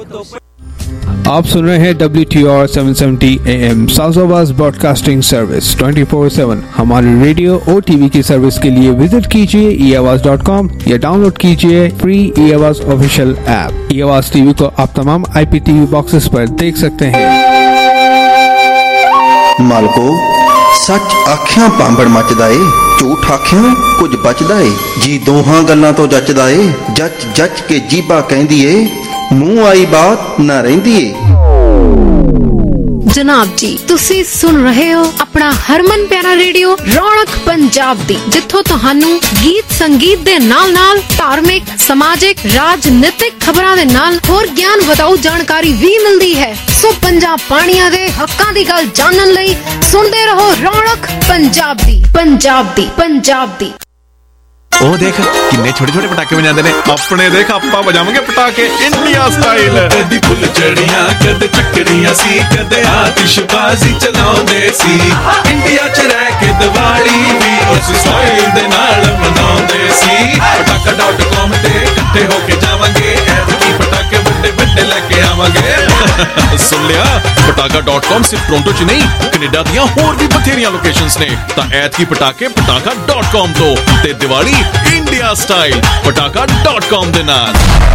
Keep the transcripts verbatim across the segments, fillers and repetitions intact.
आप सुन रहे हैं W T R seven seventy A M South Broadcasting Service twenty four seven. हमारी रेडियो और टीवी की सर्विस के लिए विजिट कीजिए ई आवाज डॉट कॉम या डाउनलोड कीजिए free E Awaaz official app. E Awaaz TV को आप तमाम I P T V boxes पर देख सकते हैं। मालको सच आख्या पांबड़ मचदा ए, झूठ आख्या कुछ बचदा ए जी। दोहां गल्लां तो जचदा ए, जच जच के जीबा कहंदी ए, मुंह आई बात ना रहिंदी ए। जनाब जी तुसी सुन रहे हो अपना हरमन प्यारा रेडियो रौनक पंजाब दी, जिथों तुहानू गीत संगीत दे नाल नाल धार्मिक समाजिक राजनीतिक खबरां दे नाल होर ज्ञान वधाऊ जानकारी भी मिलदी है। सो पंजाब पानिया दे हक्कां दी गल जानन लई सुनदे रहो रौनक पंजाब दी पंजाब दी पंजाब दी। ਉਹ ਦੇਖ ਕਿੰਨੇ ਛੋਟੇ ਛੋਟੇ ਪਟਾਕੇ ਵਜਾਉਂਦੇ ਨੇ। ਆਪਣੇ ਦੇਖ ਆਪਾਂ ਵਜਾਵਾਂਗੇ ਪਟਾਕੇ ਇੰਡੀਆ ਸਟਾਈਲ। ਕਦੀ ਫੁੱਲ ਚੜੀਆਂ ਕਦੇ ਚੱਕਰੀਆਂ ਸੀ, ਕਦੇ ਆਤਿਸ਼ਬਾਜ਼ੀ ਚਲਾਉਂਦੇ ਸੀ। ਇੰਡੀਆ ਚ ਰਹਿ ਕੇ ਦੀਵਾਲੀ ਵੀ ਉਸ ਸਟਾਈਲ ਦੇ ਨਾਲ ਮਨਾਉਂਦੇ ਸੀ। ਪਟਾਕਾ ਡਾਟ ਕਾਮ ਤੇ ਇਕੱਠੇ ਹੋ ਕੇ ਜਾਵਾਂਗੇ, ਐਤਕੀ ਪਟਾਕੇ ਵੱਡੇ ਵੱਡੇ ਲੈ ਕੇ ਆਵਾਂਗੇ। ਸੁਣ ਲਿਆ, ਪਟਾਕਾ ਡਾਟ ਕਾਮ ਸਿਰਫ ਟੋਰਾਂਟੋ ਚ ਨਹੀਂ, ਕੈਨੇਡਾ ਦੀਆਂ ਹੋਰ ਵੀ ਬਥੇਰੀਆਂ ਲੋਕੇਸ਼ਨਸ ਨੇ। ਤਾਂ ਐਤਕੀ ਪਟਾਕੇ ਪਟਾਕਾ ਡਾਟ ਕਾਮ ਤੋਂ ਤੇ Diwali India style Patakha dot com दे नाल।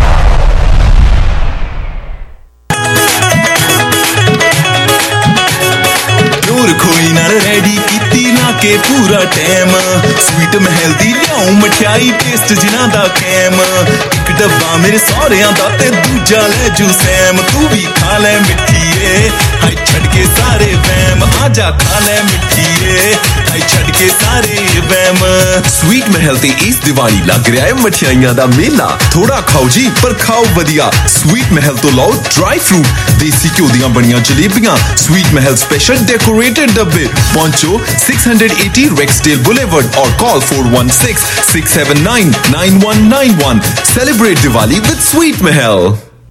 ਨੂਰ ਕੋਈ ਨਾਲ ਰੈਡੀ ਕੀਤੀ ਨਾ ਕੇ ਪੂਰਾ ਟਾਈਮ। ਸਵੀਟ ਮਹਿਲ ਦੀ ਲਿਆਉ ਮਠਿਆਈ ਟੇਸਟ ਜਿਨ੍ਹਾਂ ਦਾ ਕੈਮ। ਇੱਕ ਡੱਬਾ ਮੇਰੇ ਸਹੁਰਿਆਂ ਦਾ ਤੇ ਦੂਜਾ ਲੈ ਜੂ ਸੈਮ। ਤੂੰ ਵੀ ਖਾ ਲੈ ਮਿੱਠੀਏ ਹਾਈ ਛੱਡ ਕੇ ਸਾਰੇ ਵਹਿਮ। ਆ ਜਾ ਖਾ ਲੈ ਮਿੱਠੀਏ ਹਾਈ ਛੱਡ ਕੇ ਸਾਰੇ ਵਹਿਮ। ਸਵੀਟ ਮਹਿਲ ਤੇ ਇਸ ਦੀਵਾਲੀ ਲੱਗ ਰਿਹਾ ਹੈ ਮਠਿਆਈਆਂ ਦਾ ਮੇਲਾ। ਥੋੜਾ ਖਾਓ ਜੀ ਪਰ ਖਾਓ ਵਧੀਆ। ਸਵੀਟ ਮਹਿਲ ਤੋਂ ਲਓ ਡਰਾਈ ਫਰੂਟ, ਦੇਸੀ ਘਿਓ ਦੀਆਂ ਬਣੀਆਂ ਜਲੇਬੀਆਂ। ਸਵੀਟ ਮਹਿਲ ਸਪੈਸ਼ਲ डेकोरेटेड डब्बे। पहुंचो सिक्स eighty Rexdale Boulevard और call four one six, six seven nine, nine one nine one. Celebrate Diwali with Sweet Mahal.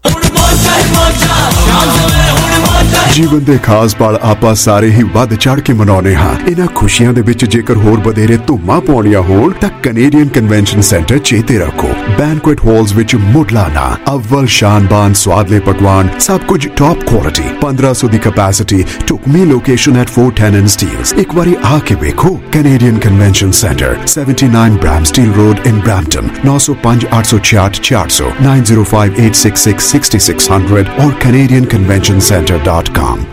ਜੀਵਨ ਦੇ ਖਾਸ ਪਲ ਆਪਾਂ ਸਾਰੇ ਹੀ ਵੱਧ ਚੜ ਕੇ ਮਨਾਉਣੇ ਹਾਂ। ਇਹਨਾਂ ਖੁਸ਼ੀਆਂ ਦੇ ਵਿੱਚ ਜੇਕਰ ਹੋਰ ਵਧੇਰੇ ਧੂਮਾਂ ਪਾਉਣੀਆਂ ਹੋਣ ਤਾਂ ਕੈਨੇਡੀਅਨ ਕਨਵੈਨਸ਼ਨ ਸੈਂਟਰ ਚੇਤੇ ਰੱਖੋ। ਬੈਂਕੁਏਟ ਹਾਲਸ ਵਿੱਚ ਮੁੱਢਲਾ ਅਵਲ ਸ਼ਾਨਬਾਨ ਸਵਾਦਲੇ ਪਕਵਾਨ, ਸਭ ਕੁਝ ਟੌਪ ਕੁਆਲਿਟੀ, ਪੰਦਰਾਂ ਸੌ ਦੀ ਕਪੈਸਿਟੀ, ਢੁਕਵੀਂ location at four ten and Steeles। ਇੱਕ ਵਾਰੀ ਆ ਕੇ ਵੇਖੋ। Canadian Convention Centre seventy-nine Bramsteel Road in Brampton, nine oh five, eight six eight, four hundred, nine oh five, eight six six, six six hundred और canadian convention center dot com।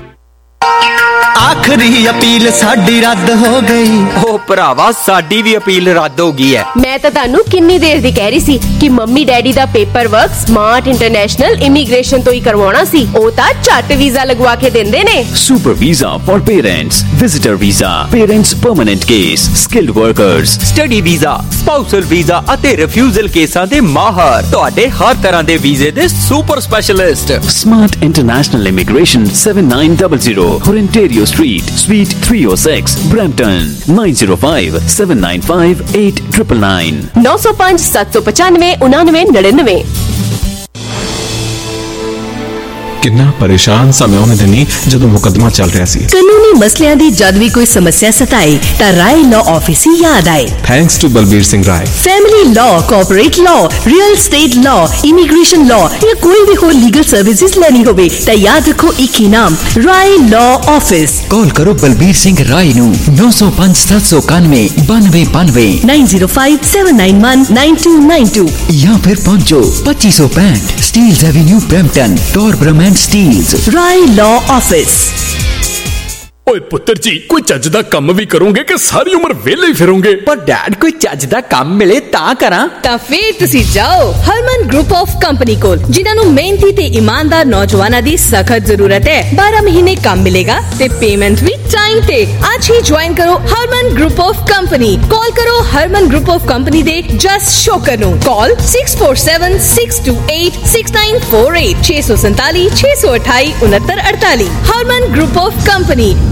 आखिरी appeal साडी रद्द हो गई। ओ भरावा साडी भी appeal रद्द हो गई है। मैं तो तानू किन्नी देर दी कह रही सी कि मम्मी डैडी दा paper work Smart International Immigration तो ही करवाना सी। ओ ता झट वीजा लगवा के देंदे ने। Super visa for parents, visitor visa, parents permanent case, skilled workers, study visa, spousal visa ਅਤੇ ਰਿਫਿਊਜ਼ਲ ਕੇਸਾਂ ਦੇ ਮਾਹਰ। ਤੁਹਾਡੇ ਹਰ ਤਰ੍ਹਾਂ ਦੇ ਵੀਜ਼ੇ ਦੇ super specialist. Smart International Immigration seven nine zero zero Ontario Street, Suite three oh six, Brampton, nine oh five, seven nine five, eight nine nine nine। नौ सौ पाँच सात सौ पचानवे उनानवे नड़िनवे। किन्ना परेशान समय ਉਹਨੇ ਦਿਨੀ ਜਦੋਂ ਮੁਕੱਦਮਾ ਚੱਲ ਰਿਹਾ ਸੀ। ਕਾਨੂੰਨੀ ਮਸਲਿਆਂ ਦੀ ਜਦ ਵੀ ਕੋਈ ਸਮੱਸਿਆ ਸਤਾਏ ਤਾਂ ਰਾਏ ਲਾਅ ਆਫਿਸ ਹੀ ਯਾਦ ਆਏ। Thanks to Balbir Singh Rai. Family law, corporate law, real estate law, immigration law ਜਾਂ ਕੋਈ ਵੀ ਹੋਰ ਲੀਗਲ ਸਰਵਿਸਿਜ਼ ਲੈਣੀ ਹੋਵੇ ਤਾਂ ਯਾਦ ਰੱਖੋ ਇੱਕ ਹੀ ਨਾਮ, ਰਾਏ ਲਾਅ ਆਫਿਸ। कॉल करो बलबीर सिंह राय नू नौ सौ पाँच सात सौ इक्यानवे बानवे बानवे nine oh five, seven nine one, nine two nine two या फिर पहुंचो पच्चीस सौ पैंठ Steeles Avenue Brampton, Torbram and Steeles. Rai law office. ਓਏ ਪੁੱਤਰ ਜੀ ਕੋਈ ਚੱਜ ਦਾ ਕੰਮ ਵੀ ਕਰੋਗੇ ਕਿ ਸਾਰੀ ਉਮਰ ਵਿਹਲੇ ਹੀ ਫਿਰੋਗੇ? ਪਰ ਡੈਡ ਕੋਈ ਚੱਜ ਦਾ ਕੰਮ ਮਿਲੇ ਤਾਂ ਕਰਾਂ। ਤਾਂ ਫੇਰ ਤੁਸੀਂ ਜਾਓ ਹਰਮਨ ਗਰੁੱਪ ਆਫ ਕੰਪਨੀ ਕੋਲ, ਜਿਨ੍ਹਾਂ ਨੂੰ ਮਿਹਨਤੀ ਤੇ ਇਮਾਨਦਾਰ ਨੌਜਵਾਨਾਂ ਦੀ ਸਖਤ ਜ਼ਰੂਰਤ ਹੈ। ਬਾਰਾਂ ਮਹੀਨੇ ਕੰਮ ਮਿਲੇਗਾ ਤੇ ਪੇਮੈਂਟ ਵੀ ਟਾਈਮ ਤੇ। ਅੱਜ ਹੀ ਜੁਆਇਨ ਕਰੋ Harman group of company. Call ਕਰੋ ਹਰਮਨ ਗਰੁੱਪ ਆਫ ਕੰਪਨੀ ਦੇ ਜਸ ਸ਼ੋਕਰ ਨੂੰ। ਕਾਲ six four seven, six two eight, six nine four eight, ਛੇ ਸੌ ਸੰਤਾਲੀ, ਛੇ ਸੌ ਅਠਾਈ, ਉਨੱਤਰ ਅੜਤਾਲੀ। Harman group of company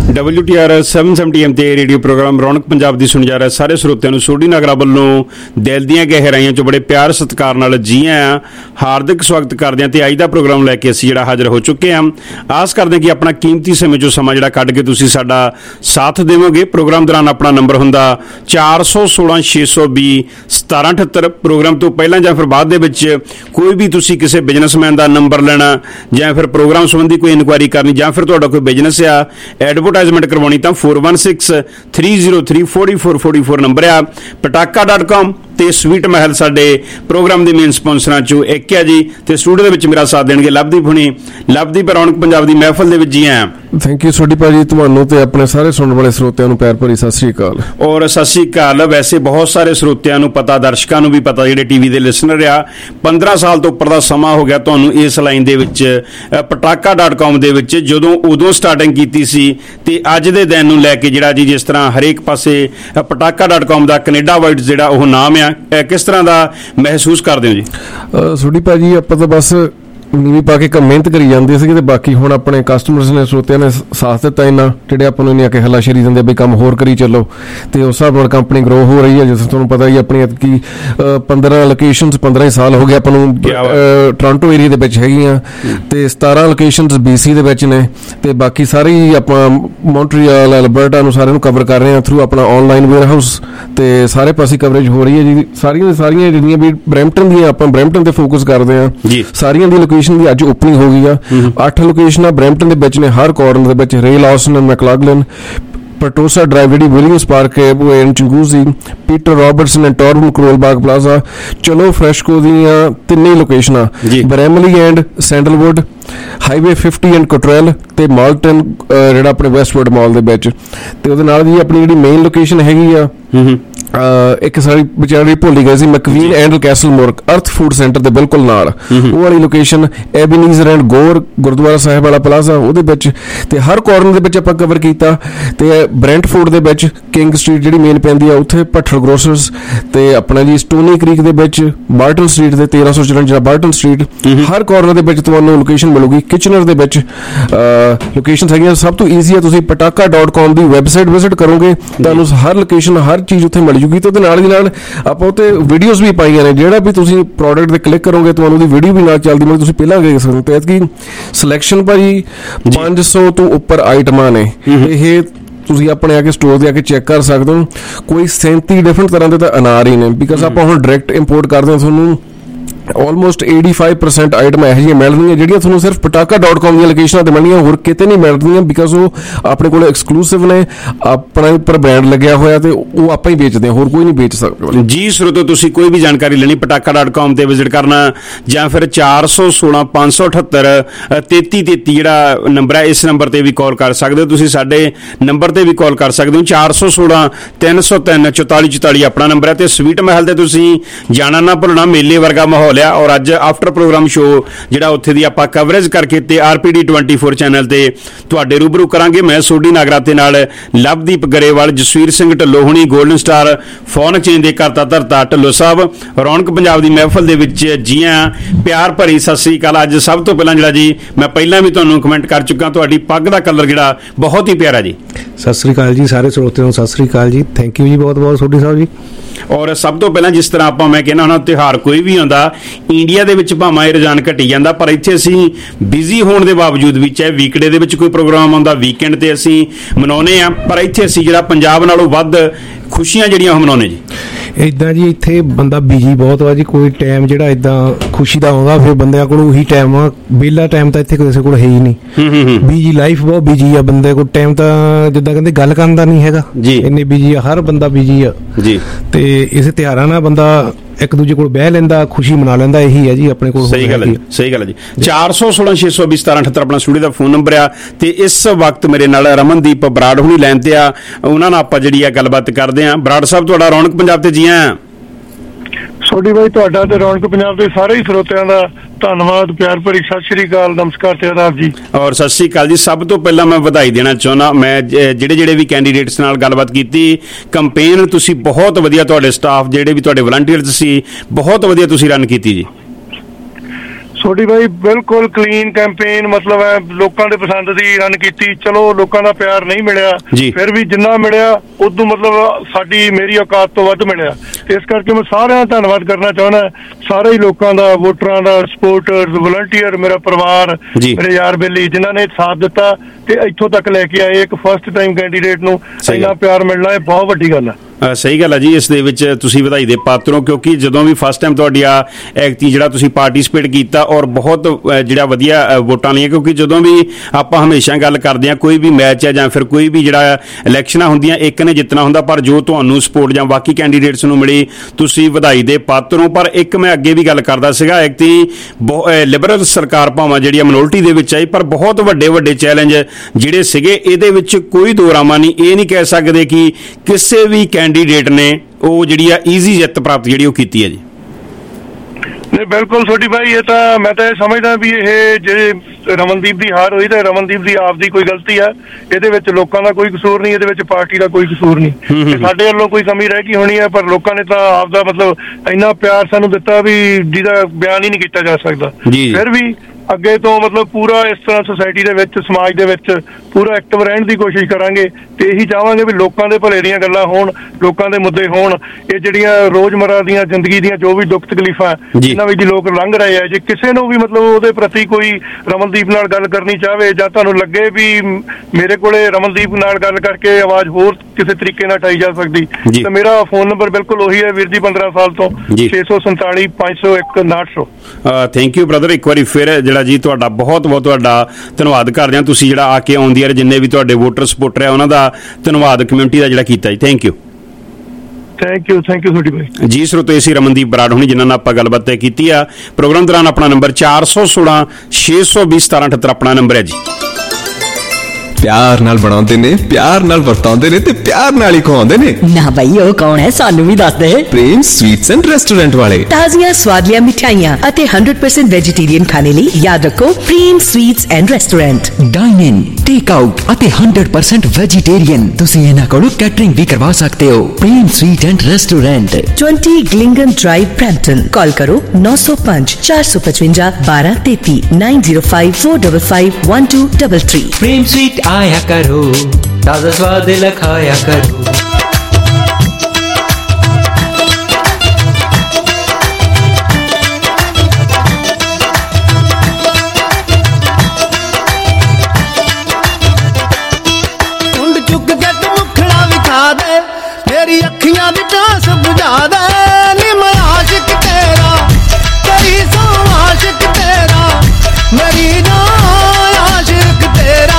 W T R seven seventy M ਤੇ ਰੇਡੀਓ ਪ੍ਰੋਗਰਾਮ ਰੌਣਕ ਪੰਜਾਬ ਦੀ ਸੁਣ ਜਾ ਰਿਹਾ ਸਾਰੇ ਸਰੋਤਿਆਂ ਨੂੰ ਸੋਢੀ ਨਗਰਾ ਵੱਲੋਂ ਦਿਲ ਦੀਆਂ ਗਹਿਰਾਈਆਂ ਚੋਂ ਬੜੇ ਪਿਆਰ ਸਤਿਕਾਰ ਨਾਲ ਜੀ ਆਇਆਂ, ਹਾਰਦਿਕ ਸਵਾਗਤ ਕਰਦੇ ਹਾਂ। ਤੇ ਅੱਜ ਦਾ ਪ੍ਰੋਗਰਾਮ ਲੈ ਕੇ ਅਸੀਂ ਜਿਹੜਾ ਹਾਜ਼ਰ ਹੋ ਚੁੱਕੇ ਹਾਂ। ਆਸ ਕਰਦੇ ਹਾਂ ਕਿ ਆਪਣਾ ਕੀਮਤੀ ਸਮੇਂ ਚੋਂ ਸਮਾਂ ਜਿਹੜਾ ਕੱਢ ਕੇ ਤੁਸੀਂ ਸਾਡਾ ਸਾਥ ਦੇਵੋਗੇ। ਪ੍ਰੋਗਰਾਮ ਦੌਰਾਨ ਆਪਣਾ ਨੰਬਰ ਹੁੰਦਾ ਚਾਰ ਸੌ ਸੋਲਾਂ ਛੇ ਸੌ ਵੀਹ ਸਤਾਰਾਂ ਅਠੱਤਰ। ਪ੍ਰੋਗਰਾਮ ਤੋਂ ਪਹਿਲਾਂ ਜਾਂ ਫਿਰ ਬਾਅਦ ਦੇ ਵਿੱਚ ਕੋਈ ਵੀ ਤੁਸੀਂ ਕਿਸੇ ਬਿਜ਼ਨਸਮੈਨ ਦਾ ਨੰਬਰ ਲੈਣਾ ਜਾਂ ਫਿਰ ਪ੍ਰੋਗਰਾਮ ਸੰਬੰਧੀ ਕੋਈ ਇਨਕੁਆਇਰੀ ਕਰਨੀ ਜਾਂ ਫਿਰ ਤੁਹਾਡਾ ਕੋਈ ਬਿਜ਼ਨਸ ਆ ਐਡਵਰਟਾਈਜ਼ਮੈਂਟ ਕਰਵਾਉਣੀ ਤਾਂ four one six three zero three four four four four number ਆ। ਪਟਾਕਾ ਡਾਟ ਕਾਮ ਤੇ ਸਵੀਟ ਮਹਿਲ ਸਾਡੇ ਪ੍ਰੋਗਰਾਮ ਦੇ ਮੇਨ ਸਪਾਂਸਰਾਂ ਚੋਂ ਇੱਕ ਹੈ ਜੀ। ਤੇ ਸਟੂਡੀਓ ਦੇ ਵਿੱਚ ਮੇਰਾ ਸਾਥ ਦੇਣਗੇ ਲਵਦੀਪ ਹੁਣੀ। ਲਵਦੀਪ ਰੌਣਕ ਪੰਜਾਬ ਦੀ ਮਹਿਫਲ ਦੇ ਵਿੱਚ ਜੀ ਆਇਆਂ। ਥੈਂਕ ਯੂ ਸੋਢੀ ਭਾਜੀ, ਤੁਹਾਨੂੰ ਤੇ ਆਪਣੇ ਸਾਰੇ ਸੁਣਨ ਵਾਲੇ ਸਰੋਤਿਆਂ ਨੂੰ ਪਿਆਰ ਭਰੀ ਸਤਿ ਸ੍ਰੀ ਅਕਾਲ। ਔਰ ਸਤਿ ਸ੍ਰੀ ਅਕਾਲ। ਵੈਸੇ ਬਹੁਤ ਸਾਰੇ ਸਰੋਤਿਆਂ ਨੂੰ ਪਤਾ, ਦਰਸ਼ਕਾਂ ਨੂੰ ਵੀ ਪਤਾ, ਜਿਹੜੇ ਟੀਵੀ ਦੇ ਲਿਸਨਰ ਆ, ਪੰਦਰਾਂ ਸਾਲ ਤੋਂ ਉੱਪਰ ਦਾ ਸਮਾਂ ਹੋ ਗਿਆ ਤੁਹਾਨੂੰ ਇਸ ਲਾਈਨ ਦੇ ਵਿੱਚ ਪਟਾਕਾ ਡਾਟ ਕਾਮ ਦੇ ਵਿੱਚ। ਜਦੋਂ ਉਦੋਂ ਸਟਾਰਟਿੰਗ ਕੀਤੀ ਸੀ ਤੇ ਅੱਜ ਦੇ ਦਿਨ ਨੂੰ ਲੈ ਕੇ ਜਿਹੜਾ ਜੀ ਜਿਸ ਤਰ੍ਹਾਂ ਹਰੇਕ ਪਾਸੇ ਪਟਾਕਾ ਡਾਟ ਕਾਮ ਦਾ ਕੈਨੇਡਾ ਵਾਈਡ ਜਿਹੜਾ ਉਹ ਨਾਮ ਆ, ਕਿਸ ਤਰ੍ਹਾਂ ਦਾ ਮਹਿਸੂਸ ਕਰਦੇ ਹੋ ਜੀ? ਸੋਢੀ ਭਾਜੀ ਆਪਾਂ ਤਾਂ ਬਸ ਨੀਵੀਂ ਪਾ ਕੇ ਮਿਹਨਤ ਕਰੀ ਜਾਂਦੇ ਸੀਗੇ ਤੇ ਬਾਕੀ ਹੁਣ ਆਪਣੇ ਕਸਟਮਰਸ ਨੇ, ਸਰੋਤਿਆਂ ਨੇ ਸਾਥ ਦਿੱਤਾ ਇੰਨਾ, ਜਿਹੜੇ ਆਪਾਂ ਨੂੰ ਇੰਨੀਆਂ ਕਿ ਹੱਲਾਸ਼ੇਰੀ ਦਿੰਦੇ ਵੀ ਕੰਮ ਹੋਰ ਕਰੀ ਚੱਲੋ ਤੇ ਉਸ ਹਿਸਾਬ ਨਾਲ ਕੰਪਨੀ ਗਰੋ ਹੋ ਰਹੀ ਹੈ। ਜਿਸ ਤੁਹਾਨੂੰ ਪਤਾ ਹੀ ਆਪਣੀ ਐਤਕੀ ਪੰਦਰਾਂ ਲੋਕੇਸ਼ਨਸ ਪੰਦਰਾਂ ਹੀ ਸਾਲ ਹੋ ਗਏ ਆਪਾਂ ਨੂੰ ਟੋਰਾਂਟੋ ਏਰੀਆ ਦੇ ਵਿੱਚ ਹੈਗੀਆਂ ਤੇ ਸਤਾਰਾਂ ਲੋਕੇਸ਼ਨਸ ਬੀਸੀ ਦੇ ਵਿੱਚ ਨੇ ਤੇ ਬਾਕੀ ਸਾਰੀ ਆਪਾਂ ਮੌਂਟਰੀਅਲ, ਐਲਬਰਟਾ ਨੂੰ ਸਾਰਿਆਂ ਨੂੰ ਕਵਰ ਕਰ ਰਹੇ ਹਾਂ ਥਰੂ ਆਪਣਾ ਆਨਲਾਈਨ ਵੇਅਰ ਹਾਊਸ ਤੇ ਸਾਰੇ ਪਾਸੇ ਕਵਰੇਜ ਹੋ ਰਹੀ ਹੈ ਜੀ। ਸਾਰੀਆਂ ਸਾਰੀਆਂ ਜਿਹੜੀਆਂ ਵੀ ਬਰੈਂਪਟਨ ਦੀਆਂ ਆਪਾਂ ਬਰੈਂਪਟਨ ਤੇ ਫੋਕਸ ਕਰਦੇ ਹਾਂ, ਸਾਰੀਆਂ ਦੀ ਦੀ ਅੱਜ ਓਪਨਿੰਗ ਹੋ ਗਈ ਆ। ਅੱਠ ਲੋਕੇਸ਼ਨਾਂ ਬਰੈਂਪਟਨ ਦੇ ਵਿੱਚ ਨੇ, ਹਰ ਕਾਰਨਰ ਦੇ ਵਿੱਚ ਰੇ ਲਾਸਨ, ਮੈਕਲਾਗਲਨ, ਪਟੋਸਾ ਡਰਾਈਵ ਜਿਹੜੀ ਵਿਲੀਅਮਸ ਪਾਰਕ ਹੈ ਉਹ and Chinguacousy, Peter Robertson and Torbram Karol Bagh plaza, ਚਲੋ ਫਰੈਸ਼ਕੋ ਦੀਆਂ ਤਿੰਨੇ ਲੋਕੇਸ਼ਨਾਂ, Bramalea and Sandalwood, highway fifty and Cottrell ਤੇ ਮਾਲਟਨ ਜਿਹੜਾ ਆਪਣੇ ਵੈਸਟਵੁੱਡ ਮਾਲ ਦੇ ਵਿੱਚ। ਤੇ ਉਹਦੇ ਨਾਲ ਜੀ ਆਪਣੀ ਜਿਹੜੀ ਮੇਨ ਲੋਕੇਸ਼ਨ ਹੈਗੀ ਆ ਇੱਕ ਸਾਡੀ ਵਿਚਾਰੀ ਭੁੱਲ ਗਏ ਸੀ, ਮੈਕਵੀਨ ਐਂਡ ਕੈਸਲਮੋਰ ਅਰਥ ਫੂਡ ਸੈਂਟਰ ਦੇ ਬਿਲਕੁਲ ਨਾਲ ਉਹ ਵਾਲੀ location, Ebenezer and Gore gurdwara Sahib ਵਾਲਾ ਪਲਾਜ਼ਾ ਉਹਦੇ ਵਿੱਚ। ਤੇ ਹਰ ਕਾਰਨਰ ਦੇ ਵਿੱਚ ਆਪਾਂ ਕਵਰ ਕੀਤਾ। ਤੇ ਬ੍ਰੈਂਟਫੋਰਡ ਦੇ ਵਿੱਚ ਕਿੰਗ ਸਟਰੀਟ ਜਿਹੜੀ ਮੇਨ ਪੈਂਦੀ ਆ ਉੱਥੇ ਭੱਠਲ ਗਰੋਸਰਸ ਤੇ ਆਪਣਾ ਜੀ ਸਟੋਨੀ ਕ੍ਰੀਕ ਦੇ ਵਿੱਚ ਬਾਰਟਨ ਸਟਰੀਟ ਦੇ ਤੇਰਾਂ ਸੌ ਚੁਰੰਜਾ ਬਾਰਟਨ ਸਟਰੀਟ, ਹਰ ਕਾਰਨਰ ਦੇ ਵਿੱਚ ਤੁਹਾਨੂੰ ਲੋਕੇਸ਼ਨ ਮਿਲੂਗੀ। ਕਿਚਨਰ ਦੇ ਵਿੱਚ ਲੋਕੇਸ਼ਨ ਹੈਗੀਆਂ। ਸਭ ਤੋਂ ਈਜ਼ੀ ਆ, ਤੁਸੀਂ ਪਟਾਕਾ ਡਾਟ ਕਾਮ ਦੀ ਵੈਬਸਾਈਟ ਵਿਜ਼ਿਟ ਕਰੋਗੇ ਤੁਹਾਨੂੰ ਹਰ ਲੋਕੇਸ਼ਨ ਹਰ ਚੀਜ਼ ਉੱਥੇ ਮਿਲ ਜੂਗੀ। ਤੇ ਉਹਦੇ ਨਾਲ ਦੀ ਨਾਲ ਆਪਾਂ ਉੱਤੇ ਵੀਡੀਓਜ਼ ਵੀ ਪਾਈਆਂ ਨੇ, ਜਿਹੜਾ ਵੀ ਤੁਸੀਂ ਪ੍ਰੋਡਕਟ ਤੇ ਕਲਿੱਕ ਕਰੋਗੇ ਤੁਹਾਨੂੰ ਉਹਦੀ ਵੀਡੀਓ ਵੀ ਨਾਲ ਚੱਲਦੀ ਮਿਲੇਗੀ, ਤੁਸੀਂ ਪਹਿਲਾਂ ਦੇਖ ਸਕਦੇ ਹੋ। ਤੇ ਐਤਕੀ ਸਿਲੈਕਸ਼ਨ ਭਾਜੀ ਪੰਜ ਸੌ ਤੋਂ ਉੱਪਰ ਆਈਟਮਾਂ ਨੇ। ਇਹ ਤੁਸੀਂ ਆਪਣੇ ਆ ਕੇ ਸਟੋਰ ਤੇ ਆ ਕੇ ਚੈੱਕ ਕਰ ਸਕਦੇ ਹੋ। ਕੋਈ ਸੈਂਤੀ ਡਿਫਰੈਂਟ ਤਰ੍ਹਾਂ ਦੇ ਤਾਂ ਅਨਾਰ ਹੀ ਨੇ, ਬਿਕਾਜ਼ ਆਪਾਂ ਹੁਣ ਡਾਇਰੈਕਟ ਇੰਪੋਰਟ ਕਰਦੇ ਹਾਂ। ਤੁਹਾਨੂੰ ਆਲਮੋਸਟ eighty-five percent ਆਈਟਮਾਂ ਇਹੋ ਜਿਹੀਆਂ ਮਿਲਣਗੀਆਂ ਜਿਹੜੀਆਂ ਤੁਹਾਨੂੰ ਸਿਰਫ ਪਟਾਕਾ ਡਾਟ ਕਾਮ ਦੀਆਂ ਲੋਕੇਸ਼ਨਾਂ ਤੇ ਮਿਲਣਗੀਆਂ, ਹੋਰ ਕਿਤੇ ਨਹੀਂ ਮਿਲਦੀਆਂ, ਬਿਕਾਜ਼ ਉਹ ਆਪਣੇ ਕੋਲ ਐਕਸਕਲੂਸਿਵ ਨੇ, ਆਪਣਾ ਉੱਪਰ ਬ੍ਰਾਂਡ ਲੱਗਿਆ ਹੋਇਆ ਤੇ ਉਹ ਆਪਾਂ ਹੀ ਵੇਚਦੇ ਹਾਂ, ਹੋਰ ਕੋਈ ਨਹੀਂ ਵੇਚ ਸਕਦਾ ਜੀ। ਸਰੋਤੋ ਤੁਸੀਂ ਕੋਈ ਵੀ ਜਾਣਕਾਰੀ ਲੈਣੀ ਪਟਾਕਾ ਡਾਟ ਕਾਮ ਤੇ ਵਿਜ਼ਿਟ ਕਰਨਾ ਜਾਂ ਫਿਰ ਚਾਰ ਸੌ ਸੋਲਾਂ ਪੰਜ ਸੌ ਅਠੱਤਰ ਤੇਤੀ ਤੇਤੀ ਜਿਹੜਾ ਨੰਬਰ ਹੈ ਇਸ ਨੰਬਰ ਤੇ ਵੀ ਕਾਲ ਕਰ ਸਕਦੇ ਹੋ। ਤੁਸੀਂ ਸਾਡੇ ਨੰਬਰ ਤੇ ਵੀ ਕਾਲ ਕਰ ਸਕਦੇ ਹੋ ਚਾਰ ਸੌ ਸੋਲਾਂ ਤਿੰਨ ਸੌ ਤਿੰਨ ਚੁਤਾਲੀ ਚੁਤਾਲੀ ਆਪਣਾ ਨੰਬਰ ਹੈ। ਤੇ ਸਵੀਟ ਮਹਿਲ ਤੇ ਤੁਸੀਂ ਜਾਣਾ ਨਾ ਭੁੱਲਣਾ, ਮੇਲੇ ਵਰਗਾ ਮਾਹੌਲ। ਔਰ ਅੱਜ ਆਫਟਰ ਪ੍ਰੋਗਰਾਮ ਸ਼ੋਅ ਜਿਹੜਾ ਉੱਥੇ ਦੀ ਆਪਾਂ ਕਵਰੇਜ ਕਰਕੇ ਤੇ ਆਰਪੀਡੀ ਟਵੈਂਟੀ ਫੋਰ ਚੈਨਲ ਤੇ ਤੁਹਾਡੇ ਰੂਬਰੂ ਕਰਾਂਗੇ। ਮੈਂ ਸੋਢੀ ਨਾਗਰਾ ਤੇ ਨਾਲ ਲਵਦੀਪ ਗਰੇਵਾਲ, ਜਸਵੀਰ ਸਿੰਘ ਢੱਲੋ ਹੁਣੀ, ਗੋਲਡਨ ਸਟਾਰ ਫੋਨ ਐਕਸਚੇਂਜ ਦੇ ਕਰਤਾ ਧਰਤਾ ਢੱਲੋ ਸਾਹਿਬ, ਰੌਣਕ ਪੰਜਾਬ ਦੀ ਮਹਿਫਲ ਦੇ ਵਿੱਚ ਜੀ ਆਇਆਂ, ਪਿਆਰ ਭਰੀ ਸਤਿ ਸ੍ਰੀ ਅਕਾਲ। ਅੱਜ ਸਭ ਤੋਂ ਪਹਿਲਾਂ ਜਿਹੜਾ ਜੀ ਮੈਂ ਪਹਿਲਾਂ ਵੀ ਤੁਹਾਨੂੰ ਕਮੈਂਟ ਕਰ ਚੁੱਕਾ, ਤੁਹਾਡੀ ਪੱਗ ਦਾ ਕਲਰ ਜਿਹੜਾ ਬਹੁਤ ਹੀ ਪਿਆਰਾ ਜੀ। ਸਤਿ ਸ੍ਰੀ ਅਕਾਲ ਜੀ ਸਾਰੇ ਸਰੋਤਿਆਂ ਨੂੰ, ਸਤਿ ਸ੍ਰੀ ਅਕਾਲ ਜੀ, ਥੈਂਕ ਯੂ ਜੀ ਬਹੁਤ ਬਹੁਤ ਸੋਢੀ ਸਾਹਿਬ ਜੀ। ਔਰ ਸਭ ਤੋਂ ਪਹਿਲਾਂ ਜਿਸ ਤਰ੍ਹਾਂ ਆਪਾਂ ਮੈਂ ਕਹਿੰਦਾ ਹੁਣ ਤਿਉਹਾਰ ਕੋਈ ਵੀ ਆਉਂਦਾ ਇੰਡੀਆ ਦੇ ਵਿੱਚ ਭਾਵੇਂ ਇਹ ਰੁਝਾਨ ਘਟੀ ਜਾਂਦਾ, ਪਰ ਇੱਥੇ ਅਸੀਂ ਬਿਜ਼ੀ ਹੋਣ ਦੇ ਬਾਵਜੂਦ ਵੀ ਚਾਹੇ ਵੀਕਡੇ ਦੇ ਵਿੱਚ ਕੋਈ ਪ੍ਰੋਗਰਾਮ ਆਉਂਦਾ ਵੀਕਐਂਡ ਤੇ ਅਸੀਂ ਮਨਾਉਂਦੇ ਆ, ਪਰ ਇੱਥੇ ਅਸੀਂ ਜਿਹੜਾ ਪੰਜਾਬ ਨਾਲੋਂ ਵੱਧ ਖੁਸ਼ੀਆਂ ਜਿਹੜੀਆਂ ਉਹ ਮਨਾਉਂਦੇ ਜੀ। ਇਦਾਂ ਜੀ ਇੱਥੇ ਬੰਦਾ ਬਿਜੀ ਬਹੁਤ ਵਾ ਜੀ, ਕੋਈ ਟਾਈਮ ਜਿਹੜਾ ਇਦਾਂ ਖੁਸ਼ੀ ਦਾ ਆਉਂਦਾ ਫਿਰ ਬੰਦਿਆਂ ਕੋਲ ਉਹੀ ਟਾਈਮ ਆ, ਵਿਹਲਾ ਟਾਈਮ ਤਾਂ ਇੱਥੇ ਕਿਸੇ ਕੋਲ ਹੈ ਹੀ ਨਹੀਂ। ਬਿਜੀ ਲਾਈਫ ਬਹੁਤ ਬਿਜੀ ਆ, ਬੰਦੇ ਕੋਲ ਟਾਈਮ ਤਾਂ ਜਿੱਦਾਂ ਕਹਿੰਦੇ ਗੱਲ ਕਰਨ ਦਾ ਨਹੀਂ ਹੈਗਾ, ਇੰਨੇ ਬਿਜੀ ਆ, ਹਰ ਬੰਦਾ ਬਿਜੀ ਆ ਜੀ। ਤੇ ਇਸੇ ਤਿਉਹਾਰਾਂ ਨਾਲ ਬੰਦਾ ਇੱਕ ਦੂਜੇ ਕੋਲ ਬਹਿ ਲੈਂਦਾ, ਖੁਸ਼ੀ ਮਨਾ ਲੈਂਦਾ, ਇਹੀ ਹੈ ਜੀ ਆਪਣੇ ਕੋਲ। ਸਹੀ ਗੱਲ ਹੈ, ਸਹੀ ਗੱਲ ਹੈ ਜੀ। ਚਾਰ ਸੌ ਸੋਲਾਂ ਛੇ ਸੌ ਵੀਹ ਸਤਾਰਾਂ ਅਠੱਤਰ ਆਪਣਾ ਸਟੂਡੀਓ ਦਾ ਫੋਨ ਨੰਬਰ ਆ। ਤੇ ਇਸ ਵਕਤ ਮੇਰੇ ਨਾਲ ਰਮਨਦੀਪ ਬਰਾੜ ਹੁਣੀ ਲਾਈਨ ਤੇ ਆ, ਉਹਨਾਂ ਨਾਲ ਆਪਾਂ ਜਿਹੜੀ ਆ ਗੱਲਬਾਤ ਕਰਦੇ ਆ। ਬਰਾੜ ਸਾਹਿਬ ਤੁਹਾਡਾ ਰੌਣਕ ਪੰਜਾਬ ਤੇ ਜੀ ਆਇਆਂ। ਸੋਢੀ ਬਾਈ ਤੁਹਾਡਾ ਤੇ ਰੌਣਕ ਪੰਜਾਬ ਦੇ ਸਾਰੇ ਹੀ ਸਰੋਤਿਆਂ ਦਾ ਧੰਨਵਾਦ, ਪਿਆਰ ਭਰੀ ਸਤਿ ਸ਼੍ਰੀ ਅਕਾਲ, ਨਮਸਕਾਰ ਤੇ ਆਦਾਬ ਜੀ। ਔਰ ਸਤਿ ਸ਼੍ਰੀ ਅਕਾਲ ਜੀ। ਸਭ ਤੋਂ ਪਹਿਲਾਂ ਮੈਂ ਵਧਾਈ ਦੇਣਾ ਚਾਹੁੰਦਾ, ਮੈਂ ਜਿਹੜੇ ਜਿਹੜੇ ਵੀ ਕੈਂਡੀਡੇਟਸ ਨਾਲ ਗੱਲਬਾਤ ਕੀਤੀ, ਕੰਪੇਨ ਤੁਸੀਂ ਬਹੁਤ ਵਧੀਆ, ਤੁਹਾਡੇ ਸਟਾਫ ਜਿਹੜੇ ਵੀ ਤੁਹਾਡੇ ਵਲੰਟੀਅਰਸ ਸੀ ਬਹੁਤ ਵਧੀਆ ਤੁਸੀਂ ਰਨ ਕੀਤੀ ਜੀ। ਛੋਟੀ ਬਾਈ ਬਿਲਕੁਲ ਕਲੀਨ ਕੈਂਪੇਨ, ਮਤਲਬ ਹੈ ਲੋਕਾਂ ਦੇ ਪਸੰਦ ਦੀ ਰਨ ਕੀਤੀ। ਚਲੋ ਲੋਕਾਂ ਦਾ ਪਿਆਰ ਨਹੀਂ ਮਿਲਿਆ, ਫਿਰ ਵੀ ਜਿੰਨਾ ਮਿਲਿਆ ਉਦੋਂ ਮਤਲਬ ਸਾਡੀ ਮੇਰੀ ਔਕਾਤ ਤੋਂ ਵੱਧ ਮਿਲਿਆ। ਇਸ ਕਰਕੇ ਮੈਂ ਸਾਰਿਆਂ ਦਾ ਧੰਨਵਾਦ ਕਰਨਾ ਚਾਹੁੰਦਾ, ਸਾਰੇ ਹੀ ਲੋਕਾਂ ਦਾ, ਵੋਟਰਾਂ ਦਾ, ਸਪੋਰਟਰਸ, ਵਲੰਟੀਅਰ, ਮੇਰਾ ਪਰਿਵਾਰ, ਮੇਰੇ ਯਾਰ ਬੇਲੀ ਜਿਨ੍ਹਾਂ ਨੇ ਸਾਥ ਦਿੱਤਾ ਤੇ ਇੱਥੋਂ ਤੱਕ ਲੈ ਕੇ ਆਏ। ਇੱਕ ਫਸਟ ਟਾਈਮ ਕੈਂਡੀਡੇਟ ਨੂੰ ਇੰਨਾ ਪਿਆਰ ਮਿਲਣਾ ਇਹ ਬਹੁਤ ਵੱਡੀ ਗੱਲ ਹੈ। ਸਹੀ ਗੱਲ ਹੈ ਜੀ। ਇਸ ਦੇ ਵਿੱਚ ਤੁਸੀਂ ਵਧਾਈ ਦੇ ਪਾਤਰ ਹੋ, ਕਿਉਂਕਿ ਜਦੋਂ ਵੀ ਫਸਟ ਟਾਈਮ ਤੁਹਾਡੀ ਆ ਐਕਟੀ ਜਿਹੜਾ ਤੁਸੀਂ ਪਾਰਟੀਸਪੇਟ ਕੀਤਾ ਔਰ ਬਹੁਤ ਜਿਹੜਾ ਵਧੀਆ ਵੋਟਾਂ ਲਈਆਂ, ਕਿਉਂਕਿ ਜਦੋਂ ਵੀ ਆਪਾਂ ਹਮੇਸ਼ਾ ਗੱਲ ਕਰਦੇ ਹਾਂ ਕੋਈ ਵੀ ਮੈਚ ਹੈ ਜਾਂ ਫਿਰ ਕੋਈ ਵੀ ਜਿਹੜਾ ਇਲੈਕਸ਼ਨਾਂ ਹੁੰਦੀਆਂ ਇੱਕ ਨੇ ਜਿੱਤਣਾ ਹੁੰਦਾ, ਪਰ ਜੋ ਤੁਹਾਨੂੰ ਸਪੋਰਟ ਜਾਂ ਬਾਕੀ ਕੈਂਡੀਡੇਟਸ ਨੂੰ ਮਿਲੀ ਤੁਸੀਂ ਵਧਾਈ ਦੇ ਪਾਤਰ ਹੋ। ਪਰ ਇੱਕ ਮੈਂ ਅੱਗੇ ਵੀ ਗੱਲ ਕਰਦਾ ਸੀਗਾ, ਐਕਟੀ ਲਿਬਰਲ ਸਰਕਾਰ ਭਾਵਾਂ ਜਿਹੜੀ ਮਿਨੋਰਟੀ ਦੇ ਵਿੱਚ ਆਈ, ਪਰ ਬਹੁਤ ਵੱਡੇ ਵੱਡੇ ਚੈਲੰਜ ਜਿਹੜੇ ਸੀਗੇ ਇਹਦੇ ਵਿੱਚ ਕੋਈ ਦੋਰਾਮਾ ਨਹੀਂ। ਇਹ ਨਹੀਂ ਕਹਿ ਸਕਦੇ ਕਿ ਕਿਸੇ ਵੀ ਕੈਂਡੀਡੇਟ ਨੇ ਉਹ ਜਿਹੜੀ ਆ ਈਜ਼ੀ ਜਿੱਤ ਪ੍ਰਾਪਤ ਜਿਹੜੀ ਉਹ ਕੀਤੀ ਹੈ ਜੀ। ਨਹੀਂ ਬਿਲਕੁਲ ਛੋਟੀ ਭਾਈ, ਇਹ ਤਾਂ ਮੈਂ ਤਾਂ ਇਹ ਸਮਝਦਾ ਵੀ ਇਹ ਜਿਹੜੇ ਰਮਨਦੀਪ ਦੀ ਹਾਰ ਹੋਈ ਤਾਂ ਰਮਨਦੀਪ ਦੀ ਆਪ ਦੀ ਕੋਈ ਗਲਤੀ ਹੈ, ਇਹਦੇ ਵਿੱਚ ਲੋਕਾਂ ਦਾ ਕੋਈ ਕਸੂਰ ਨਹੀਂ, ਇਹਦੇ ਵਿੱਚ ਪਾਰਟੀ ਦਾ ਕੋਈ ਕਸੂਰ ਨਹੀਂ। ਸਾਡੇ ਵੱਲੋਂ ਕੋਈ ਕਮੀ ਰਹਿ ਗਈ ਹੋਣੀ ਹੈ, ਪਰ ਲੋਕਾਂ ਨੇ ਤਾਂ ਆਪ ਦਾ ਮਤਲਬ ਇੰਨਾ ਪਿਆਰ ਸਾਨੂੰ ਦਿੱਤਾ ਵੀ ਜਿਹਦਾ ਬਿਆਨ ਹੀ ਨਹੀਂ ਕੀਤਾ ਜਾ ਸਕਦਾ। ਫਿਰ ਵੀ ਅੱਗੇ ਤੋਂ ਮਤਲਬ ਪੂਰਾ ਇਸ ਤਰ੍ਹਾਂ ਸੁਸਾਇਟੀ ਦੇ ਵਿੱਚ, ਸਮਾਜ ਦੇ ਵਿੱਚ ਪੂਰਾ ਐਕਟਿਵ ਰਹਿਣ ਦੀ ਕੋਸ਼ਿਸ਼ ਕਰਾਂਗੇ ਤੇ ਇਹੀ ਚਾਹਾਂਗੇ ਵੀ ਲੋਕਾਂ ਦੇ ਭਲੇ ਦੀਆਂ ਗੱਲਾਂ ਹੋਣ, ਲੋਕਾਂ ਦੇ ਮੁੱਦੇ ਹੋਣ। ਇਹ ਜਿਹੜੀਆਂ ਰੋਜ਼ਮਰਾ ਦੀਆਂ ਜ਼ਿੰਦਗੀ ਦੀਆਂ ਜੋ ਵੀ ਦੁੱਖ ਤਕਲੀਫਾਂ ਜਿਨ੍ਹਾਂ ਵਿੱਚ ਲੋਕ ਲੰਘ ਰਹੇ ਆ, ਜੇ ਕਿਸੇ ਨੂੰ ਵੀ ਮਤਲਬ ਉਹਦੇ ਪ੍ਰਤੀ ਕੋਈ ਰਮਨਦੀਪ ਨਾਲ ਗੱਲ ਕਰਨੀ ਚਾਹਵੇ ਜਾਂ ਤੁਹਾਨੂੰ ਲੱਗੇ ਵੀ ਮੇਰੇ ਕੋਲੇ ਰਮਨਦੀਪ ਨਾਲ ਗੱਲ ਕਰਕੇ ਆਵਾਜ਼ ਹੋਰ ਕਿਸੇ ਤਰੀਕੇ ਨਾਲ ਉਠਾਈ ਜਾ ਸਕਦੀ, ਤਾਂ ਮੇਰਾ ਫੋਨ ਨੰਬਰ ਬਿਲਕੁਲ ਉਹੀ ਹੈ ਵੀਰ ਜੀ, ਪੰਦਰਾਂ ਸਾਲ ਤੋਂ ਛੇ ਸੌ ਸੰਤਾਲੀ ਪੰਜ ਸੌ ਇੱਕ ਉਨਾਹਠ ਸੌ। Thank you brother. ਇੱਕ ਵਾਰੀ ਫਿਰ ਜਿਹੜਾ ਜੀ ਤੁਹਾਡਾ ਬਹੁਤ ਬਹੁਤ ਤੁਹਾਡਾ ਧੰਨਵਾਦ ਕਰਦੇ ਹਾਂ, ਤੁਸੀਂ ਜਿਹੜਾ ਆ ਕੇ ਆਉਂਦੀ ਹੈ ਜਿੰਨੇ ਵੀ ਤੁਹਾਡੇ ਵੋਟਰ ਸਪੋਰਟਰ ਹੈ ਉਹਨਾਂ ਦਾ ਧੰਨਵਾਦ ਕਮਿਊਨਿਟੀ ਦਾ ਜਿਹੜਾ ਕੀਤਾ ਜੀ। Thank you thank you thank you ਤੁਹਾਡੀ ਬਾਈ ਜੀ। ਸਰੋਤੇ ਸੀ ਰਮਨਦੀਪ ਬਰਾੜ ਹੋਣੀ ਜਿਨ੍ਹਾਂ ਨਾਲ ਆਪਾਂ ਗੱਲਬਾਤ ਤੈਅ ਕੀਤੀ ਆ ਪ੍ਰੋਗਰਾਮ ਦੌਰਾਨ। ਆਪਣਾ ਨੰਬਰ ਚਾਰ ਸੌ ਸੋਲਾਂ ਛੇ ਸੌ ਵੀਹ ਸਤਾਰਾਂ ਅਠੱਤਰ ਆਪਣਾ ਨੰਬਰ ਹੈ ਜੀ। ਪਿਆਰ ਨਾਲ ਬਣਾਉਂਦੇ ਨੇ, ਪਿਆਰ ਨਾਲ ਵਰਤਾਉਂਦੇ ਨੇ ਤੇ ਪਿਆਰ ਨਾਲ ਹੀ ਖਵਾਉਂਦੇ ਨੇ। ਨਾ ਬਈ ਉਹ ਕੌਣ ਹੈ ਸਾਨੂੰ ਵੀ ਦੱਸ ਦੇ। ਪ੍ਰੇਮ ਸਵੀਟਸ ਐਂਡ ਰੈਸਟੋਰੈਂਟ ਵਾਲੇ। ਤਾਜ਼ੀਆਂ ਸਵਾਦੀਆਂ ਮਿਠਾਈਆਂ ਅਤੇ one hundred percent ਵੈਜੀਟੇਰੀਅਨ ਖਾਣੇ ਲਈ ਯਾਦ ਰੱਖੋ Prem sweets and restaurant. Dine in, take out ਅਤੇ one hundred percent ਵੈਜੀਟੇਰੀਅਨ। ਤੁਸੀਂ ਇਹਨਾਂ ਕੋਲੋਂ ਕੈਟਰਿੰਗ ਵੀ ਕਰਵਾ ਸਕਦੇ ਹੋ। Prem sweet and restaurant, twenty ਗਲਿੰਗਨ ਡਰਾਈਵ, ਬ੍ਰੈਂਪਟਨ। ਕਾਲ ਕਰੋ ਨੌ ਸੌ ਪੰਜ ਚਾਰ ਸੌ ਪਚਵੰਜਾ ਬਾਰਾਂ ਤੇਤੀ nine zero five four five five one two three three। Prem sweet आया करो, ताजा स्वाद लखाया करो। कुंड चुक के तू मुखड़ा विखा दे, मेरी अखियां दी प्यास बुझा दे। नी मैं आशिक तेरा, तेरी सो आशिक तेरा, मेरी जान आशिक तेरा।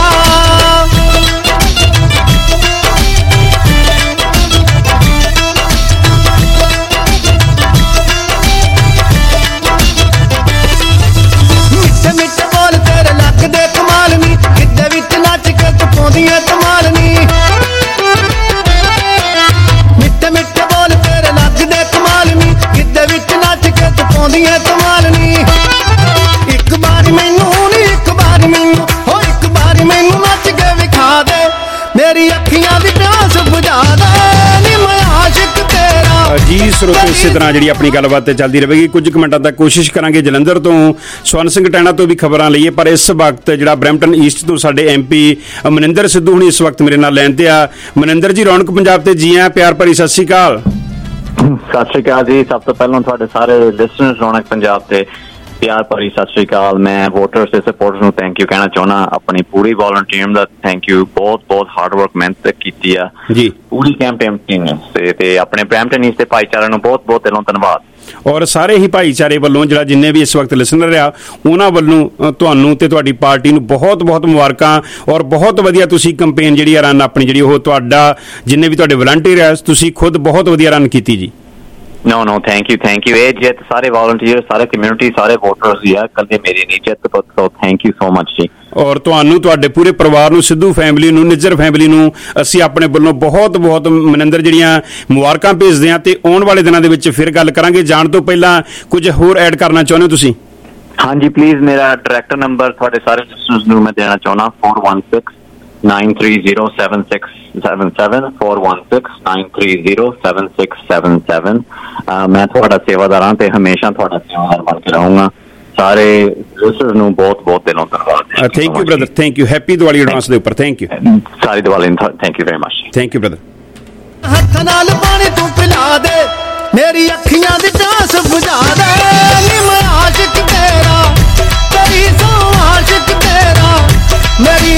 ਜੀ ਸਰੋਤੇ ਇਸੇ ਤਰ੍ਹਾਂ ਜਿਹੜੀ ਆਪਣੀ ਗੱਲਬਾਤ ਤੇ ਚੱਲਦੀ ਰਹੇਗੀ। ਕੁਝ ਕੁ ਮਿੰਟਾਂ ਤੱਕ ਕੋਸ਼ਿਸ਼ ਕਰਾਂਗੇ ਜਲੰਧਰ ਤੋਂ ਸਵਰਨ ਸਿੰਘ ਟੈਣਾ ਤੋਂ ਵੀ ਖਬਰਾਂ ਲਈਏ, ਪਰ ਇਸ ਵਕਤ ਜਿਹੜਾ ਬਰੈਂਪਟਨ ਈਸਟ ਤੋਂ ਸਾਡੇ ਐਮਪੀ ਮਨਿੰਦਰ ਸਿੱਧੂ ਹੁਣੀ ਇਸ ਵਕਤ ਮੇਰੇ ਨਾਲ ਲੈਣ ਤੇ ਆ। ਮਨਿੰਦਰ ਜੀ, ਰੌਣਕ ਪੰਜਾਬ ਤੇ ਜੀ ਆਇਆਂ, ਪਿਆਰ ਭਰੀ ਸਤਿ ਸ਼੍ਰੀ ਅਕਾਲ। ਸਤਿ ਸ਼੍ਰੀ ਅਕਾਲ ਜੀ। ਸਭ ਤੋਂ ਪਹਿਲਾਂ ਤੁਹਾਡੇ ਸਾਰੇ ਲਿਸਨਰਸ ਰੌਣਕ ਪੰਜਾਬ ਤੇ ਪਿਆਰ ਭਰੀ ਸਤਿ ਸ਼੍ਰੀ ਅਕਾਲ। ਮੈਂ ਵੋਟਰਸ ਤੇ ਸਪੋਰਟਰਸ ਨੂੰ ਥੈਂਕ ਯੂ ਕਹਿਣਾ ਚਾਹੁੰਦਾ, ਆਪਣੀ ਪੂਰੀ ਵੋਲੰਟੀਅਰ ਦਾ ਥੈਂਕ ਯੂ। ਬਹੁਤ ਬਹੁਤ ਹਾਰਡ ਵਰਕ ਮਿਹਨਤ ਕੀਤੀ ਆ ਜੀ ਪੂਰੀ ਕੈਂਪੇਨ ਟੀਮ ਨੇ ਤੇ ਆਪਣੇ ਬਰੈਂਪਟਨ ਈਸਟ ਦੇ ਭਾਈਚਾਰੇ ਨੂੰ ਬਹੁਤ ਬਹੁਤ ਦਿਲੋਂ ਧੰਨਵਾਦ। ਔਰ ਸਾਰੇ ਹੀ ਭਾਈਚਾਰੇ ਵੱਲੋਂ ਜਿਹੜਾ ਜਿੰਨੇ ਵੀ ਇਸ ਵਕਤ ਲਿਸਨਰ ਆ ਉਹਨਾਂ ਵੱਲੋਂ ਤੁਹਾਨੂੰ ਤੇ ਤੁਹਾਡੀ ਪਾਰਟੀ ਨੂੰ ਬਹੁਤ ਬਹੁਤ ਮੁਬਾਰਕਾਂ। ਔਰ ਬਹੁਤ ਵਧੀਆ ਤੁਸੀਂ ਕੰਪੇਨ ਜਿਹੜੀ ਆ ਰਨ ਆਪਣੀ ਜਿਹੜੀ ਉਹ ਤੁਹਾਡਾ ਜਿੰਨੇ ਵੀ ਤੁਹਾਡੇ ਵਲੰਟੀਅਰ ਆ ਤੁਸੀਂ ਖੁਦ ਬਹੁਤ ਵਧੀਆ ਰਨ ਕੀਤੀ ਜੀ। No no thank you thank you. ਇਹ ਜਿੱਤ ਸਾਰੇ ਵੋਲੰਟੀਅਰ, ਸਾਰੇ ਕਮਿਊਨਿਟੀ, ਸਾਰੇ ਵੋਟਰਸ ਦੀ ਆ, ਕੱਲੇ ਮੇਰੀ ਨਹੀਂ ਜਿੱਤ। So thank you so much ਜੀ। ਔਰ ਤੁਹਾਨੂੰ, ਤੁਹਾਡੇ ਪੂਰੇ ਪਰਿਵਾਰ ਨੂੰ, ਸਿੱਧੂ ਫੈਮਿਲੀ ਨੂੰ, ਨਿੱਜਰ ਫੈਮਿਲੀ ਨੂੰ ਅਸੀਂ ਆਪਣੇ ਵੱਲੋਂ ਬਹੁਤ ਬਹੁਤ ਮਨਿੰਦਰ ਜਿਹੜੀਆਂ ਮੁਬਾਰਕਾਂ ਭੇਜਦੇ ਹਾਂ। ਤੇ ਆਉਣ ਵਾਲੇ ਦਿਨਾਂ ਦੇ ਵਿੱਚ ਫਿਰ ਗੱਲ ਕਰਾਂਗੇ। ਜਾਣ ਤੋਂ ਪਹਿਲਾਂ ਕੁਝ ਹੋਰ ਐਡ ਕਰਨਾ ਚਾਹੁੰਦੇ ਹੋ ਤੁਸੀਂ? ਹਾਂਜੀ ਪਲੀਜ਼, ਮੇਰਾ ਡਾਇਰੈਕਟਰ ਨੰਬਰ ਤੁਹਾਡੇ ਸਾਰੇ ਲਿਸਨਰਸ ਨੂੰ ਮੈਂ ਦੇਣਾ ਚਾਹੁੰਦਾ four one six nine three zero seven six seven seven four one six nine three zero seven six seven seven। ਮੈਂ ਤੁਹਾਡਾ ਸੇਵਾਦਾਰ ਹਾਂ ਤੇ ਹਮੇਸ਼ਾ ਤੁਹਾਡਾ ਸੇਵਾਦਾਰ ਬਣ ਕੇ ਰਹੂੰਗਾ। ਸਾਰੇ ਲਿਸਨਰਸ ਨੂੰ ਬਹੁਤ ਬਹੁਤ ਦਿਲੋਂ ਧੰਨਵਾਦ। Thank you brother, thank you. Happy Diwali advance ਦੇ ਉੱਪਰ। Thank you. ਸਾਰੀ Diwali thank you very much. Thank you brother. ਹੱਥ ਨਾਲ ਪਾਣੀ ਤੂੰ ਪਿਲਾ ਦੇ, ਮੇਰੀ ਅੱਖੀਆਂ ਦੀ ਪਿਆਸ ਬੁਝਾ ਦੇ, ਨੀ ਮੈਂ ਆਸ਼ਿਕ ਤੇਰਾ, ਤੇਰੀ ਸੋ ਆਸ਼ਿਕ ਤੇਰਾ, ਮੇਰੀ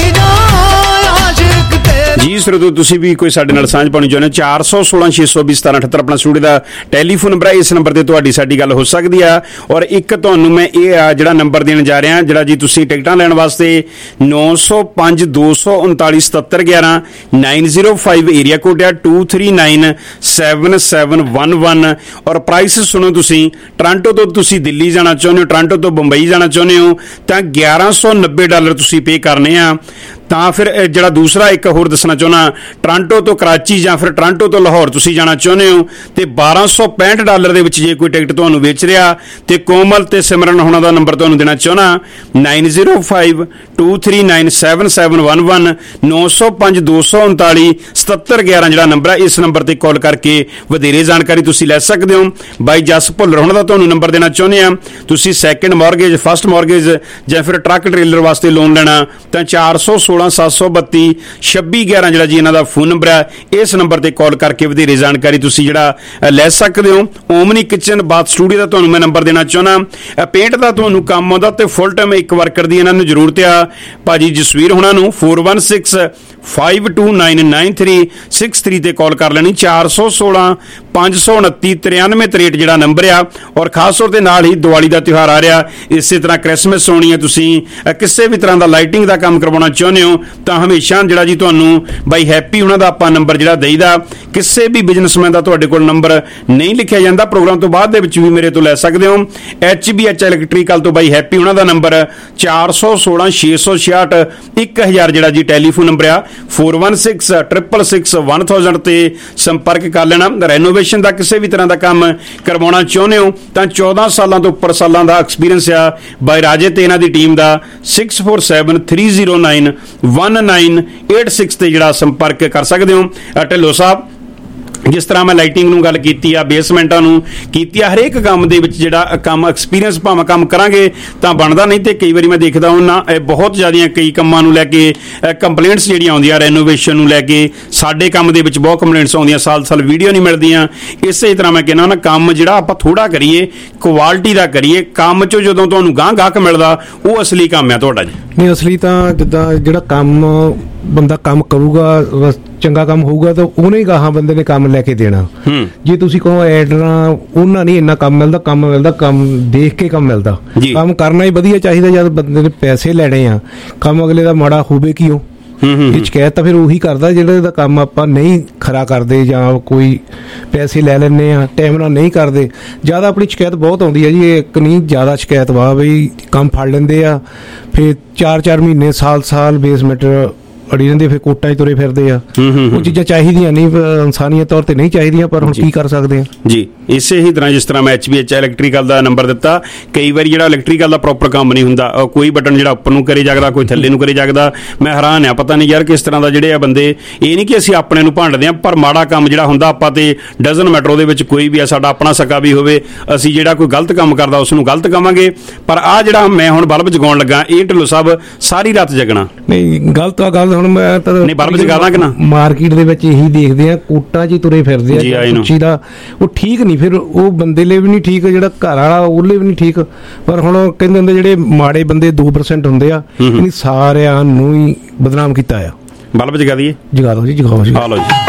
ਜਾਨ ਆਸ਼ਿਕ ਤੇਰਾ। ਜੀ ਸਰਦੂ, ਤੁਸੀਂ ਵੀ ਕੋਈ ਸਾਡੇ ਨਾਲ ਸਾਂਝ ਪਾਉਣੀ ਚਾਹੁੰਦੇ ਹੋ? ਚਾਰ ਸੌ ਸੋਲਾਂ ਛੇ ਸੌ ਵੀਹ ਸਤਾਰਾਂ ਅਠੱਤਰ ਆਪਣਾ ਸਟੂਡੀਓ ਦਾ ਟੈਲੀਫੋਨ ਨੰਬਰ ਹੈ। ਇਸ ਨੰਬਰ ਤੇ ਤੁਹਾਡੀ ਸਾਡੀ ਗੱਲ ਹੋ ਸਕਦੀ ਆ। ਔਰ ਇੱਕ ਤੁਹਾਨੂੰ ਮੈਂ ਇਹ ਆ ਜਿਹੜਾ ਨੰਬਰ ਦੇਣ ਜਾ ਰਿਹਾ, ਜਿਹੜਾ ਜੀ ਤੁਸੀਂ ਟਿਕਟਾਂ ਲੈਣ ਵਾਸਤੇ ਨੌ ਸੌ ਪੰਜ ਦੋ ਸੌ ਉਨਤਾਲੀ ਸਤੱਤਰ ਗਿਆਰਾਂ nine zero five area code ਆ two three nine seven seven one one. ਔਰ ਪ੍ਰਾਈਸ ਸੁਣੋ, ਤੁਸੀਂ ਟੋਰਾਂਟੋ ਤੋਂ ਤੁਸੀਂ ਦਿੱਲੀ ਜਾਣਾ ਚਾਹੁੰਦੇ ਹੋ, ਟੋਰਾਂਟੋ ਤੋਂ ਬੰਬਈ ਜਾਣਾ ਚਾਹੁੰਦੇ ਹੋ ਤਾਂ ਗਿਆਰਾਂ ਸੌ ਨੱਬੇ ਡਾਲਰ ਤੁਸੀਂ ਪੇ ਕਰਨੇ ਆ। ਤਾਂ ਫਿਰ ਜਿਹੜਾ ਦੂਸਰਾ ਇੱਕ ਹੋਰ ਦੱਸਣਾ ਚਾਹੁੰਦਾ, ਟੋਰਾਂਟੋ ਤੋਂ ਕਰਾਚੀ ਜਾਂ ਫਿਰ ਟੋਰਾਂਟੋ ਤੋਂ ਲਾਹੌਰ ਤੁਸੀਂ ਜਾਣਾ ਚਾਹੁੰਦੇ ਹੋ ਤੇ ਬਾਰਾਂ ਸੌ ਪੈਂਹਠ ਡਾਲਰ ਦੇ ਵਿੱਚ ਜੇ ਕੋਈ ਟਿਕਟ ਤੁਹਾਨੂੰ ਵੇਚ ਰਿਹਾ ਤੇ ਕੋਮਲ ਤੇ ਸਿਮਰਨ ਹੋਣਾ ਦਾ ਨੰਬਰ ਤੁਹਾਨੂੰ ਦੇਣਾ ਚਾਹੁੰਦਾ nine zero five two three nine seven seven one one ਨੌ ਸੌ ਪੰਜ ਦੋ ਸੌ ਉਨਤਾਲੀ ਸਤੱਤਰ ਗਿਆਰਾਂ ਜਿਹੜਾ ਨੰਬਰ ਹੈ। ਇਸ ਨੰਬਰ ਤੇ ਕਾਲ ਕਰਕੇ ਵਧੇਰੇ ਜਾਣਕਾਰੀ ਤੁਸੀਂ ਲੈ ਸਕਦੇ ਹੋ। ਬਾਈ ਜਸ ਭੁੱਲਰ ਹੋਣਾ ਦਾ ਤੁਹਾਨੂੰ ਨੰਬਰ ਦੇਣਾ ਚਾਹੁੰਦੇ ਆ। ਤੁਸੀਂ ਸੈਕਿੰਡ ਮਾਰਗੇਜ, ਫਸਟ ਮਾਰਗੇਜ ਜਾਂ ਫਿਰ ਟਰੱਕ ਟ੍ਰੇਲਰ ਵਾਸਤੇ ਲੋਨ ਲੈਣਾ ਤਾਂ ਚਾਰ ਸੌ ਸੋਲਾਂ ਸੱਤ ਸੌ ਬੱਤੀ ਛੱਬੀ ਗਿਆਰਾਂ ਜਿਹੜਾ ਜੀ ਇਹਨਾਂ ਦਾ ਫੋਨ ਨੰਬਰ ਹੈ। ਇਸ ਨੰਬਰ ਤੇ ਕਾਲ ਕਰਕੇ ਵਧੇਰੇ ਜਾਣਕਾਰੀ ਤੁਸੀਂ ਜਿਹੜਾ ਲੈ ਸਕਦੇ ਹੋ। ਓਮਨੀ ਕਿਚਨ ਬਾਥ ਸਟੂਡੀਓ ਦਾ ਤੁਹਾਨੂੰ ਮੈਂ ਨੰਬਰ ਦੇਣਾ ਚਾਹੁੰਦਾ। ਪੇਂਟ ਦਾ ਤੁਹਾਨੂੰ ਕੰਮ ਆਉਂਦਾ ਤੇ ਫੁੱਲ ਟਾਈਮ ਇੱਕ ਵਰਕਰ ਦੀ ਇਹਨਾਂ ਨੂੰ ਜ਼ਰੂਰਤ ਆ ਭਾਜੀ ਜਸਵੀਰ ਹੋਣਾ ਨੂੰ four one six five two nine nine three six three ਤੇ ਕਾਲ ਕਰ ਲੈਣੀ। ਚਾਰ ਸੌ ਸੋਲਾਂ ਪੰਜ ਸੌ ਉਨੱਤੀ ਤਰਿਆਨਵੇਂ ਤਰੇਹਠ ਜਿਹੜਾ ਨੰਬਰ ਆ। ਔਰ ਖਾਸ ਤੌਰ ਤੇ ਨਾਲ ਹੀ ਦੀਵਾਲੀ ਦਾ ਤਿਉਹਾਰ ਆ ਰਿਹਾ, ਇਸੇ ਤਰ੍ਹਾਂ ਕ੍ਰਿਸਮਸ ਹੋਣੀ ਹੈ, ਤੁਸੀਂ ਕਿਸੇ ਵੀ ਤਰ੍ਹਾਂ ਦਾ ਲਾਈਟਿੰਗ ਦਾ ਕੰਮ ਕਰਵਾਉਣਾ ਚਾਹੁੰਦੇ ਹੋ ਤਾਂ ਹਮੇਸ਼ਾ ਜਿਹੜਾ ਜੀ ਤੁਹਾਨੂੰ ਬਾਈ ਹੈਪੀ ਉਹਨਾਂ ਦਾ ਆਪਾਂ ਨੰਬਰ ਜਿਹੜਾ ਦੇਈਦਾ। ਕਿਸੇ ਵੀ ਬਿਜ਼ਨਸਮੈਨ ਦਾ ਤੁਹਾਡੇ ਕੋਲ ਨੰਬਰ ਨਹੀਂ ਲਿਖਿਆ ਜਾਂਦਾ, ਪ੍ਰੋਗਰਾਮ ਤੋਂ ਬਾਅਦ ਦੇ ਵਿੱਚ ਵੀ ਮੇਰੇ ਤੋਂ ਲੈ ਸਕਦੇ ਹੋ। ਐਚ ਬੀ ਐਚ ਇਲੈਕਟ੍ਰੀਕਲ ਤੋਂ ਬਾਈ ਹੈਪੀ ਉਹਨਾਂ ਦਾ ਨੰਬਰ ਚਾਰ ਸੌ ਸੋਲਾਂ ਛੇ ਸੌ ਛਿਆਹਠ ਇੱਕ ਹਜ਼ਾਰ ਜਿਹੜਾ ਜੀ ਟੈਲੀਫੋਨ ਨੰਬਰ ਆ। Four one six triple six one thousand ਤੇ ਸੰਪਰਕ ਕਰ ਲੈਣਾ। ਰੈਨੋਵੇਸ਼ਨ ਦਾ ਕਿਸੇ ਵੀ ਤਰ੍ਹਾਂ ਦਾ ਕੰਮ ਕਰਵਾਉਣਾ ਚਾਹੁੰਦੇ ਹੋ ਤਾਂ ਚੌਦਾਂ ਸਾਲਾਂ ਤੋਂ ਉੱਪਰ ਸਾਲਾਂ ਦਾ ਐਕਸਪੀਰੀਅੰਸ ਆ ਬਾਈ ਰਾਜੇ ਤੇ ਇਹਨਾਂ ਦੀ ਟੀਮ ਦਾ six four seven three zero nine one nine eight six ਤੇ ਜਿਹੜਾ ਸੰਪਰਕ ਕਰ ਸਕਦੇ ਹੋ। ਢਿੱਲੋਂ ਸਾਹਿਬ, ਜਿਸ ਤਰ੍ਹਾਂ ਮੈਂ ਲਾਈਟਿੰਗ ਨੂੰ ਗੱਲ ਕੀਤੀ ਆ, ਬੇਸਮੈਂਟਾਂ ਨੂੰ ਕੀਤੀ ਆ, ਹਰੇਕ ਕੰਮ ਦੇ ਵਿੱਚ ਜਿਹੜਾ ਕੰਮ ਐਕਸਪੀਰੀਅੰਸ ਭਾਵੇਂ ਕੰਮ ਕਰਾਂਗੇ ਤਾਂ ਬਣਦਾ ਨਹੀਂ। ਤੇ ਕਈ ਵਾਰੀ ਮੈਂ ਦੇਖਦਾ ਹੁੰਦਾ ਬਹੁਤ ਜ਼ਿਆਦੀਆਂ ਕਈ ਕੰਮਾਂ ਨੂੰ ਲੈ ਕੇ ਕੰਪਲੇਂਟਸ ਜਿਹੜੀਆਂ ਆਉਂਦੀਆਂ ਰੈਨੋਵੇਸ਼ਨ ਨੂੰ ਲੈ ਕੇ, ਸਾਡੇ ਕੰਮ ਦੇ ਵਿੱਚ ਬਹੁਤ ਕੰਪਲੇਂਟਸ ਆਉਂਦੀਆਂ, ਸਾਲ ਸਾਲ ਵੀਡੀਓ ਨਹੀਂ ਮਿਲਦੀਆਂ। ਇਸੇ ਤਰ੍ਹਾਂ ਮੈਂ ਕਹਿੰਦਾ ਨਾ ਕੰਮ ਜਿਹੜਾ ਆਪਾਂ ਥੋੜਾ ਕਰੀਏ, ਕੁਆਲਿਟੀ ਦਾ ਕਰੀਏ। ਕੰਮ 'ਚੋਂ ਜਦੋਂ ਤੁਹਾਨੂੰ ਗਾਂਹ ਗਾਹਕ ਮਿਲਦਾ ਉਹ ਅਸਲੀ ਕੰਮ ਆ ਤੁਹਾਡਾ ਜੀ। ਨਹੀਂ, ਅਸਲੀ ਤਾਂ ਜਿੱਦਾਂ ਜਿਹੜਾ ਕੰਮ ਬੰਦਾ ਕੰਮ ਕਰੂਗਾ, ਚੰਗਾ ਕੰਮ ਹੋਊਗਾ ਤਾਂ ਉਹਨੇ ਹੀ ਗਾਹਾਂ ਬੰਦੇ ਨੇ ਕੰਮ ਲੈ ਕੇ ਦੇਣਾ। ਜੇ ਤੁਸੀਂ ਕਹੋ ਐਡਰਾਂ ਉਹਨਾਂ ਨਹੀਂ ਇੰਨਾ ਕੰਮ ਮਿਲਦਾ, ਕੰਮ ਮਿਲਦਾ ਕੰਮ ਦੇਖ ਕੇ ਕੰਮ ਮਿਲਦਾ। ਕੰਮ ਕਰਨਾ ਹੀ ਵਧੀਆ ਚਾਹੀਦਾ। ਜਦ ਬੰਦੇ ਨੇ ਪੈਸੇ ਲੈਣੇ ਆ, ਕੰਮ ਅਗਲੇ ਦਾ ਮਾੜਾ ਹੋਵੇ ਕਿਉਂ? ਇਹ ਸ਼ਿਕਾਇਤ ਤਾਂ ਫਿਰ ਉਹੀ ਕਰਦਾ ਜਿਹੜਾ ਇਹਦਾ ਕੰਮ ਆਪਾਂ ਨਹੀਂ ਖਰਾ ਕਰਦੇ ਜਾਂ ਕੋਈ ਪੈਸੇ ਲੈ ਲੈਂਦੇ ਆ, ਟਾਈਮ ਨਾਲ ਨਹੀਂ ਕਰਦੇ। ਜ਼ਿਆਦਾ ਆਪਣੀ ਸ਼ਿਕਾਇਤ ਬਹੁਤ ਆਉਂਦੀ ਹੈ ਜੀ, ਇਹ ਇੱਕ ਨਹੀਂ ਜ਼ਿਆਦਾ ਸ਼ਿਕਾਇਤ ਵਾ ਬਈ ਕੰਮ ਫੜ ਲੈਂਦੇ ਆ, ਫਿਰ ਚਾਰ ਚਾਰ ਮਹੀਨੇ ਸਾਲ ਸਾਲ ਬੇਸਮੈਂਟ ਅੜੀ ਰਹਿੰਦੇ, ਫਿਰ ਕੋਟਾਂ 'ਚ ਤੁਰੇ ਫਿਰਦੇ ਆ। ਉਹ ਚੀਜ਼ਾਂ ਚਾਹੀਦੀਆਂ ਨਹੀਂ, ਇਨਸਾਨੀਅਤ ਤੌਰ ਤੇ ਨਹੀਂ ਚਾਹੀਦੀਆਂ, ਪਰ ਹੁਣ ਕੀ ਕਰ ਸਕਦੇ ਆ ਜੀ। ਇਸੇ ਹੀ ਤਰ੍ਹਾਂ ਜਿਸ ਤਰ੍ਹਾਂ ਮੈਂ ਐਚ ਬੀ ਐਚ ਇਲੈਕਟ੍ਰੀਕਲ ਦਾ ਨੰਬਰ ਦਿੱਤਾ, ਕਈ ਵਾਰੀ ਜਿਹੜਾ ਇਲੈਕਟ੍ਰੀਕਲ ਦਾ ਪ੍ਰੋਪਰ ਕੰਮ ਨਹੀਂ ਹੁੰਦਾ, ਕੋਈ ਬਟਨ ਜਿਹੜਾ ਉੱਪਰ ਨੂੰ ਕਰੇ ਜਾਗਦਾ, ਕੋਈ ਥੱਲੇ ਨੂੰ ਕਰੇ ਜਾਗਦਾ। ਮੈਂ ਹੈਰਾਨ ਆ, ਪਤਾ ਨਹੀਂ ਯਾਰ ਕਿਸ ਤਰ੍ਹਾਂ ਦਾ ਜਿਹੜੇ ਆ ਬੰਦੇ। ਇਹ ਨਹੀਂ ਕਿ ਅਸੀਂ ਆਪਣੇ ਨੂੰ ਭੰਡਦੇ ਆ, ਪਰ ਮਾੜਾ ਕੰਮ ਜਿਹੜਾ ਹੁੰਦਾ ਆਪਾਂ ਤੇ ਡਜ਼ਨ ਮੈਟਰੋ ਦੇ ਵਿੱਚ ਕੋਈ ਵੀ ਆ, ਸਾਡਾ ਆਪਣਾ ਸਕਾ ਵੀ ਹੋਵੇ, ਅਸੀਂ ਜਿਹੜਾ ਕੋਈ ਗਲਤ ਕੰਮ ਕਰਦਾ ਉਸ ਨੂੰ ਗਲਤ ਕਵਾਂਗੇ। ਪਰ ਆਹ ਜਿਹੜਾ ਮੈਂ ਹੁਣ ਬਲਬ ਜਗਾਉਣ ਲੱਗਾ, ਇਹ ਢਿੱਲੋਂ ਸਾਹਿਬ ਸਾਰੀ ਰਾਤ ਜਗਣਾ ਨਹੀਂ, ਗਲਤ ਆ ਗੱਲ। ਹੁਣ ਮੈਂ ਤਾਂ ਨਹੀਂ ਬਲਬ ਜਗਾਦਾ ਕਿ ਨਾ, ਮਾਰਕੀਟ ਦੇ ਵਿੱਚ ਇਹੀ ਦੇਖਦੇ ਆ, ਕੋਟਾਂ 'ਚ ਹੀ ਤੁਰੇ ਫਿਰਦੇ ਆ ਉੱਚੀ ਦਾ, ਉਹ ਠੀਕ ਨਹੀਂ। ਫਿਰ ਉਹ ਬੰਦੇ ਲਈ ਵੀ ਨਹੀਂ ਠੀਕ, ਜਿਹੜਾ ਘਰ ਵਾਲਾ ਉਹਲੇ ਵੀ ਨਹੀਂ ਠੀਕ। ਪਰ ਹੁਣ ਕਹਿੰਦੇ ਹੁੰਦੇ ਜਿਹੜੇ ਮਾੜੇ ਬੰਦੇ ਦੋ ਪਰਸੈਂਟ ਹੁੰਦੇ ਆ, ਇਹਨੇ ਸਾਰਿਆਂ ਨੂੰ ਹੀ ਬਦਨਾਮ ਕੀਤਾ ਆ। ਬਲਬ ਜਗਾ ਦਈਏ? ਜਗਾ ਦਿਓ ਜੀ, ਜਗਾਓ ਜੀ। ਆ ਲਓ ਜੀ।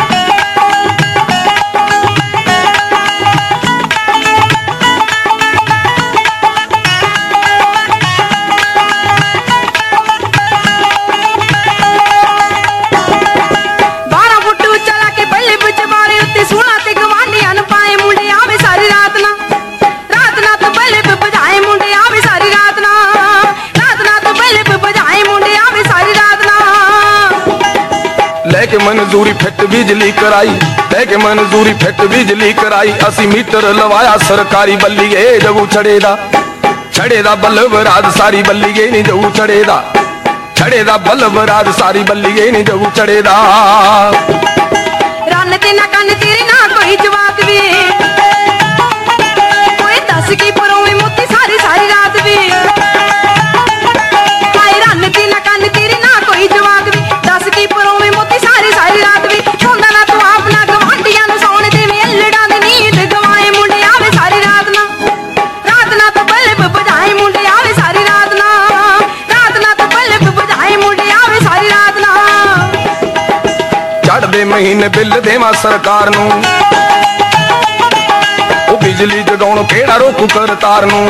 लेके मंजूरी फिट बिजली कराई, लेके मंजूरी फिट बिजली कराई, असी मीटर लवाया सरकारी बल्लीए जगू छड़ेदा छड़ेदा बल्ब रात सारी बल्लीए नी जगू छड़ेदा छड़ेदा बल्ब रात सारी बल्लीए नी जगू छड़ेदा। रन ते ना कन तेरे ना कोई जवाब भी, कोई दस की परों में मोती सारी सारी रात भी। ਮਹੀਨੇ ਬਿੱਲ ਦੇਵਾਂ ਸਰਕਾਰ ਨੂੰ ਉਹ ਬਿਜਲੀ ਜਗਾਉਣ ਕਿਹੜਾ ਰੋਕੂ ਕਰਤਾਰ ਨੂੰ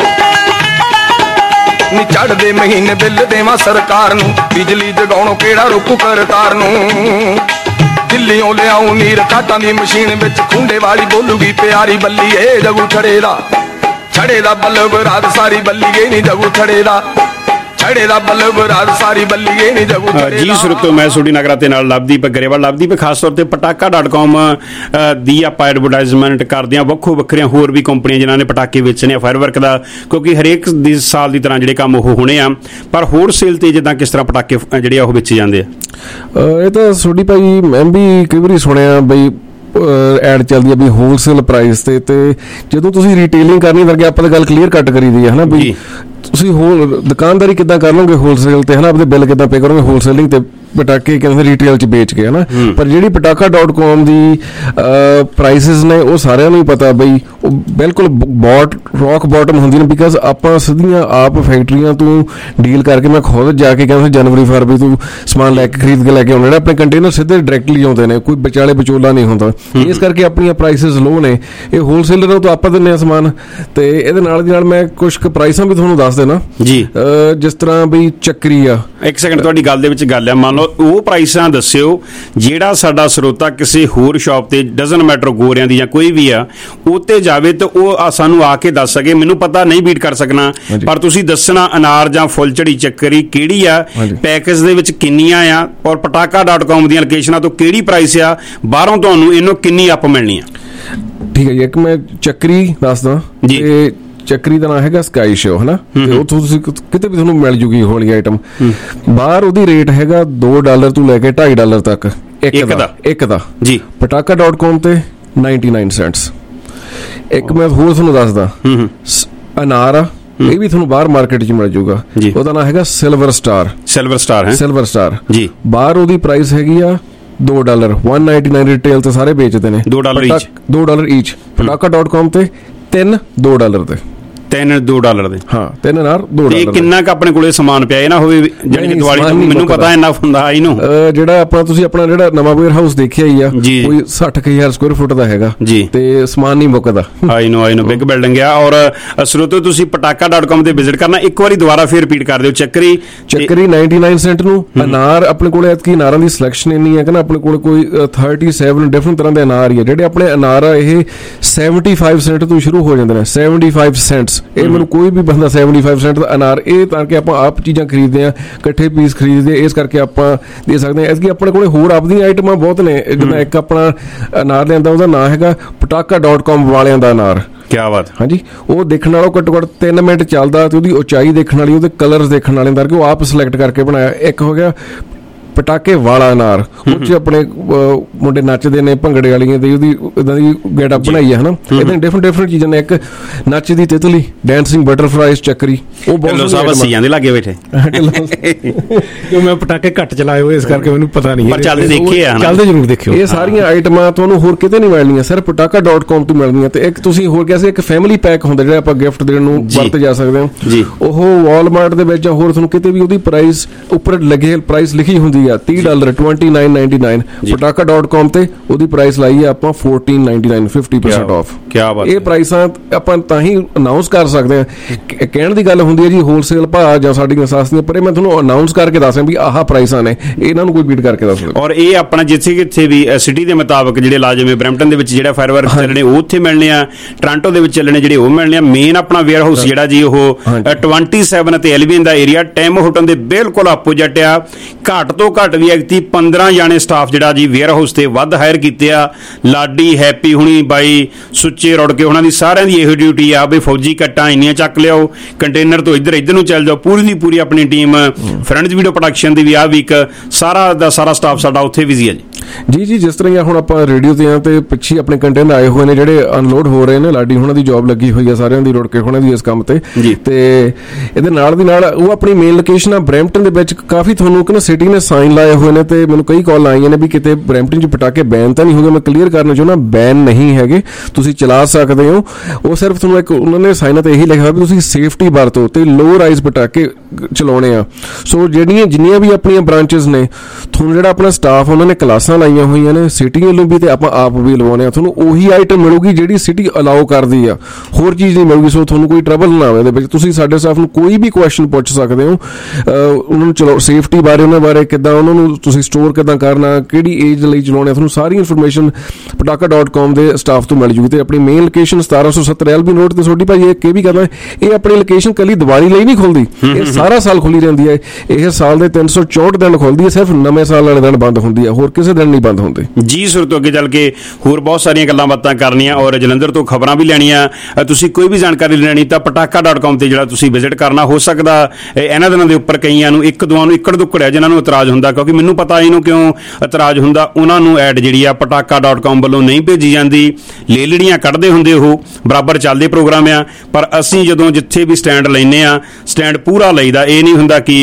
ਨੀ ਚੜਦੇ ਮਹੀਨੇ ਬਿੱਲ ਦੇਵਾਂ ਸਰਕਾਰ ਨੂੰ ਬਿਜਲੀ ਜਗਾਉਣ ਕਿਹੜਾ ਰੋਕੂ ਕਰਤਾਰ ਨੂੰ ਦਿੱਲੀੋਂ ਲਿਆਉ ਨੀਰ ਕਾਟਾਂ ਦੀ ਮਸ਼ੀਨ ਵਿੱਚ ਖੁੰਡੇ ਵਾਲੀ ਬੋਲੂਗੀ ਪਿਆਰੀ ਬੱਲੀਏ ਜਗੂ ਛੜੇ ਦਾ ਛੜੇ ਦਾ ਬਲਬ ਰਾਤ ਸਾਰੀ ਬੱਲੀਏ ਨੀ ਜਗੂ ਛੜੇ ਦਾ ਛੜੇ ਦਾ ਬਲਬ ਰਾਤ ਸਾਰੀ ਬੱਲੀਏ ਨੀ ਜਗੂ ਛੜੇ ਜੀ ਸੁਰਤੋ ਮੈਂ ਸੋਡੀ ਨਗਰਾ ਤੇ ਨਾਲ ਲਵਦੀਪ ਗਰੇਵਾਲ। ਲਵਦੀਪ ਖਾਸ ਤੌਰ ਤੇ ਪਟਾਕਾ ਡਾਟ ਕਾਮ ਦੀ ਆਪਾਂ ਐਡਵਰਟਾਈਜ਼ਮੈਂਟ ਕਰਦੇ ਹਾਂ ਵੱਖੋ ਵੱਖਰੀਆਂ ਹੋਰ ਵੀ ਕੰਪਨੀਆਂ ਜਿਨ੍ਹਾਂ ਨੇ ਪਟਾਕੇ ਵੇਚਣੇ ਆ ਫਾਇਰਵਰਕ ਦਾ, ਕਿਉਂਕਿ ਹਰੇਕ ਦੀ ਸਾਲ ਦੀ ਤਰ੍ਹਾਂ ਜਿਹੜੇ ਕੰਮ ਉਹ ਹੋਣੇ ਆ, ਪਰ ਹੋਲਸੇਲ ਤੇ ਜਿੱਦਾਂ ਕਿਸ ਤਰ੍ਹਾਂ ਪਟਾਕੇ ਜਿਹੜੇ ਆ ਉਹ ਵੇਚੇ ਜਾਂਦੇ ਆ। ਇਹ ਤਾਂ ਸੋਡੀ ਭਾਈ ਮੈਂ ਵੀ ਕਈ ਵਾਰੀ ਸੁਣਿਆ ਬਈ ਐਡ ਚੱਲਦੀ ਆ ਵੀ ਹੋਲਸੇਲ ਪ੍ਰਾਈਸ ਤੇ ਤੇ ਜਦੋਂ ਤੁਸੀਂ ਰਿਟੇਲਿੰਗ ਕਰਨੀ ਵਰਗੇ ਆਪਾਂ ਤਾਂ ਗੱਲ ਕਲੀਅਰ ਕੱਟ ਕਰੀ ਦੀ ਹੈ ਹਨਾ ਵੀ ਤੁਸੀਂ ਹੋਰ ਦੁਕਾਨਦਾਰੀ ਕਿੱਦਾਂ ਕਰ ਲਓਗੇ ਹੋਲਸੇਲ ਤੇ ਹਨਾ, ਆਪਣੇ ਬਿੱਲ ਕਿੱਦਾਂ ਪੇ ਕਰੋਗੇ ਹੋਲਸੇਲਿੰਗ ਤੇ ਪਟਾਕੇ ਕਹਿੰਦੇ ਰਿਟੇਲ ਚ ਵੇਚ ਕੇ ਹਨਾ। ਪਰ ਜਿਹੜੀ ਪਟਾਕਾ ਡਾਟ ਕਾਮ ਦੀ ਪ੍ਰਾਈਸਿਸ ਨੇ ਉਹ ਸਾਰਿਆਂ ਨੂੰ ਹੀ ਪਤਾ ਬਈ ਉਹ ਬਿਲਕੁਲ ਬੌਟ ਰੌਕ ਬਾਟਮ ਹੁੰਦੀ ਨੇ, ਬਿਕਾਜ਼ ਆਪਾਂ ਸਿੱਧੀਆਂ ਆਪ ਫੈਕਟਰੀਆਂ ਤੋਂ ਡੀਲ ਕਰਕੇ ਮੈਂ ਖੁਦ ਜਾ ਕੇ ਕਹਿੰਦਾ ਜਨਵਰੀ ਫਰਵਰੀ ਤੋਂ ਸਮਾਨ ਲੈ ਕੇ ਖਰੀਦ ਕੇ ਲੈ ਕੇ ਆਉਣਾ, ਆਪਣੇ ਕੰਟੇਨਰ ਸਿੱਧੇ ਡਾਇਰੈਕਟਲੀ ਆਉਂਦੇ ਨੇ, ਕੋਈ ਵਿਚਾਲੇ ਵਿਚੋਲਾ ਨਹੀਂ ਹੁੰਦਾ। ਇਸ ਕਰਕੇ ਆਪਣੀਆਂ ਪ੍ਰਾਈਸਿਸ ਲੋ ਨੇ। ਇਹ ਹੋਲਸੇਲਰਾਂ ਤੋਂ ਆਪਾਂ ਦਿੰਦੇ ਹਾਂ ਸਮਾਨ, ਤੇ ਇਹਦੇ ਨਾਲ ਦੀ ਨਾਲ ਮੈਂ ਕੁਝ ਕੁ ਪ੍ਰਾਈਸਾਂ ਵੀ ਤੁਹਾਨੂੰ ਦੱਸ ਦੇਣਾ ਜੀ। ਜਿਸ ਤਰ੍ਹਾਂ ਬਈ ਚੱਕਰੀ ਆ, ਇੱਕ ਸੈਕਿੰਡ ਤੁਹਾਡੀ ਗੱਲ ਦੇ ਵਿੱਚ ਗੱਲ ਆ, ਮੰਨ ਲਓ ਉਹ ਪ੍ਰਾਈਸਾਂ ਦੱਸਿਓ ਜਿਹੜਾ ਸਾਡਾ ਸਰੋਤਾ ਕਿਸੇ ਹੋਰ ਸ਼ਾਪ ਤੇ ਡਜ਼ਨ ਮੈਟਰ ਗੋਰਿਆਂ ਦੀ ਜਾਂ ਕੋਈ ਵੀ ਆ ਉੱਤੇ ਜਾਵੇ ਤੇ ਉਹ ਸਾਨੂੰ ਆ ਕੇ ਦੱਸ ਸਕੇ। ਮੈਨੂੰ ਪਤਾ ਨਹੀਂ ਬੀਟ ਕਰ ਸਕਣਾ, ਪਰ ਤੁਸੀਂ ਦੱਸਣਾ ਅਨਾਰ ਜਾਂ ਫੁੱਲਝੜੀ ਚੱਕਰੀ ਕਿਹੜੀ ਆ, ਪੈਕੇਜ ਦੇ ਵਿੱਚ ਕਿੰਨੀਆਂ ਆ, ਔਰ ਪਟਾਕਾ ਡਾਟ ਕਾਮ ਦੀਆਂ ਲੋਕੇਸ਼ਨਾਂ ਤੋਂ ਕਿਹੜੀ ਪ੍ਰਾਈਸ ਆ, ਬਾਹਰੋਂ ਤੁਹਾਨੂੰ ਇਹਨੂੰ ਕਿੰਨੀ ਅਪ ਮਿਲਣੀ ਆ। ਠੀਕ ਹੈ ਜੀ, ਇੱਕ ਮੈਂ ਚੱਕਰੀ ਦੱਸਦਾ ਜੀ। ਚੱਕਰੀ ਦਾ ਨਾਮ ਹੈਗਾ ਸਕਾਈ ਸ਼ੋ ਹਨਾ, ਤੇ ਉਹ ਤੁਸੀਂ ਕਿਤੇ ਵੀ ਤੁਹਾਨੂੰ ਮਿਲ ਜੂਗੀ ਹੋਲੀ ਆਈਟਮ। ਬਾਹਰ ਉਹਦੀ ਰੇਟ ਹੈਗਾ ਦੋ ਡਾਲਰ ਤੋਂ ਲੈ ਕੇ ਢਾਈ ਡਾਲਰ ਤੱਕ ਇੱਕ ਦਾ ਇੱਕ ਦਾ ਜੀ। ਪਟਾਕਾ ਡਾਟ ਕਾਮ ਤੇ ninety-nine ਸੈਂਟਸ। ਇੱਕ ਮੈਂ ਹੋਰ ਤੁਹਾਨੂੰ ਦੱਸਦਾ ਅਨਾਰ ਆ, ਇਹ ਵੀ ਤੁਹਾਨੂੰ ਬਾਹਰ ਮਾਰਕੀਟ ਚ ਮਿਲ ਜੂਗਾ, ਉਹਦਾ ਨਾਮ ਹੈਗਾ ਸਿਲਵਰ ਸਟਾਰ। ਸਿਲਵਰ ਸਟਾਰ ਹੈ ਸਿਲਵਰ ਸਟਾਰ ਜੀ। ਬਾਹਰ ਉਹਦੀ ਪ੍ਰਾਈਸ ਹੈਗੀ ਆ ਦੋ ਡਾਲਰ one ninety-nine ਰਿਟੇਲ ਤੇ ਸਾਰੇ ਵੇਚਦੇ ਨੇ, ਦੋ ਡਾਲਰ ਈਚ ਦੋ ਡਾਲਰ ਈਚ। ਪਟਾਕਾ ਡਾਟ ਕਾਮ ਤੇ ਤਿੰਨ ਦੋ ਡਾਲਰ ਦੇ ਤਿੰਨ ਦੋ ਡਾਲਰ ਦੇ ਹਾਂ ਤਿੰਨ ਨਾਲ ਦੋ ਡਾਲਰ। ਕਿੰਨਾ ਕ ਆਪਣੇ ਕੋਲੇ ਸਮਾਨ ਪਿਆ ਇਹ ਨਾ ਹੋਵੇ ਜਿਹੜੀ ਦੀਵਾਲੀ ਤੋਂ ਮੈਨੂੰ ਪਤਾ ਇੰਨਾ ਹੁੰਦਾ ਇਹਨੂੰ ਜਿਹੜਾ ਆਪਣਾ ਤੁਸੀਂ ਆਪਣਾ ਜਿਹੜਾ ਨਵਾਂ ਵੇਅਰ ਹਾਊਸ ਦੇਖਿਆ ਹੀ ਆ ਕੋਈ ਸੱਠ ਹਜ਼ਾਰ ਸਕੁਅਰ ਫੁੱਟ ਦਾ ਹੈਗਾ ਜੀ, ਤੇ ਸਮਾਨ ਨਹੀਂ ਮੁੱਕਦਾ। ਆਈ ਨੋ ਆਈ ਨੋ ਬਿਗ ਬਿਲਡਿੰਗ ਆ। ਔਰ ਸਰੋਤੋ ਤੁਸੀਂ ਪਟਾਕਾ ਡਾਟ ਕਾਮ ਤੇ ਵਿਜ਼ਿਟ ਕਰਨਾ, ਇੱਕ ਵਾਰੀ ਦੁਬਾਰਾ ਫੇਰ ਰਿਪੀਟ ਕਰ ਦਿਓ। ਚੱਕਰੀ ਚੱਕਰੀ ninety-nine ਸੈਂਟ ਨੂੰ। ਅਨਾਰ ਆਪਣੇ ਕੋਲੇ ਐਤਕੀ ਅਨਾਰਾਂ ਦੀ ਸਿਲੈਕਸ਼ਨ ਇੰਨੀ ਹੈ ਕਿ ਨਾ ਆਪਣੇ ਕੋਲ ਕੋਈ thirty-seven ਡਿਫਰੈਂਟ ਤਰ੍ਹਾਂ ਦੇ ਅਨਾਰ ਹੀ ਆ। ਜਿਹੜੇ ਆਪਣੇ ਅਨਾਰ ਆ ਇਹ seventy-five ਸੈਂਟ ਤੋਂ ਸ਼ੁਰੂ ਹੋ ਜਾਂਦੇ ਨੇ, seventy-five ਸੈਂਟਸ। ਇਹ ਮੈਨੂੰ ਕੋਈ ਵੀ ਬੰਦਾ seventy-five ਸੈਂਟ ਦਾ ਅਨਾਰ, ਇਹ ਤਾਂ ਕਿ ਆਪਾਂ ਆਪ ਚੀਜ਼ਾਂ ਖਰੀਦਦੇ ਆ, ਇਕੱਠੇ ਪੀਸ ਖਰੀਦਦੇ, ਇਸ ਕਰਕੇ ਆਪਾਂ ਦੇ ਸਕਦੇ ਹਾਂ। ਐਤਕੀ ਆਪਣੇ ਕੋਲੇ ਹੋਰ ਆਪਦੀਆਂ ਆਈਟਮਾਂ ਬਹੁਤ ਨੇ, ਜਿੱਦਾਂ ਇੱਕ ਆਪਣਾ ਅਨਾਰ ਲਿਆਂਦਾ ਉਹਦਾ ਨਾਂ ਹੈਗਾ ਪਟਾਕਾ ਡਾਟ ਕਾਮ ਵਾਲਿਆਂ ਦਾ ਅਨਾਰ। ਕਿਆ ਬਾਤ। ਹਾਂਜੀ, ਉਹ ਦੇਖਣ ਵਾਲਾ ਘੱਟੋ ਘੱਟ ਤਿੰਨ ਮਿੰਟ ਚੱਲਦਾ, ਤੇ ਉਹਦੀ ਉਚਾਈ ਦੇਖਣ ਵਾਲੀ, ਉਹਦੇ ਕਲਰਸ ਦੇਖਣ ਵਾਲੇ ਕਰਕੇ ਉਹ ਆਪ ਸਿਲੈਕਟ ਕਰਕੇ ਬਣਾਇਆ। ਇੱਕ ਹੋ ਗਿਆ ਪਟਾਕੇ ਵਾਲਾ ਅਨਾਰ, ਉਹ 'ਚ ਆਪਣੇ ਮੁੰਡੇ ਨੱਚਦੇ ਨੇ ਭੰਗੜੇ ਵਾਲੀਆਂ ਦੀ, ਉਹਦੀ ਇਦਾਂ ਦੀ ਗੈਟਅਪ ਬਣਾਈ ਹੈ ਹਨਾ। ਇਹਦੇ ਡਿਫਰੈਂਟ ਡਿਫਰੈਂਟ ਚੀਜ਼ਾਂ ਨੇ। ਇੱਕ ਨੱਚਦੀ ਤਿਤਲੀ, ਡੈਂਸਿੰਗ ਬਟਰਫਲਾਈਜ਼ ਚੱਕਰੀ, ਉਹ ਬਹੁਤ ਸਹੀ ਜਾਂਦੇ ਲੱਗੇ ਬੈਠੇ। ਜੋ ਮੈਂ ਪਟਾਕੇ ਘੱਟ ਚਲਾਏ ਹੋਏ ਇਸ ਕਰਕੇ ਮੈਨੂੰ ਪਤਾ ਨਹੀਂ, ਪਰ ਚੱਲਦੇ ਦੇਖੇ ਆ, ਚੱਲਦੇ ਜ਼ਰੂਰ ਦੇਖਿਓ। ਇਹ ਸਾਰੀਆਂ ਆਈਟਮਾਂ ਤੁਹਾਨੂੰ ਹੋਰ ਕਿਤੇ ਨਹੀਂ ਮਿਲਣੀਆਂ, ਸਿਰਫ ਪਟਾਕਾ ਡਾਟ ਕਾਮ ਤੋਂ ਮਿਲਣੀਆਂ। ਤੇ ਇੱਕ ਤੁਸੀਂ ਹੋਰ ਕਿਹਾ ਸੀ ਇੱਕ ਫੈਮਿਲੀ ਪੈਕ ਹੁੰਦਾ ਜਿਹੜਾ ਆਪਾਂ ਗਿਫਟ ਦੇਣ ਨੂੰ ਵਰਤ ਜਾ ਸਕਦੇ ਹਾਂ, ਉਹ ਵਾਲਮਾਰਟ ਦੇ ਵਿੱਚ ਹੋਰ ਤੁਹਾਨੂੰ ਕਿਤੇ ਵੀ ਉਹਦੀ ਪ੍ਰਾਈਸ ਉੱਪਰ ਲੱਗੇ ਪ੍ਰਾਈਸ ਲਿਖੀ ਹੁੰਦੀ ਆ ਤੀਹ dollar twenty-nine ninety-nine। ਪਟਾਕਾ dot com ਤੇ ਉਹਦੀ ਪ੍ਰਾਈਸ ਲਾਈ ਹੈ ਆਪਾਂ fourteen ninety-nine, fifty percent of. ਕਿਆ ਬਾਤ। ਇਹ ਪ੍ਰਾਈਸਾਂ ਆਪਾਂ ਤਾਂ ਹੀ ਅਨਾਉਂਸ ਕਰ ਸਕਦੇ ਹਾਂ। ਕਹਿਣ ਦੀ ਗੱਲ ਹੁੰਦੀ ਹੈ ਜੀ ਹੋਲਸੇਲ ਭਾਅ ਜਾਂ ਸਾਡੀਆਂ ਸਸਤੀਆਂ, ਪਰ ਇਹ ਮੈਂ ਤੁਹਾਨੂੰ ਅਨਾਉਂਸ ਕਰਕੇ ਦੱਸਾਂ ਵੀ ਆਹ ਪ੍ਰਾਈਸਾਂ ਨੇ, ਇਹਨਾਂ ਨੂੰ ਕੋਈ ਬੀਟ ਕਰਕੇ ਦੱਸ ਸਕਦਾ। ਔਰ ਇਹ ਆਪਣਾ ਜਿੱਥੇ ਕਿੱਥੇ ਵੀ ਸਿਟੀ ਦੇ ਮੁਤਾਬਕ ਜਿਹੜੇ ਲਾਜ਼ਮੀ ਬ੍ਰੈਂਪਟਨ ਦੇ ਵਿੱਚ ਜਿਹੜਾ ਫਾਇਰਵਰਕ ਚੱਲਣੇ ਉਹ ਉੱਥੇ ਮਿਲਣੇ ਆ, ਟੋਰਾਂਟੋ ਦੇ ਵਿੱਚ ਚੱਲਣੇ ਜਿਹੜੇ ਉਹ ਮਿਲਣੇ ਆ। ਮੇਨ ਆਪਣਾ ਵੇਅਰ ਹਾਊਸ ਜਿਹੜਾ ਜੀ ਉਹ twenty-seven ਅਤੇ ਐਲਵੀਨ ਦਾ ਏਰੀਆ ਟੈਮ ਹੋਟਲ ਦੇ ਬਿਲਕੁਲ ਆਪੋਜਿਟ ਆ। ਘੱਟ ਤੋਂ ਘੱਟ ਵੀ ਐਕਤੀ ਪੰਦਰਾਂ ਜਾਣੇ ਸਟਾਫ ਜਿਹੜਾ ਜੀ ਵੇਅਰ ਹਾਊਸ ਤੇ ਵੱਧ ਹਾਇਰ ਕੀਤੇ ਆ। ਲਾਡੀ ਹੈਪੀ ਹੁਣੀ ਬਾਈ ਸੁੱਚੇ ਰੁੜ ਕੇ ਉਹਨਾਂ ਦੀ ਸਾਰਿਆਂ ਦੀ ਇਹੋ ਡਿਊਟੀ ਆ ਵੀ ਫੌਜੀ ਕੱਟਾਂ ਇੰਨੀਆਂ ਚੱਕ ਲਿਆਓ, ਕੰਟੇਨਰ ਤੋਂ ਇੱਧਰ ਇੱਧਰ ਨੂੰ ਚੱਲ ਜਾਓ। ਪੂਰੀ ਦੀ ਪੂਰੀ ਆਪਣੀ ਟੀਮ ਫਰੈਂਡਸ ਵੀਡੀਓ ਪ੍ਰੋਡਕਸ਼ਨ ਦੀ ਵੀ ਆ ਵੀਕ ਸਾਰਾ ਦਾ ਸਾਰਾ ਸਟਾਫ ਸਾਡਾ ਉੱਥੇ ਬਿਜ਼ੀ ਹੈ ਜੀ। ਜੀ ਜੀ ਜਿਸ ਤਰ੍ਹਾਂ ਹੁਣ ਆਪਾਂ ਰੇਡੀਓ ਤੇ ਆ ਤੇ ਪਿੱਛੇ ਆਪਣੇ ਕੰਟੇਨਰ ਆਏ ਹੋਏ ਨੇ ਜਿਹੜੇ ਅਨਲੋਡ ਹੋ ਰਹੇ ਨੇ। ਲਾਡੀ ਹੁਣਾਂ ਦੀ ਜੌਬ ਲੱਗੀ ਹੋਈ ਆ, ਸਾਰਿਆਂ ਦੀ ਰੁੜ ਕੇ ਹੁਣਾਂ ਦੀ ਇਸ ਕੰਮ ਤੇ। ਤੇ ਇਹਦੇ ਨਾਲ ਦੀ ਨਾਲ ਉਹ ਆਪਣੀ ਮੇਨ ਲੋਕੇਸ਼ਨ ਆ ਬ੍ਰੈਂਪਟਨ ਦੇ ਵਿੱਚ। ਕਾਫੀ ਤੁਹਾਨੂੰ ਕਿ ਨਾ ਸਿਟੀ ਨੇ ਸਾਈਨ ਸਾਈਨ ਲਾਏ ਹੋਏ ਨੇ ਤੇ ਮੈਨੂੰ ਕਈ ਕਾਲ ਆਈਆਂ ਨੇ ਵੀ ਕਿਤੇ ਬਰੈਂਪਟਨ 'ਚ ਪਟਾਕੇ ਬੈਨ ਤਾਂ ਨਹੀਂ ਹੋ ਗਏ। ਮੈਂ ਕਲੀਅਰ ਕਰਨਾ ਚਾਹੁੰਦਾ, ਬੈਨ ਨਹੀਂ ਹੈਗੇ, ਤੁਸੀਂ ਚਲਾ ਸਕਦੇ ਹੋ। ਉਹ ਸਿਰਫ ਤੁਹਾਨੂੰ ਇੱਕ ਉਹਨਾਂ ਨੇ ਸਾਈਨਾਂ ਤੇ ਇਹੀ ਲਿਖਿਆ ਹੋਇਆ ਵੀ ਤੁਸੀਂ ਸੇਫਟੀ ਵਰਤੋ ਤੇ ਲੋ ਰਾਈਜ਼ ਪਟਾਕੇ ਚਲਾਉਣੇ ਆ। ਸੋ ਜਿਹੜੀਆਂ ਜਿੰਨੀਆਂ ਵੀ ਆਪਣੀਆਂ ਬ੍ਰਾਂਚਿਸ ਨੇ, ਤੁਹਾਨੂੰ ਜਿਹੜਾ ਆਪਣਾ ਸਟਾਫ ਉਹਨਾਂ ਨੇ ਕਲਾਸਾਂ ਲਾਈਆਂ ਹੋਈਆਂ ਨੇ ਸਿਟੀ ਵੱਲੋਂ ਵੀ ਤੇ ਆਪਾਂ ਆਪ ਵੀ ਲਵਾਉਣੇ ਆ। ਤੁਹਾਨੂੰ ਉਹੀ ਆਈਟਮ ਮਿਲੂਗੀ ਜਿਹੜੀ ਸਿਟੀ ਅਲਾਓ ਕਰਦੀ ਆ, ਹੋਰ ਚੀਜ਼ ਨਹੀਂ ਮਿਲੂਗੀ। ਸੋ ਤੁਹਾਨੂੰ ਕੋਈ ਟਰਬਲ ਨਾ ਆਵੇ ਇਹਦੇ ਵਿੱਚ। ਤੁਸੀਂ ਸਾਡੇ ਸਟਾਫ ਨੂੰ ਕੋਈ ਵੀ ਕੁਐਸਚਨ ਪੁੱਛ ਸਕਦੇ ਹੋ ਉਹਨਾਂ ਨੂੰ, ਚਲੋ ਸੇਫਟੀ ਬਾਰੇ, ਉਹਨਾਂ ਬਾਰੇ ਕਿੱਦਾਂ ਉਹਨਾਂ ਨੂੰ ਤੁਸੀਂ ਸਟੋਰ ਕਿੱਦਾਂ ਕਰਨਾ, ਕਿਹੜੀ ਏਜ ਲਈ ਚਲਾਉਣੇ, ਤੁਹਾਨੂੰ ਸਾਰੀ ਇਨਫੋਰਮੇਸ਼ਨ ਪਟਾਕਾ ਡਾਟ ਕਾਮ ਦੇ ਸਟਾਫ ਤੋਂ ਮਿਲ ਜੂਗੀ। ਤੇ ਆਪਣੀ ਮੇਨ ਲੋਕੇਸ਼ਨ ਸਤਾਰਾਂ ਸੌ ਸੱਤਰ ਐਲ ਬੀ ਰੋਡ ਤੇ ਛੋਟੀ ਭਾਈ ਇਹ ਵੀ ਕਰਨਾ, ਇਹ ਆਪਣੀ ਲੋਕੇਸ਼ਨ ਕੱਲੀ ਦੀਵਾਲੀ ਲਈ ਨਹੀਂ ਖੁੱਲਦੀ, ਇਹ ਸਾਰਾ ਸਾਲ ਖੁੱਲੀ ਰਹਿੰਦੀ ਹੈ। ਇਹ ਸਾਲ ਦੇ ਤਿੰਨ ਸੌ ਚੌਂਹਠ ਦਿਨ ਖੁੱਲਦੀ ਹੈ, ਸਿਰਫ ਨਵੇਂ ਸਾਲ ਵਾਲੇ ਦਿਨ ਬੰਦ ਹੁੰਦੀ ਹੈ, ਹੋਰ ਕਿਸੇ ਦਿਨ ਨਹੀਂ ਬੰਦ ਹੁੰਦੇ ਜੀ। ਸੁਰ ਤੋਂ ਅੱਗੇ ਚੱਲ ਕੇ ਹੋਰ ਬਹੁਤ ਸਾਰੀਆਂ ਗੱਲਾਂ ਬਾਤਾਂ ਕਰਨੀਆਂ ਔਰ ਜਲੰਧਰ ਤੋਂ ਖਬਰਾਂ ਵੀ ਲੈਣੀਆਂ। ਤੁਸੀਂ ਕੋਈ ਵੀ ਜਾਣਕਾਰੀ ਲੈਣੀ ਤਾਂ ਪਟਾਕਾ ਡਾਟ ਕਾਮ ਤੇ ਜਿਹੜਾ ਤੁਸੀਂ ਵਿਜ਼ਿਟ ਕਰਨਾ। ਹੋ ਸਕਦਾ ਇਹਨਾਂ ਦਿਨਾਂ ਦੇ ਉੱਪਰ ਕਈਆਂ ਨੂੰ ਇੱਕ ਦੋਵਾਂ ਨੂੰ ਇੱਕੜ ਦੁੱਕੜ ਹੈ ਜਿਨ੍ਹਾਂ ਨੂੰ ਇਤਰਾਜ਼ ਹੁੰਦਾ, ਕਿਉਂਕਿ ਮੈਨੂੰ ਪਤਾ ਇਹਨੂੰ ਕਿਉਂ ਇਤਰਾਜ਼ ਹੁੰਦਾ। ਉਹਨਾਂ ਨੂੰ ਐਡ ਜਿਹੜੀ ਆ ਪਟਾਕਾ ਡਾਟ ਕਾਮ ਵੱਲੋਂ ਨਹੀਂ ਭੇਜੀ ਜਾਂਦੀ, ਲੇਲੜੀਆਂ ਕੱਢਦੇ ਹੁੰਦੇ, ਉਹ ਬਰਾਬਰ ਚੱਲਦੇ ਪ੍ਰੋਗਰਾਮ ਆ। ਪਰ ਅਸੀਂ ਜਦੋਂ ਜਿੱਥੇ ਵੀ ਸਟੈਂਡ ਲੈਂਦੇ ਆ, ਸਟੈਂਡ ਪੂਰਾ ਲਈਦਾ। ਇਹ ਨਹੀਂ ਹੁੰਦਾ ਕਿ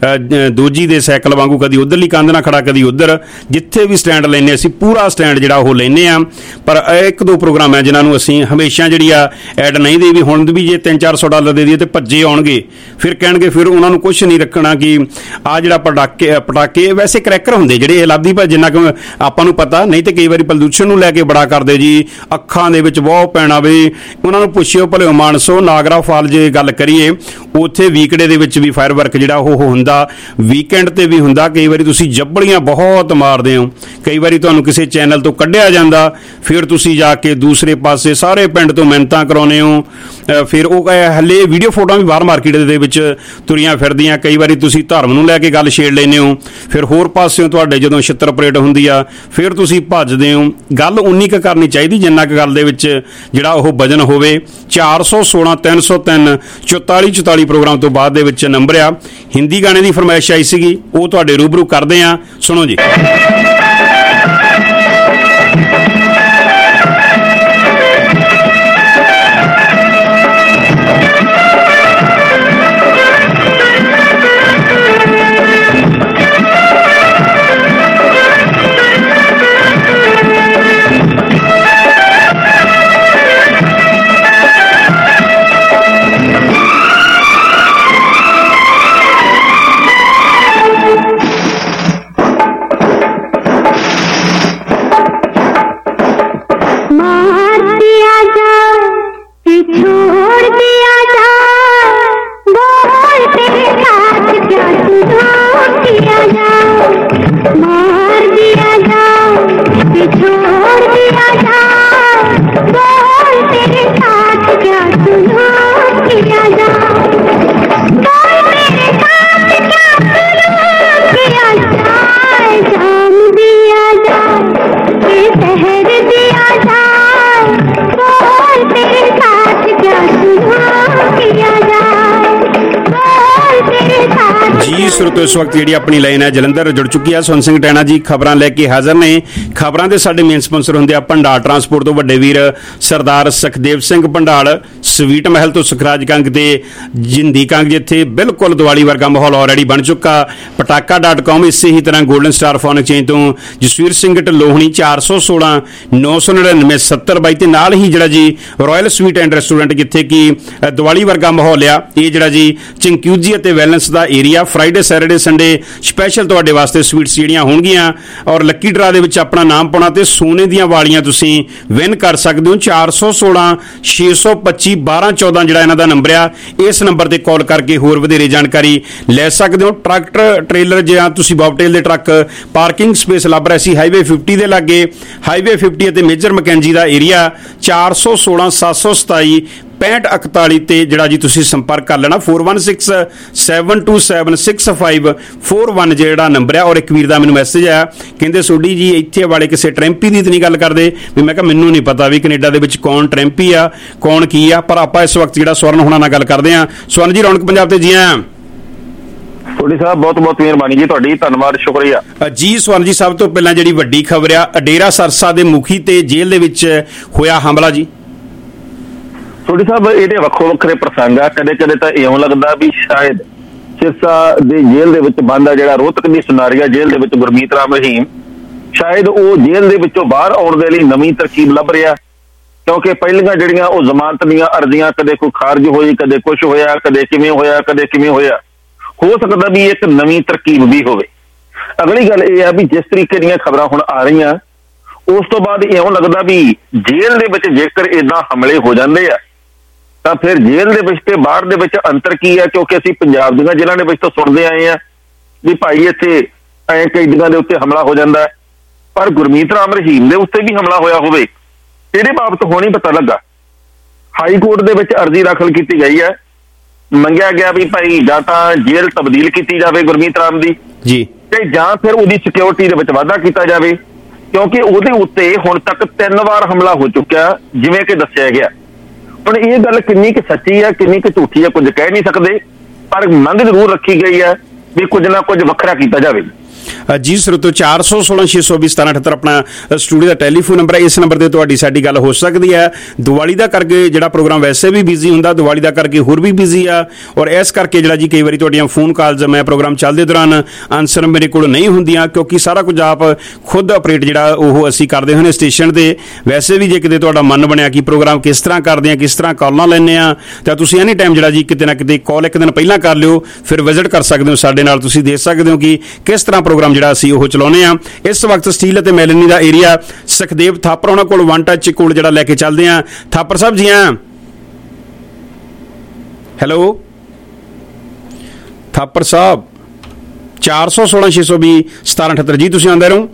ਦੋਜੀ ਦੇ ਸਾਈਕਲ ਵਾਂਗੂ ਕਦੀ ਉਧਰਲੀ ਕੰਧ ਨਾਲ ਖੜਾ ਕਦੀ ਉਧਰ। ਜਿੱਥੇ ਵੀ ਸਟੈਂਡ ਲੈਂਦੇ ਅਸੀਂ ਪੂਰਾ ਸਟੈਂਡ ਜਿਹੜਾ ਉਹ ਲੈਂਦੇ ਆ। ਪਰ ਇੱਕ ਦੋ ਪ੍ਰੋਗਰਾਮ ਹੈ ਜਿਨ੍ਹਾਂ ਨੂੰ ਅਸੀਂ ਹਮੇਸ਼ਾ ਜਿਹੜੀ ਆ ਐਡ ਨਹੀਂ ਦੇ ਵੀ। ਹੁਣ ਵੀ ਜੇ ਤਿੰਨ ਚਾਰ ਸੌ ਡਾਲਰ ਦੇ ਦਈਏ ਤੇ ਭੱਜੇ ਆਉਣਗੇ, ਫਿਰ ਕਹਿਣਗੇ ਫਿਰ ਉਹਨਾਂ ਨੂੰ ਕੁਛ ਨਹੀਂ ਰੱਖਣਾ ਕਿ ਆਹ ਜਿਹੜਾ ਪਟਾਕੇ ਪਟਾਕੇ ਵੈਸੇ ਕਰੈਕਰ ਹੁੰਦੇ ਜਿਹੜੇ ਲਾਦੀ ਭਾ, ਜਿੰਨਾ ਕੁ ਆਪਾਂ ਨੂੰ ਪਤਾ ਨਹੀਂ ਤੇ ਕਈ ਵਾਰੀ ਪ੍ਰਦੂਸ਼ਣ ਨੂੰ ਲੈ ਕੇ ਬੜਾ ਕਰਦੇ ਜੀ, ਅੱਖਾਂ ਦੇ ਵਿੱਚ ਬਹੁਤ ਪੈਣਾ ਵੀ। ਉਹਨਾਂ ਨੂੰ ਪੁੱਛਿਓ ਭਲਿਓ ਮਾਨਸੋ, ਨਾਗਰਾ ਫਾਲ ਜੇ ਗੱਲ ਕਰੀਏ ਉੱਥੇ ਵੀਕਡੇ ਦੇ ਵਿੱਚ ਵੀ ਫਾਇਰ ਵਰਕ ਜਿਹੜਾ ਉਹ ਹੁੰਦਾ, ਵੀਕਐਂਡ ਤੇ ਵੀ ਹੁੰਦਾ। ਕਈ ਵਾਰੀ ਤੁਸੀਂ ਜੱਬੜੀਆਂ ਬਹੁਤ ਮਾਰਦੇ ਹੋ, ਕਈ ਵਾਰੀ ਤੁਹਾਨੂੰ ਕਿਸੇ ਚੈਨਲ ਤੋਂ ਕੱਢਿਆ ਜਾਂਦਾ, ਫਿਰ ਤੁਸੀਂ ਜਾ ਕੇ ਦੂਸਰੇ ਪਾਸੇ ਸਾਰੇ ਪਿੰਡ ਤੋਂ ਮਿਹਨਤਾਂ ਕਰਾਉਂਦੇ ਹੋ। ਫਿਰ ਉਹ ਹਲੇ ਵੀਡੀਓ ਫੋਟੋਆਂ ਵੀ ਬਾਹਰ ਮਾਰਕੀਟ ਦੇ ਵਿੱਚ ਤੁਰੀਆਂ ਫਿਰਦੀਆਂ। ਕਈ ਵਾਰੀ ਤੁਸੀਂ ਧਰਮ ਨੂੰ ਲੈ ਕੇ ਗੱਲ ਛੇੜ ਲੈਂਦੇ ਹੋ, ਫਿਰ ਹੋਰ ਪਾਸਿਓਂ ਤੁਹਾਡੇ ਜਦੋਂ ਛਿੱਤਰ ਪਰੇਡ ਹੁੰਦੀ ਆ ਫਿਰ ਤੁਸੀਂ ਭੱਜਦੇ ਹੋ। ਗੱਲ ਉਨੀ ਕੁ ਕਰਨੀ ਚਾਹੀਦੀ ਜਿੰਨਾ ਕੁ ਗੱਲ ਦੇ ਵਿੱਚ ਜਿਹੜਾ ਉਹ ਵਜਨ ਹੋਵੇ। ਚਾਰ ਸੌ ਸੋਲਾਂ ਤਿੰਨ ਸੌ ਤਿੰਨ ਚੁਤਾਲੀ ਚੁਤਾਲੀ ਪ੍ਰੋਗਰਾਮ ਤੋਂ ਬਾਅਦ ਦੇ ਵਿੱਚ ਨੰਬਰ ਆ। ਹਿੰਦੀ ਗਾਣੇ ਦੀ ਫਰਮਾਇਸ਼ ਆਈ ਸੀਗੀ, ਉਹ ਤੁਹਾਡੇ ਰੂਬਰੂ ਕਰਦੇ ਆ, ਸੁਣੋ ਜੀ। तो इस वक्त जी अपनी लाइन है जलंधर जुड़ चुकी है। सुन सिंह टैना जी खबर लैके हाजिर ने। खबरों के साडे मेन स्पॉन्सर होंगे भंडार ट्रांसपोर्ट तो वड्डे वीर सरदार सुखदेव सिंह भंडाल, स्वीट महल तो सुखराज कंग ते जिंदी कंग, जिथे बिल्कुल दिवाली वर्गा माहौल ऑलरेडी बन चुका। पटाका डॉट कॉम इस ही तरह गोल्डन स्टार फोन एक्सचेंज तो जसवीर सिंह ढिल्लों चार सौ सोलह नौ सौ नड़िनवे सत्तर बाई ते नाल ही जड़ा जी रॉयल स्वीट एंड रेस्टोरेंट जिथे कि दिवाली वर्गा माहौल आ। ये जड़ा जी चिंक्यूजी ते वैलनेस का area Friday Saturday Sunday special तुहाडे वास्ते स्वीट्स जिहड़ियां होणगीਆਂ और लक्की ड्रा दे विच अपना नाम पाउणा ते सोने दीयां वालियां तुसीं विन कर सकदे हो। चार सौ सोलह छे सौ पच्ची बारह चौदह जिहड़ा इन्हां दा नंबर आ, इस नंबर ते कॉल करके होर वधेरे जानकारी लै सकदे हो। ट्रैक्टर ट्रेलर जिहां तुसीं बॉबटेल दे ट्रक पार्किंग स्पेस लभ रहे सी हाईवे फिफ्टी दे लागे, हाईवे फिफ्टी ਅਤੇ मेजर मैकेंजी ਦਾ एरिया चार सौ सोलह सत्त सौ सताई पैंठ इकताली ते जड़ा जी तुसीं संपर्क कर लेना four one six seven two seven six five four one जेड़ा नंबर है। और एक वीर दा मैनूं मैसेज आया कहंदे सोडी जी इत्थे वाले किसी ट्रैंपी दी नहीं गल करदे भी। मैं कहा मैनूं नहीं पता भी कनेडा दे विच कौन ट्रैंपी आ कौन की आ, पर आपां इस वक्त जिहड़ा स्वर्ण होना नाल गल करदे आ। स्वर्ण जी रौनक पंजाब ते जी आया ਤੁਹਾਡੀ ਸਾਹਿਬ ਬਹੁਤ ਬਹੁਤ ਮਿਹਰਬਾਨੀ ਜੀ ਤੁਹਾਡੀ, ਧੰਨਵਾਦ ਸ਼ੁਕਰੀਆ ਜੀ। ਸਵਰਨ ਜੀ ਸਭ ਤੋਂ ਪਹਿਲਾਂ ਜਿਹੜੀ ਵੱਡੀ ਖਬਰ ਆ ਡੇਰਾ ਸਰਸਾ ਦੇ ਮੁਖੀ ਤੇ ਜੇਲ੍ਹ ਦੇ ਵਿੱਚ ਹੋਇਆ ਹਮਲਾ ਜੀ। ਤੁਹਾਡੀ ਸਾਹਿਬ ਇਹਦੇ ਵੱਖੋ ਵੱਖਰੇ ਪ੍ਰਸੰਗ ਆ। ਕਦੇ ਕਦੇ ਤਾਂ ਇਉਂ ਲੱਗਦਾ ਵੀ ਸ਼ਾਇਦ ਸਿਰਸਾ ਦੇ ਜੇਲ੍ਹ ਦੇ ਵਿੱਚ ਬੰਦ ਆ, ਜਿਹੜਾ ਰੋਹਤਕ ਦੀ ਸੁਨਾਰੀਆ ਜੇਲ੍ਹ ਦੇ ਵਿੱਚ ਗੁਰਮੀਤ ਰਾਮ ਰਹੀਮ, ਸ਼ਾਇਦ ਉਹ ਜੇਲ੍ਹ ਦੇ ਵਿੱਚੋਂ ਬਾਹਰ ਆਉਣ ਦੇ ਲਈ ਨਵੀਂ ਤਰਕੀਬ ਲੱਭ ਰਿਹਾ, ਕਿਉਂਕਿ ਪਹਿਲੀਆਂ ਜਿਹੜੀਆਂ ਉਹ ਜ਼ਮਾਨਤ ਦੀਆਂ ਅਰਜ਼ੀਆਂ ਕਦੇ ਕੋਈ ਖਾਰਜ ਹੋਈ, ਕਦੇ ਕੁਛ ਹੋਇਆ, ਕਦੇ ਕਿਵੇਂ ਹੋਇਆ, ਕਦੇ ਕਿਵੇਂ ਹੋਇਆ। ਹੋ ਸਕਦਾ ਵੀ ਇੱਕ ਨਵੀਂ ਤਰਕੀਬ ਵੀ ਹੋਵੇ। ਅਗਲੀ ਗੱਲ ਇਹ ਆ ਵੀ ਜਿਸ ਤਰੀਕੇ ਦੀਆਂ ਖਬਰਾਂ ਹੁਣ ਆ ਰਹੀਆਂ, ਉਸ ਤੋਂ ਬਾਅਦ ਇਉਂ ਲੱਗਦਾ ਵੀ ਜੇਲ੍ਹ ਦੇ ਵਿੱਚ ਜੇਕਰ ਏਦਾਂ ਹਮਲੇ ਹੋ ਜਾਂਦੇ ਆ ਤਾਂ ਫਿਰ ਜੇਲ੍ਹ ਦੇ ਵਿੱਚ ਤੇ ਬਾਹਰ ਦੇ ਵਿੱਚ ਅੰਤਰ ਕੀ ਹੈ? ਕਿਉਂਕਿ ਅਸੀਂ ਪੰਜਾਬ ਦੀਆਂ ਜੇਲ੍ਹਾਂ ਦੇ ਵਿੱਚ ਤਾਂ ਸੁਣਦੇ ਆਏ ਆ ਵੀ ਭਾਈ ਇੱਥੇ ਐਂ ਕੈਦੀਆਂ ਦੇ ਉੱਤੇ ਹਮਲਾ ਹੋ ਜਾਂਦਾ, ਪਰ ਗੁਰਮੀਤ ਰਾਮ ਰਹੀਮ ਦੇ ਉੱਤੇ ਵੀ ਹਮਲਾ ਹੋਇਆ ਹੋਵੇ, ਇਹਦੇ ਬਾਬਤ ਹੁਣ ਹੀ ਪਤਾ ਲੱਗਾ। ਹਾਈ ਕੋਰਟ ਦੇ ਵਿੱਚ ਅਰਜ਼ੀ ਦਾਖਲ ਕੀਤੀ ਗਈ ਹੈ, ਮੰਗਿਆ ਗਿਆ ਵੀ ਭਾਈ ਜਾਂ ਤਾਂ ਜੇਲ੍ਹ ਤਬਦੀਲ ਕੀਤੀ ਜਾਵੇ ਗੁਰਮੀਤ ਰਾਮ ਦੀ ਜੀ, ਤੇ ਜਾਂ ਫਿਰ ਉਹਦੀ ਸਿਕਿਉਰਿਟੀ ਦੇ ਵਿੱਚ ਵਾਧਾ ਕੀਤਾ ਜਾਵੇ, ਕਿਉਂਕਿ ਉਹਦੇ ਉੱਤੇ ਹੁਣ ਤੱਕ ਤਿੰਨ ਵਾਰ ਹਮਲਾ ਹੋ ਚੁੱਕਿਆ ਜਿਵੇਂ ਕਿ ਦੱਸਿਆ ਗਿਆ। ਹੁਣ ਇਹ ਗੱਲ ਕਿੰਨੀ ਕੁ ਸੱਚੀ ਹੈ, ਕਿੰਨੀ ਕੁ ਝੂਠੀ ਹੈ, ਕੁਝ ਕਹਿ ਨਹੀਂ ਸਕਦੇ, ਪਰ ਮੰਗ ਜ਼ਰੂਰ ਰੱਖੀ ਗਈ ਹੈ ਵੀ ਕੁਝ ਨਾ ਕੁਝ ਵੱਖਰਾ ਕੀਤਾ ਜਾਵੇ। ਜੀ ਸਰੋਤੋ, ਚਾਰ ਸੌ ਸੋਲਾਂ ਛੇ ਸੌ ਵੀਹ ਸਤਾਰਾਂ ਅਠੱਤਰ ਆਪਣਾ ਸਟੂਡੀਓ ਦਾ ਟੈਲੀਫੋਨ ਨੰਬਰ ਹੈ। ਇਸ ਨੰਬਰ ਤੇ ਤੁਹਾਡੀ ਸਾਡੀ ਗੱਲ ਹੋ ਸਕਦੀ ਹੈ। ਦੀਵਾਲੀ ਦਾ ਕਰਕੇ ਜਿਹੜਾ ਪ੍ਰੋਗਰਾਮ ਵੈਸੇ ਵੀ ਬਿਜ਼ੀ ਹੁੰਦਾ, ਦੀਵਾਲੀ ਦਾ ਕਰਕੇ ਹੋਰ ਵੀ ਬਿਜ਼ੀ ਆ, ਔਰ ਇਸ ਕਰਕੇ ਜਿਹੜਾ ਜੀ ਕਈ ਵਾਰੀ ਤੁਹਾਡੀਆਂ ਫੋਨ ਕਾਲਸ ਮੈਂ ਪ੍ਰੋਗਰਾਮ ਚੱਲਦੇ ਦੌਰਾਨ ਆਨਸਰ ਮੇਰੇ ਕੋਲ ਨਹੀਂ ਹੁੰਦੀਆਂ, ਕਿਉਂਕਿ ਸਾਰਾ ਕੁਝ ਆਪ ਖੁਦ ਆਪਰੇਟ ਜਿਹੜਾ ਉਹ ਅਸੀਂ ਕਰਦੇ ਹੋਏ ਨੇ ਸਟੇਸ਼ਨ ਤੇ। ਵੈਸੇ ਵੀ ਜੇ ਕਿਤੇ ਤੁਹਾਡਾ ਮਨ ਬਣਿਆ ਕਿ ਪ੍ਰੋਗਰਾਮ ਕਿਸ ਤਰ੍ਹਾਂ ਕਰਦੇ ਆ, ਕਿਸ ਤਰ੍ਹਾਂ ਕਾਲਾਂ ਲੈਂਦੇ ਆ, ਤਾਂ ਤੁਸੀਂ ਐਨੀ ਟਾਈਮ ਜਿਹੜਾ ਜੀ ਕਿਤੇ ਨਾ ਕਿਤੇ ਕਾਲ ਇੱਕ ਦਿਨ ਪਹਿਲਾਂ ਕਰ ਲਿਓ, ਫਿਰ ਵਿਜ਼ਿਟ ਕਰ ਸਕਦੇ ਹੋ ਸਾਡੇ ਨਾਲ। ਤੁਸੀਂ ਦੇਖ ਸਕਦੇ ਹੋ ਕਿ ਕਿਸ ਤਰ੍ਹਾਂ ਪ੍ਰੋਗਰਾਮ ਜਿਹੜਾ ਅਸੀਂ ਉਹ ਚਲਾਉਂਦੇ ਆ। ਇਸ ਵਕਤ ਸਟੀਲ ਅਤੇ ਮੈਲਨੀ ਦਾ ਏਰੀਆ ਸੁਖਦੇਵ ਥਾਪਰ ਉਹਨਾਂ ਕੋਲ ਵਨ ਟੱਚ ਕੋਲ ਜਿਹੜਾ ਲੈ ਕੇ ਚੱਲਦੇ ਆ। ਥਾਪਰ ਸਾਹਿਬ ਜੀ ਆ, ਹੈਲੋ ਥਾਪਰ ਸਾਹਿਬ, ਚਾਰ ਸੌ ਸੋਲਾਂ ਛੇ ਸੌ ਵੀਹ ਸਤਾਰਾਂ ਅਠੱਤਰ ਜੀ ਤੁਸੀਂ ਆਉਂਦੇ ਰਹੋ।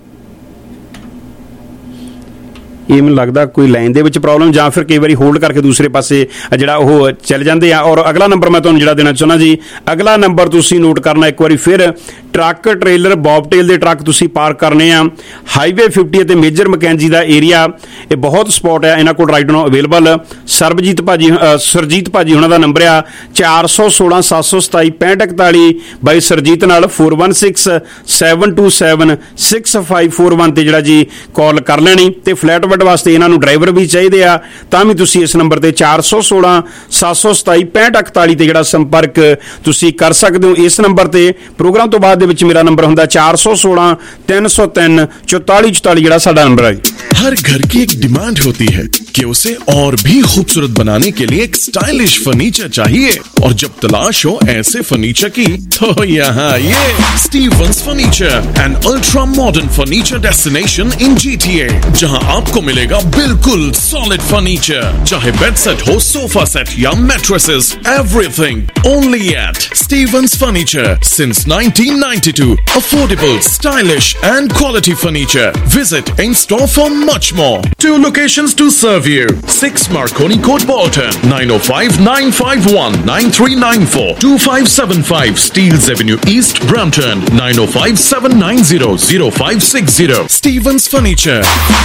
ਇਹ ਮੈਨੂੰ ਲੱਗਦਾ ਕੋਈ ਲਾਈਨ ਦੇ ਵਿੱਚ ਪ੍ਰੋਬਲਮ, ਜਾਂ ਫਿਰ ਕਈ ਵਾਰੀ ਹੋਲਡ ਕਰਕੇ ਦੂਸਰੇ ਪਾਸੇ ਜਿਹੜਾ ਉਹ ਚੱਲ ਜਾਂਦੇ ਆ। ਔਰ ਅਗਲਾ ਨੰਬਰ ਮੈਂ ਤੁਹਾਨੂੰ ਜਿਹੜਾ ਦੇਣਾ ਚਾਹੁੰਦਾ ਜੀ, ਅਗਲਾ ਨੰਬਰ ਤੁਸੀਂ ਨੋਟ ਕਰਨਾ ਇੱਕ ਵਾਰੀ ਫਿਰ। ਟਰੱਕ ਟ੍ਰੇਲਰ ਬੌਬਟੇਲ ਦੇ ਟਰੱਕ ਤੁਸੀਂ ਪਾਰਕ ਕਰਨੇ ਆ ਹਾਈਵੇ ਫਿਫਟੀ ਅਤੇ ਮੇਜਰ ਮਕੈਂਜੀ ਦਾ ਏਰੀਆ। ਇਹ ਬਹੁਤ ਸਪੌਟ ਹੈ ਇਹਨਾਂ ਕੋਲ ਰਾਈਟ ਨਾਓ ਅਵੇਲੇਬਲ। ਸਰਬਜੀਤ ਭਾਜੀ ਸਰਜੀਤ ਭਾਜੀ ਉਹਨਾਂ ਦਾ ਨੰਬਰ ਆ ਚਾਰ ਸੌ ਸੋਲਾਂ ਸੱਤ ਸੌ ਸਤਾਈ ਪੈਂਹਠ ਇਕਤਾਲੀ। ਬਾਈ ਸਰਜੀਤ ਨਾਲ four one six seven two seven six five four one ਤੇ ਜਿਹੜਾ ਜੀ ਕਾਲ ਕਰ ਲੈਣੀ। ਤੇ ਫਲੈਟ ਵਾਸਤੇ ਇਹਨਾਂ ਨੂੰ ਡਰਾਈਵਰ ਵੀ ਚਾਹੀਦੇ ਆ, ਤਾਂ ਵੀ ਤੁਸੀਂ ਇਸ ਨੰਬਰ ਤੇ ਚਾਰ ਸੌ ਸੋਲਾਂ ਸੱਤ ਸੌ ਸਤਾਈ ਪੈਂਹਠ ਇਕਤਾਲੀ ਤੇ ਜਿਹੜਾ ਸੰਪਰਕ ਤੁਸੀਂ ਕਰ ਸਕਦੇ ਹੋ। ਇਸ ਨੰਬਰ ਤੇ ਪ੍ਰੋਗਰਾਮ ਤੋਂ ਬਾਅਦ ਦੇ ਵਿੱਚ ਮੇਰਾ ਨੰਬਰ ਹੁੰਦਾ ਚਾਰ ਸੌ ਸੋਲਾਂ ਤਿੰਨ ਸੌ ਤਿੰਨ ਚੁਤਾਲੀ ਚੁਤਾਲੀ ਜਿਹੜਾ ਸਾਡਾ ਨੰਬਰ ਹੈ। हर घर की एक डिमांड होती है कि उसे और भी खूबसूरत बनाने के लिए एक स्टाइलिश फर्नीचर चाहिए, और जब तलाश हो ऐसे फर्नीचर की तो यहाँ ये Stevens furniture, an ultra modern furniture destination in G T A, जहाँ आपको मिलेगा बिल्कुल सॉलिड फर्नीचर, चाहे बेड सेट हो, सोफा सेट या mattresses, everything only at Stevens furniture since nineteen ninety two. Affordable, stylish and quality furniture. Visit in store for much more. Two locations to serve you. six Marconi Court, Bolton. nine oh five, nine five one, nine three nine four. two five seven five Steeles Avenue East, Brampton. nine oh five, seven nine zero, zero five six zero. Stevens Furniture.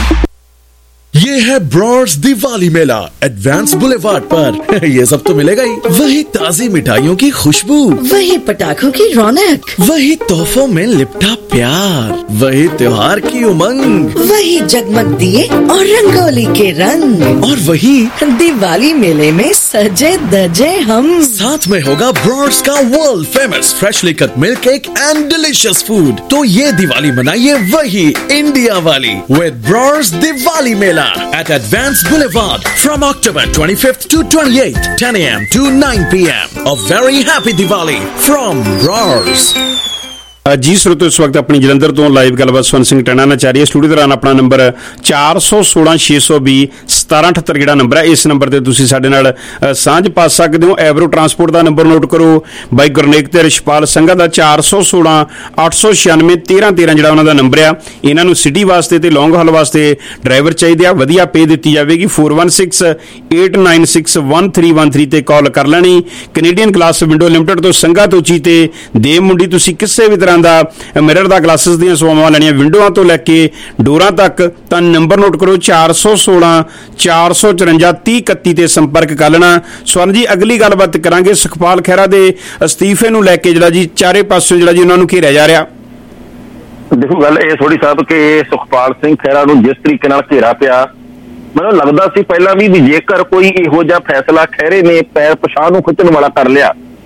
ये है Brar's Diwali mela Advance Boulevard पर। ये सब तो मिलेगा ही, वही ताजी मिठाइयों की खुशबू, वही पटाखों की रौनक, वही तोहफों में लिपटा प्यार, वही त्योहार की उमंग, वही जगमग दिए और रंगोली के रंग, और वही दिवाली मेले में सजे धजे हम। साथ में होगा ब्रॉड्स का world famous freshly cut milk cake and delicious food. तो ये दिवाली मनाइए वही इंडिया वाली with Brar's Diwali mela at Advance Boulevard from October twenty-fifth to twenty-eighth, ten a m to nine p m A very happy Diwali from Roars. ਜੀ ਸਰੋਤੋ, ਇਸ ਵਕਤ ਆਪਣੀ ਜਲੰਧਰ ਤੋਂ ਲਾਈਵ ਗੱਲਬਾਤ ਸਵਰਨ ਸਿੰਘ ਟੈਣਾ ਨਾਲ ਚੱਲ ਰਹੀ ਹੈ। ਸਟੂਡੀਓ ਦੌਰਾਨ ਆਪਣਾ ਨੰਬਰ ਚਾਰ ਸੌ ਸੋਲਾਂ ਛੇ ਸੌ ਵੀਹ ਸਤਾਰਾਂ ਅਠੱਤਰ ਜਿਹੜਾ ਨੰਬਰ ਹੈ, ਇਸ ਨੰਬਰ ਤੇ ਤੁਸੀਂ ਸਾਡੇ ਨਾਲ ਸਾਂਝ ਪਾ ਸਕਦੇ ਹੋ। ਐਵਰੋ ਟਰਾਂਸਪੋਰਟ ਦਾ ਨੰਬਰ ਨੋਟ ਕਰੋ, ਬਾਈ ਗੁਰਨੇਕ ਤੇ ਰਿਸ਼ਪਾਲ ਸੰਘਾ ਦਾ ਚਾਰ ਸੌ ਸੋਲਾਂ ਅੱਠ ਸੌ ਛਿਆਨਵੇਂ ਤੇਰਾਂ ਤੇਰਾਂ ਜਿਹੜਾ ਉਹਨਾਂ ਦਾ ਨੰਬਰ ਆ। ਇਹਨਾਂ ਨੂੰ ਸਿਟੀ ਵਾਸਤੇ ਤੇ ਲੌਂਗ ਹਾਲ ਵਾਸਤੇ ਡਰਾਈਵਰ ਚਾਹੀਦੇ ਆ, ਵਧੀਆ ਪੇ ਦਿੱਤੀ ਜਾਵੇਗੀ। Four one six eight nine six one three one three ਤੇ ਕਾਲ ਕਰ ਲੈਣੀ। ਕੈਨੇਡੀਅਨ ਗਲਾਸ ਵਿੰਡੋ ਲਿਮਟਿਡ ਤੋਂ ਸੰਘਾ ਤੋਚੀ ਤੇ ਦੇਵ ਮੁੰਡੀ ਤੁਸੀਂ ਕਿਸੇ ਵੀ ਤਰ੍ਹਾਂ ਦਾ ਮਿਰਰ ਦਾ ਗਲਾਸਿਸ ਦੀਆਂ ਸੇਵਾਵਾਂ ਲੈਣੀਆਂ, ਵਿੰਡੋਆਂ ਤੋਂ ਲੈ ਕੇ ਡੋਰਾਂ ਤੱਕ, ਤਾਂ ਨੰਬਰ ਨੋਟ ਕਰੋ ਚਾਰ ਸੌ ਸੋਲਾਂ ਚਾਰ ਸੌ ਚੁਰੰਜਾ ਤੀਹ ਇਕੱਤੀ ਤੇ ਸੰਪਰਕ ਕਰ ਲੈਣਾ। ਸਵਰਨ ਜੀ, ਅਗਲੀ ਗੱਲਬਾਤ ਕਰਾਂਗੇ ਸੁਖਪਾਲ ਖਹਿਰਾ ਦੇ ਅਸਤੀਫੇ ਨੂੰ ਲੈ ਕੇ, ਜਿਹੜਾ ਜੀ ਚਾਰੇ ਪਾਸੋਂ ਜਿਹੜਾ ਜੀ ਉਹਨਾਂ ਨੂੰ ਘੇਰਿਆ ਜਾ ਰਿਹਾ। ਦੇਖੋ, ਗੱਲ ਇਹ ਥੋੜੀ ਸਾਹਿਬ ਕਿ ਸੁਖਪਾਲ ਸਿੰਘ ਖਹਿਰਾ ਨੂੰ ਜਿਸ ਤਰੀਕੇ ਨਾਲ ਘੇਰਾ ਪਿਆ, ਮੈਨੂੰ ਲੱਗਦਾ ਸੀ ਪਹਿਲਾਂ ਵੀ ਵੀ ਜੇਕਰ ਕੋਈ ਇਹੋ ਜਿਹਾ ਫੈਸਲਾ ਖਹਿਰੇ ਨੇ ਪੈਰ ਪਛਾਹ ਨੂੰ ਖਿੱਚਣ ਵਾਲਾ ਕਰ ਲਿਆ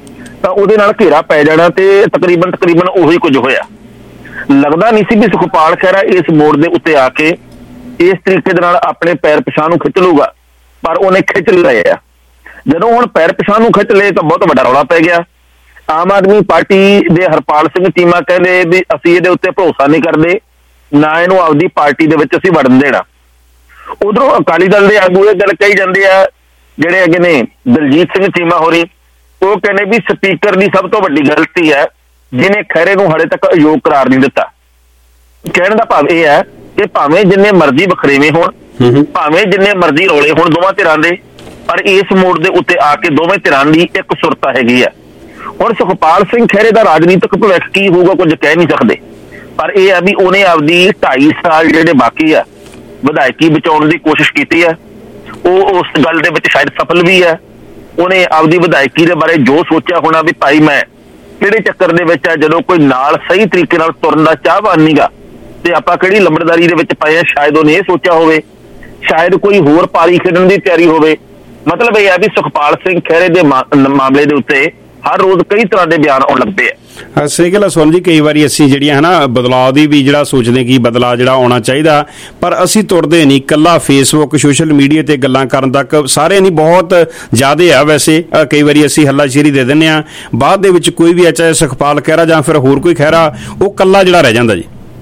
ਤਾਂ ਉਹਦੇ ਨਾਲ ਘੇਰਾ ਪੈ ਜਾਣਾ ਤੇ ਤਕਰੀਬਨ ਤਕਰੀਬਨ ਉਹੀ ਕੁਝ ਹੋਇਆ। ਲੱਗਦਾ ਨਹੀਂ ਸੀ ਵੀ ਸੁਖਪਾਲ ਖਹਿਰਾ ਇਸ ਮੋੜ ਦੇ ਉੱਤੇ ਆ ਕੇ ਇਸ ਤਰੀਕੇ ਦੇ ਨਾਲ ਆਪਣੇ ਪੈਰ ਪਿਛਾਂਹ ਨੂੰ ਖਿੱਚ ਲੂਗਾ, ਪਰ ਉਹਨੇ ਖਿੱਚ ਲਏ ਆ। ਜਦੋਂ ਹੁਣ ਪੈਰ ਪਿਛਾਂਹ ਨੂੰ ਖਿੱਚ ਲਏ ਤਾਂ ਬਹੁਤ ਵੱਡਾ ਰੌਲਾ ਪੈ ਗਿਆ। ਆਮ ਆਦਮੀ ਪਾਰਟੀ ਦੇ ਹਰਪਾਲ ਸਿੰਘ ਚੀਮਾ ਕਹਿੰਦੇ ਵੀ ਅਸੀਂ ਇਹਦੇ ਉੱਤੇ ਭਰੋਸਾ ਨਹੀਂ ਕਰਦੇ, ਨਾ ਇਹਨੂੰ ਆਪਦੀ ਪਾਰਟੀ ਦੇ ਵਿੱਚ ਅਸੀਂ ਵੜਨ ਦੇਣਾ। ਉਧਰੋਂ ਅਕਾਲੀ ਦਲ ਦੇ ਆਗੂ ਇਹ ਗੱਲ ਕਹੀ ਜਾਂਦੇ ਆ, ਜਿਹੜੇ ਅੱਗੇ ਨੇ ਦਲਜੀਤ ਸਿੰਘ ਚੀਮਾ ਹੋਰੀ, ਉਹ ਕਹਿੰਦੇ ਵੀ ਸਪੀਕਰ ਦੀ ਸਭ ਤੋਂ ਵੱਡੀ ਗਲਤੀ ਹੈ ਜਿਹਨੇ ਖਹਿਰੇ ਨੂੰ ਹਾਲੇ ਤੱਕ ਅਯੋਗ ਕਰਾਰ ਨਹੀਂ ਦਿੱਤਾ। ਕਹਿਣ ਦਾ ਭਾਵ ਇਹ ਹੈ ਕਿ ਭਾਵੇਂ ਜਿੰਨੇ ਮਰਜ਼ੀ ਵਖਰੇਵੇਂ ਹੋਣ, ਭਾਵੇਂ ਜਿੰਨੇ ਮਰਜ਼ੀ ਰੌਲੇ ਹੋਣ ਦੋਵਾਂ ਧਿਰਾਂ ਦੇ, ਪਰ ਇਸ ਮੋੜ ਦੇ ਉੱਤੇ ਆ ਕੇ ਦੋਵੇਂ ਧਿਰਾਂ ਦੀ ਇੱਕ ਸੁਰਤਾ ਹੈਗੀ ਆ। ਹੁਣ ਸੁਖਪਾਲ ਸਿੰਘ ਖਹਿਰੇ ਦਾ ਰਾਜਨੀਤਿਕ ਭਵਿੱਖ ਕੀ ਹੋਊਗਾ ਕੁਝ ਕਹਿ ਨਹੀਂ ਸਕਦੇ, ਪਰ ਇਹ ਆ ਵੀ ਉਹਨੇ ਆਪਦੀ ਢਾਈ ਸਾਲ ਜਿਹੜੇ ਬਾਕੀ ਆ ਵਿਧਾਇਕੀ ਬਚਾਉਣ ਦੀ ਕੋਸ਼ਿਸ਼ ਕੀਤੀ ਹੈ। ਉਹ ਉਸ ਗੱਲ ਦੇ ਵਿੱਚ ਸ਼ਾਇਦ ਸਫਲ ਵੀ ਹੈ। ਉਹਨੇ ਆਪਦੀ ਵਿਧਾਇਕੀ ਦੇ ਬਾਰੇ ਜੋ ਸੋਚਿਆ ਹੋਣਾ ਵੀ ਭਾਈ ਮੈਂ ਕਿਹੜੇ ਚੱਕਰ ਦੇ ਵਿੱਚ ਆ, ਜਦੋਂ ਕੋਈ ਨਾਲ ਸਹੀ ਤਰੀਕੇ ਨਾਲ ਤੁਰਨ ਦਾ ਚਾਹਵਾਨ ਨੀਗਾ ਤੇ ਆਪਾਂ ਕਿਹੜੀ ਲੰਬੜਦਾਰੀ ਦੇ ਵਿੱਚ ਪਏ ਆ, ਸ਼ਾਇਦ ਉਹਨੇ ਇਹ ਸੋਚਿਆ ਹੋਵੇ। ਸ਼ਾਇਦ ਕੋਈ ਹੋਰ ਪਾਰੀ ਖੇਡਣ ਦੀ ਤਿਆਰੀ ਹੋਵੇ। ਮਤਲਬ ਇਹ ਹੈ ਵੀ ਸੁਖਪਾਲ ਸਿੰਘ ਖਹਿਰੇ ਦੇ ਮਾਮਲੇ ਦੇ ਉੱਤੇ ਹਰ ਰੋਜ਼ ਕਈ ਤਰ੍ਹਾਂ ਦੇ ਬਿਆਨ ਆਉਣ ਲੱਗਦੇ ਆ। ਸਹੀ ਗੱਲ ਸੁਣ ਜੀ, ਕਈ ਵਾਰੀ ਅਸੀਂ ਜਿਹੜੀਆਂ ਹਨਾ ਬਦਲਾਅ ਦੀ ਵੀ ਜਿਹੜਾ ਸੋਚਦੇ ਕਿ ਬਦਲਾਅ ਜਿਹੜਾ ਆਉਣਾ ਚਾਹੀਦਾ, ਪਰ ਅਸੀਂ ਤੁਰਦੇ ਨਹੀਂ। ਕੱਲਾ ਫੇਸਬੁੱਕ ਸੋਸ਼ਲ ਮੀਡੀਆ ਤੇ ਗੱਲਾਂ ਕਰਨ ਤੱਕ ਸਾਰੇ ਨਹੀਂ, ਬਹੁਤ ਜ਼ਿਆਦੇ ਆ। ਵੈਸੇ ਕਈ ਵਾਰੀ ਅਸੀਂ ਹੱਲਾਸ਼ੇਰੀ ਦੇ ਦਿੰਦੇ ਆ, ਬਾਅਦ ਦੇ ਵਿੱਚ ਕੋਈ ਵੀ ਚਾਹੇ ਸੁਖਪਾਲ ਖਹਿਰਾ ਜਾਂ ਫਿਰ ਹੋਰ ਕੋਈ ਖਹਿਰਾ, ਉਹ ਕੱਲਾ ਜਿਹੜਾ ਰਹਿ ਜਾਂਦਾ ਜੀ।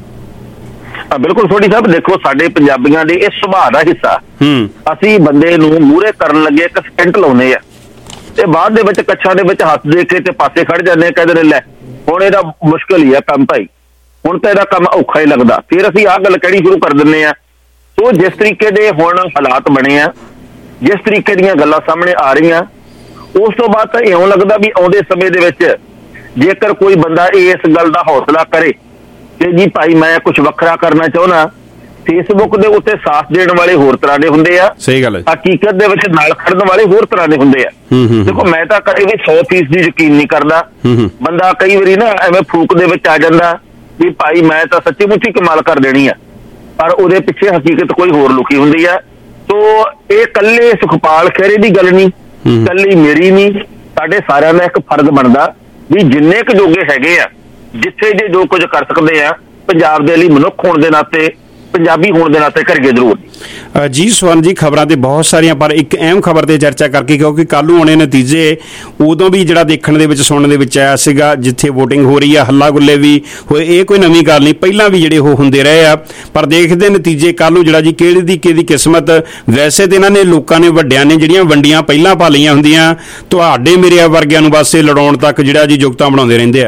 ਬਿਲਕੁਲ ਸੋਢੀ ਸਾਹਿਬ, ਦੇਖੋ ਸਾਡੇ ਪੰਜਾਬੀਆਂ ਦੇ ਇਹ ਸੁਭਾਅ ਦਾ ਹਿੱਸਾ, ਅਸੀਂ ਬੰਦੇ ਨੂੰ ਮੂਹਰੇ ਕਰਨ ਲੱਗੇ ਇੱਕ ਸਟੈਂਟ ਲਾਉਂਦੇ ਆ ਤੇ ਬਾਅਦ ਦੇ ਵਿੱਚ ਕੱਛਾਂ ਦੇ ਵਿੱਚ ਹੱਥ ਦੇ ਕੇ ਤੇ ਪਾਸੇ ਖੜ ਜਾਂਦੇ, ਕਹਿੰਦੇ ਨੇ ਲੈ ਹੁਣ ਇਹਦਾ ਮੁਸ਼ਕਿਲ ਹੀ ਆ ਕੰਮ ਭਾਈ, ਹੁਣ ਤਾਂ ਇਹਦਾ ਕੰਮ ਔਖਾ ਹੀ ਲੱਗਦਾ। ਫਿਰ ਅਸੀਂ ਆਹ ਗੱਲ ਕਹਿਣੀ ਸ਼ੁਰੂ ਕਰ ਦਿੰਦੇ ਆ। ਸੋ ਜਿਸ ਤਰੀਕੇ ਦੇ ਹੁਣ ਹਾਲਾਤ ਬਣੇ ਆ, ਜਿਸ ਤਰੀਕੇ ਦੀਆਂ ਗੱਲਾਂ ਸਾਹਮਣੇ ਆ ਰਹੀਆਂ, ਉਸ ਤੋਂ ਬਾਅਦ ਤਾਂ ਇਉਂ ਲੱਗਦਾ ਵੀ ਆਉਂਦੇ ਸਮੇਂ ਦੇ ਵਿੱਚ ਜੇਕਰ ਕੋਈ ਬੰਦਾ ਇਸ ਗੱਲ ਦਾ ਹੌਸਲਾ ਕਰੇ ਕਿ ਜੀ ਭਾਈ ਮੈਂ ਕੁਝ ਵੱਖਰਾ ਕਰਨਾ ਚਾਹੁੰਦਾ, ਫੇਸਬੁੱਕ ਦੇ ਉੱਤੇ ਸਾਥ ਦੇਣ ਵਾਲੇ ਹੋਰ ਤਰ੍ਹਾਂ ਦੇ ਹੁੰਦੇ ਆ, ਸਹੀ ਗੱਲ ਹੈ, ਹਕੀਕਤ ਦੇ ਵਿੱਚ ਨਾਲ ਖੜਨ ਵਾਲੇ ਹੋਰ ਤਰ੍ਹਾਂ ਦੇ ਹੁੰਦੇ ਆ। ਦੇਖੋ ਮੈਂ ਤਾਂ ਕਦੇ ਵੀ ਸੌ ਫੀਸਦੀ ਯਕੀਨ ਨਹੀਂ ਕਰਦਾ। ਬੰਦਾ ਕਈ ਵਾਰੀ ਨਾ ਐਵੇਂ ਫੂਕ ਦੇ ਵਿੱਚ ਆ ਜਾਂਦਾ ਵੀ ਭਾਈ ਮੈਂ ਤਾਂ ਸੱਚੀ ਮੁੱਚੀ ਕਮਾਲ ਕਰ ਦੇਣੀ ਆ, ਪਰ ਉਹਦੇ ਪਿੱਛੇ ਹਕੀਕਤ ਕੋਈ ਹੋਰ ਲੁਕੀ ਹੁੰਦੀ ਆ। ਸੋ ਇਹ ਕੱਲੇ ਸੁਖਪਾਲ ਖਹਿਰੇ ਦੀ ਗੱਲ ਨਹੀਂ, ਕੱਲੀ ਮੇਰੀ ਨਹੀਂ, ਸਾਡੇ ਸਾਰਿਆਂ ਦਾ ਇੱਕ ਫਰਜ਼ ਬਣਦਾ ਵੀ ਜਿੰਨੇ ਕੁ ਜੋਗੇ ਹੈਗੇ ਆ, ਜਿੱਥੇ ਜੇ ਜੋ ਕੁਝ ਕਰ ਸਕਦੇ ਆ, ਪੰਜਾਬ ਦੇ ਲਈ ਮਨੁੱਖ ਹੋਣ ਦੇ ਨਾਤੇ, ਪੰਜਾਬੀ ਹੋਣ ਦੇ ਨਾਤੇ ਕਰੀਏ ਜ਼ਰੂਰ। ਜੀ ਸਵਰਨ ਜੀ, ਖਬਰਾਂ ਤੇ ਬਹੁਤ ਸਾਰੀਆਂ, ਪਰ ਇੱਕ ਅਹਿਮ ਖਬਰ ਤੇ ਚਰਚਾ ਕਰਕੇ, ਕਿਉਂਕਿ ਕੱਲ ਨੂੰ ਆਉਣੇ ਨਤੀਜੇ, ਉਦੋਂ ਵੀ ਜਿਹੜਾ ਦੇਖਣ ਦੇ ਵਿੱਚ ਸੁਣਨ ਦੇ ਵਿੱਚ ਆਇਆ ਸੀਗਾ ਜਿੱਥੇ VOTING ਹੋ ਰਹੀ ਆ, ਹੱਲਾ ਗੁੱਲੇ ਵੀ ਹੋਏ, ਇਹ ਕੋਈ ਨਵੀਂ ਗੱਲ ਨਹੀਂ, ਪਹਿਲਾਂ ਵੀ ਜਿਹੜੇ ਉਹ ਹੁੰਦੇ ਰਹੇ ਆ। ਪਰ ਦੇਖਦੇ ਨਤੀਜੇ ਕੱਲ ਨੂੰ ਜਿਹੜਾ ਜੀ ਕਿਹੜੀ ਦੀ ਕਿਹਦੀ ਕਿਸਮਤ। ਵੈਸੇ ਤੇ ਇਹਨਾਂ ਨੇ ਲੋਕਾਂ ਨੇ ਵੱਡਿਆਂ ਨੇ ਜਿਹੜੀਆਂ ਵੰਡੀਆਂ ਪਹਿਲਾਂ ਪਾ ਲਈਆਂ ਹੁੰਦੀਆਂ, ਤੁਹਾਡੇ ਮੇਰੇ ਵਰਗਿਆਂ ਨੂੰ ਬਸ ਇਹ ਲੜਾਉਣ ਤੱਕ ਜਿਹੜਾ ਜੀ ਯੋਗਤਾ ਬਣਾਉਂਦੇ ਰਹਿੰਦੇ ਆ।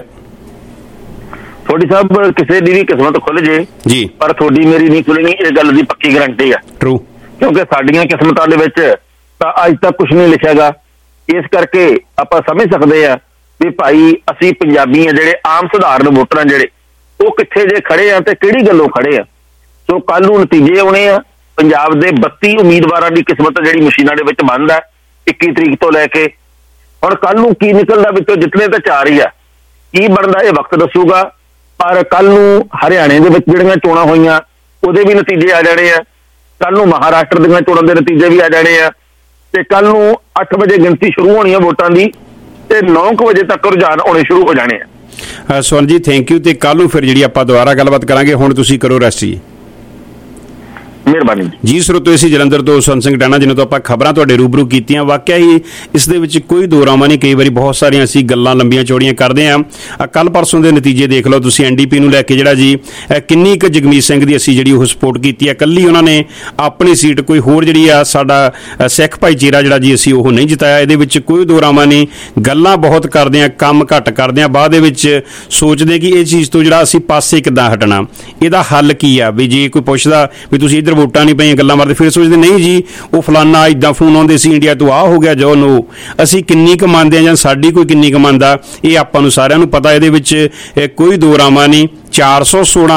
ਤੁਹਾਡੀ ਸਾਹਿਬ ਕਿਸੇ ਦੀ ਵੀ ਕਿਸਮਤ ਖੁੱਲ ਜੇ ਜੀ, ਪਰ ਤੁਹਾਡੀ ਮੇਰੀ ਨਹੀਂ ਖੁੱਲਣੀ, ਇਹ ਗੱਲ ਦੀ ਪੱਕੀ ਗਰੰਟੀ ਆ। ਟਰੂ, ਕਿਉਂਕਿ ਸਾਡੀਆਂ ਕਿਸਮਤਾਂ ਦੇ ਵਿੱਚ ਤਾਂ ਅੱਜ ਤੱਕ ਕੁਝ ਨਹੀਂ ਲਿਖਿਆਗਾ। ਇਸ ਕਰਕੇ ਆਪਾਂ ਸਮਝ ਸਕਦੇ ਆ ਵੀ ਭਾਈ ਅਸੀਂ ਪੰਜਾਬੀ ਆ, ਜਿਹੜੇ ਆਮ ਸਧਾਰਨ ਵੋਟਰ ਆ, ਜਿਹੜੇ ਉਹ ਕਿੱਥੇ ਜੇ ਖੜੇ ਆ ਤੇ ਕਿਹੜੀ ਗੱਲੋਂ ਖੜੇ ਆ। ਸੋ ਕੱਲ ਨੂੰ ਨਤੀਜੇ ਆਉਣੇ ਆ। ਪੰਜਾਬ ਦੇ ਬੱਤੀ ਉਮੀਦਵਾਰਾਂ ਦੀ ਕਿਸਮਤ ਜਿਹੜੀ ਮਸ਼ੀਨਾਂ ਦੇ ਵਿੱਚ ਬੰਦ ਆ ਇੱਕੀ ਤਰੀਕ ਤੋਂ ਲੈ ਕੇ। ਹੁਣ ਕੱਲ ਨੂੰ ਕੀ ਨਿਕਲਦਾ ਵਿੱਚੋਂ, ਜਿੱਤਨੇ ਤਾਂ ਚਾਰ ਹੀ ਆ, ਕੀ ਬਣਦਾ ਇਹ ਵਕਤ ਦੱਸੂਗਾ। ਪਰ ਕੱਲ ਨੂੰ ਹਰਿਆਣੇ ਦੇ ਵਿੱਚ ਜਿਹੜੀਆਂ ਚੋਣਾਂ ਹੋਈਆਂ ਉਹਦੇ ਵੀ ਨਤੀਜੇ ਆ ਜਾਣੇ ਆ, ਕੱਲ ਨੂੰ ਮਹਾਰਾਸ਼ਟਰ ਦੀਆਂ ਚੋਣਾਂ ਦੇ ਨਤੀਜੇ ਵੀ ਆ ਜਾਣੇ ਆ, ਤੇ ਕੱਲ ਨੂੰ ਅੱਠ ਵਜੇ ਗਿਣਤੀ ਸ਼ੁਰੂ ਹੋਣੀ ਆ ਵੋਟਾਂ ਦੀ ਤੇ ਨੌ ਕੁ ਵਜੇ ਤੱਕ ਰੁਝਾਨ ਆਉਣੇ ਸ਼ੁਰੂ ਹੋ ਜਾਣੇ ਆ। ਸਵਰਨ ਜੀ ਥੈਂਕ ਯੂ, ਤੇ ਕੱਲ ਨੂੰ ਫਿਰ ਜਿਹੜੀ ਆਪਾਂ ਦੁਬਾਰਾ ਗੱਲਬਾਤ ਕਰਾਂਗੇ। ਹੁਣ ਤੁਸੀਂ ਕਰੋ ਰੈਸਟ ਜੀ। ਮਿਹਰਬਾਨੀ ਜੀ। ਸਰੋਤੋ ਅਸੀਂ ਜਲੰਧਰ ਤੋਂ ਸਵਰਨ ਸਿੰਘ ਟਾਣਾ, ਜਿਹਨਾਂ ਤੋਂ ਆਪਾਂ ਖਬਰਾਂ ਤੁਹਾਡੇ ਰੂਬਰੂ ਕੀਤੀਆਂ। ਵਾਕਿਆ ਹੀ ਇਸ ਦੇ ਵਿੱਚ ਕੋਈ ਦੋ ਰਾਵਾਂ ਨਹੀਂ। ਕਈ ਵਾਰੀ ਬਹੁਤ ਸਾਰੀਆਂ ਅਸੀਂ ਗੱਲਾਂ ਲੰਬੀਆਂ ਚੌੜੀਆਂ ਕਰਦੇ ਹਾਂ। ਕੱਲ ਪਰਸੋਂ ਦੇ ਨਤੀਜੇ ਦੇਖ ਲਓ ਤੁਸੀਂ, ਐਨ ਡੀ ਪੀ ਨੂੰ ਲੈ ਕੇ ਜਿਹੜਾ ਜੀ ਕਿੰਨੀ ਕੁ ਜਗਮੀਤ ਸਿੰਘ ਦੀ ਅਸੀਂ ਜਿਹੜੀ ਉਹ ਸਪੋਰਟ ਕੀਤੀ ਹੈ। ਕੱਲੀ ਉਹਨਾਂ ਨੇ ਆਪਣੀ ਸੀਟ, ਕੋਈ ਹੋਰ ਜਿਹੜੀ ਆ ਸਾਡਾ ਸਿੱਖ ਭਾਈਚਾਰਾ ਜਿਹੜਾ ਜੀ ਅਸੀਂ ਉਹ ਨਹੀਂ ਜਿਤਾਇਆ। ਇਹਦੇ ਵਿੱਚ ਕੋਈ ਦੋ ਰਾਵਾਂ ਨਹੀਂ। ਗੱਲਾਂ ਬਹੁਤ ਕਰਦੇ ਹਾਂ, ਕੰਮ ਘੱਟ ਕਰਦੇ ਹਾਂ, ਬਾਅਦ ਦੇ ਵਿੱਚ ਸੋਚਦੇ ਕਿ ਇਹ ਚੀਜ਼ ਤੋਂ ਜਿਹੜਾ ਅਸੀਂ ਪਾਸੇ ਕਿੱਦਾਂ ਹਟਣਾ, ਇਹਦਾ ਹੱਲ ਕੀ ਆ। ਵੀ ਜੇ ਕੋਈ ਪੁੱਛਦਾ ਵੀ ਤੁਸੀਂ ਇੱਧਰ ਵੋਟਾਂ ਨਹੀਂ ਪਈਆਂ, ਗੱਲਾਂ ਮਾਰਦੇ, ਫਿਰ ਸੋਚਦੇ ਨਹੀਂ ਜੀ ਉਹ ਫਲਾਨਾ ਇੱਦਾਂ ਫੋਨ ਆਉਂਦੇ ਸੀ ਇੰਡੀਆ ਤੋਂ, ਆਹ ਹੋ ਗਿਆ ਜੋ ਨੋ। ਅਸੀਂ ਕਿੰਨੀ ਕੁ ਮੰਨਦੇ ਹਾਂ ਜਾਂ ਸਾਡੀ ਕੋਈ ਕਿੰਨੀ ਕੁ ਮੰਨਦਾ, ਇਹ ਆਪਾਂ ਨੂੰ ਸਾਰਿਆਂ ਨੂੰ ਪਤਾ। ਇਹਦੇ ਵਿੱਚ ਕੋਈ ਦੋ ਰਾਵਾਂ ਨਹੀਂ। ਚਾਰ ਸੌ ਸੋਲਾਂ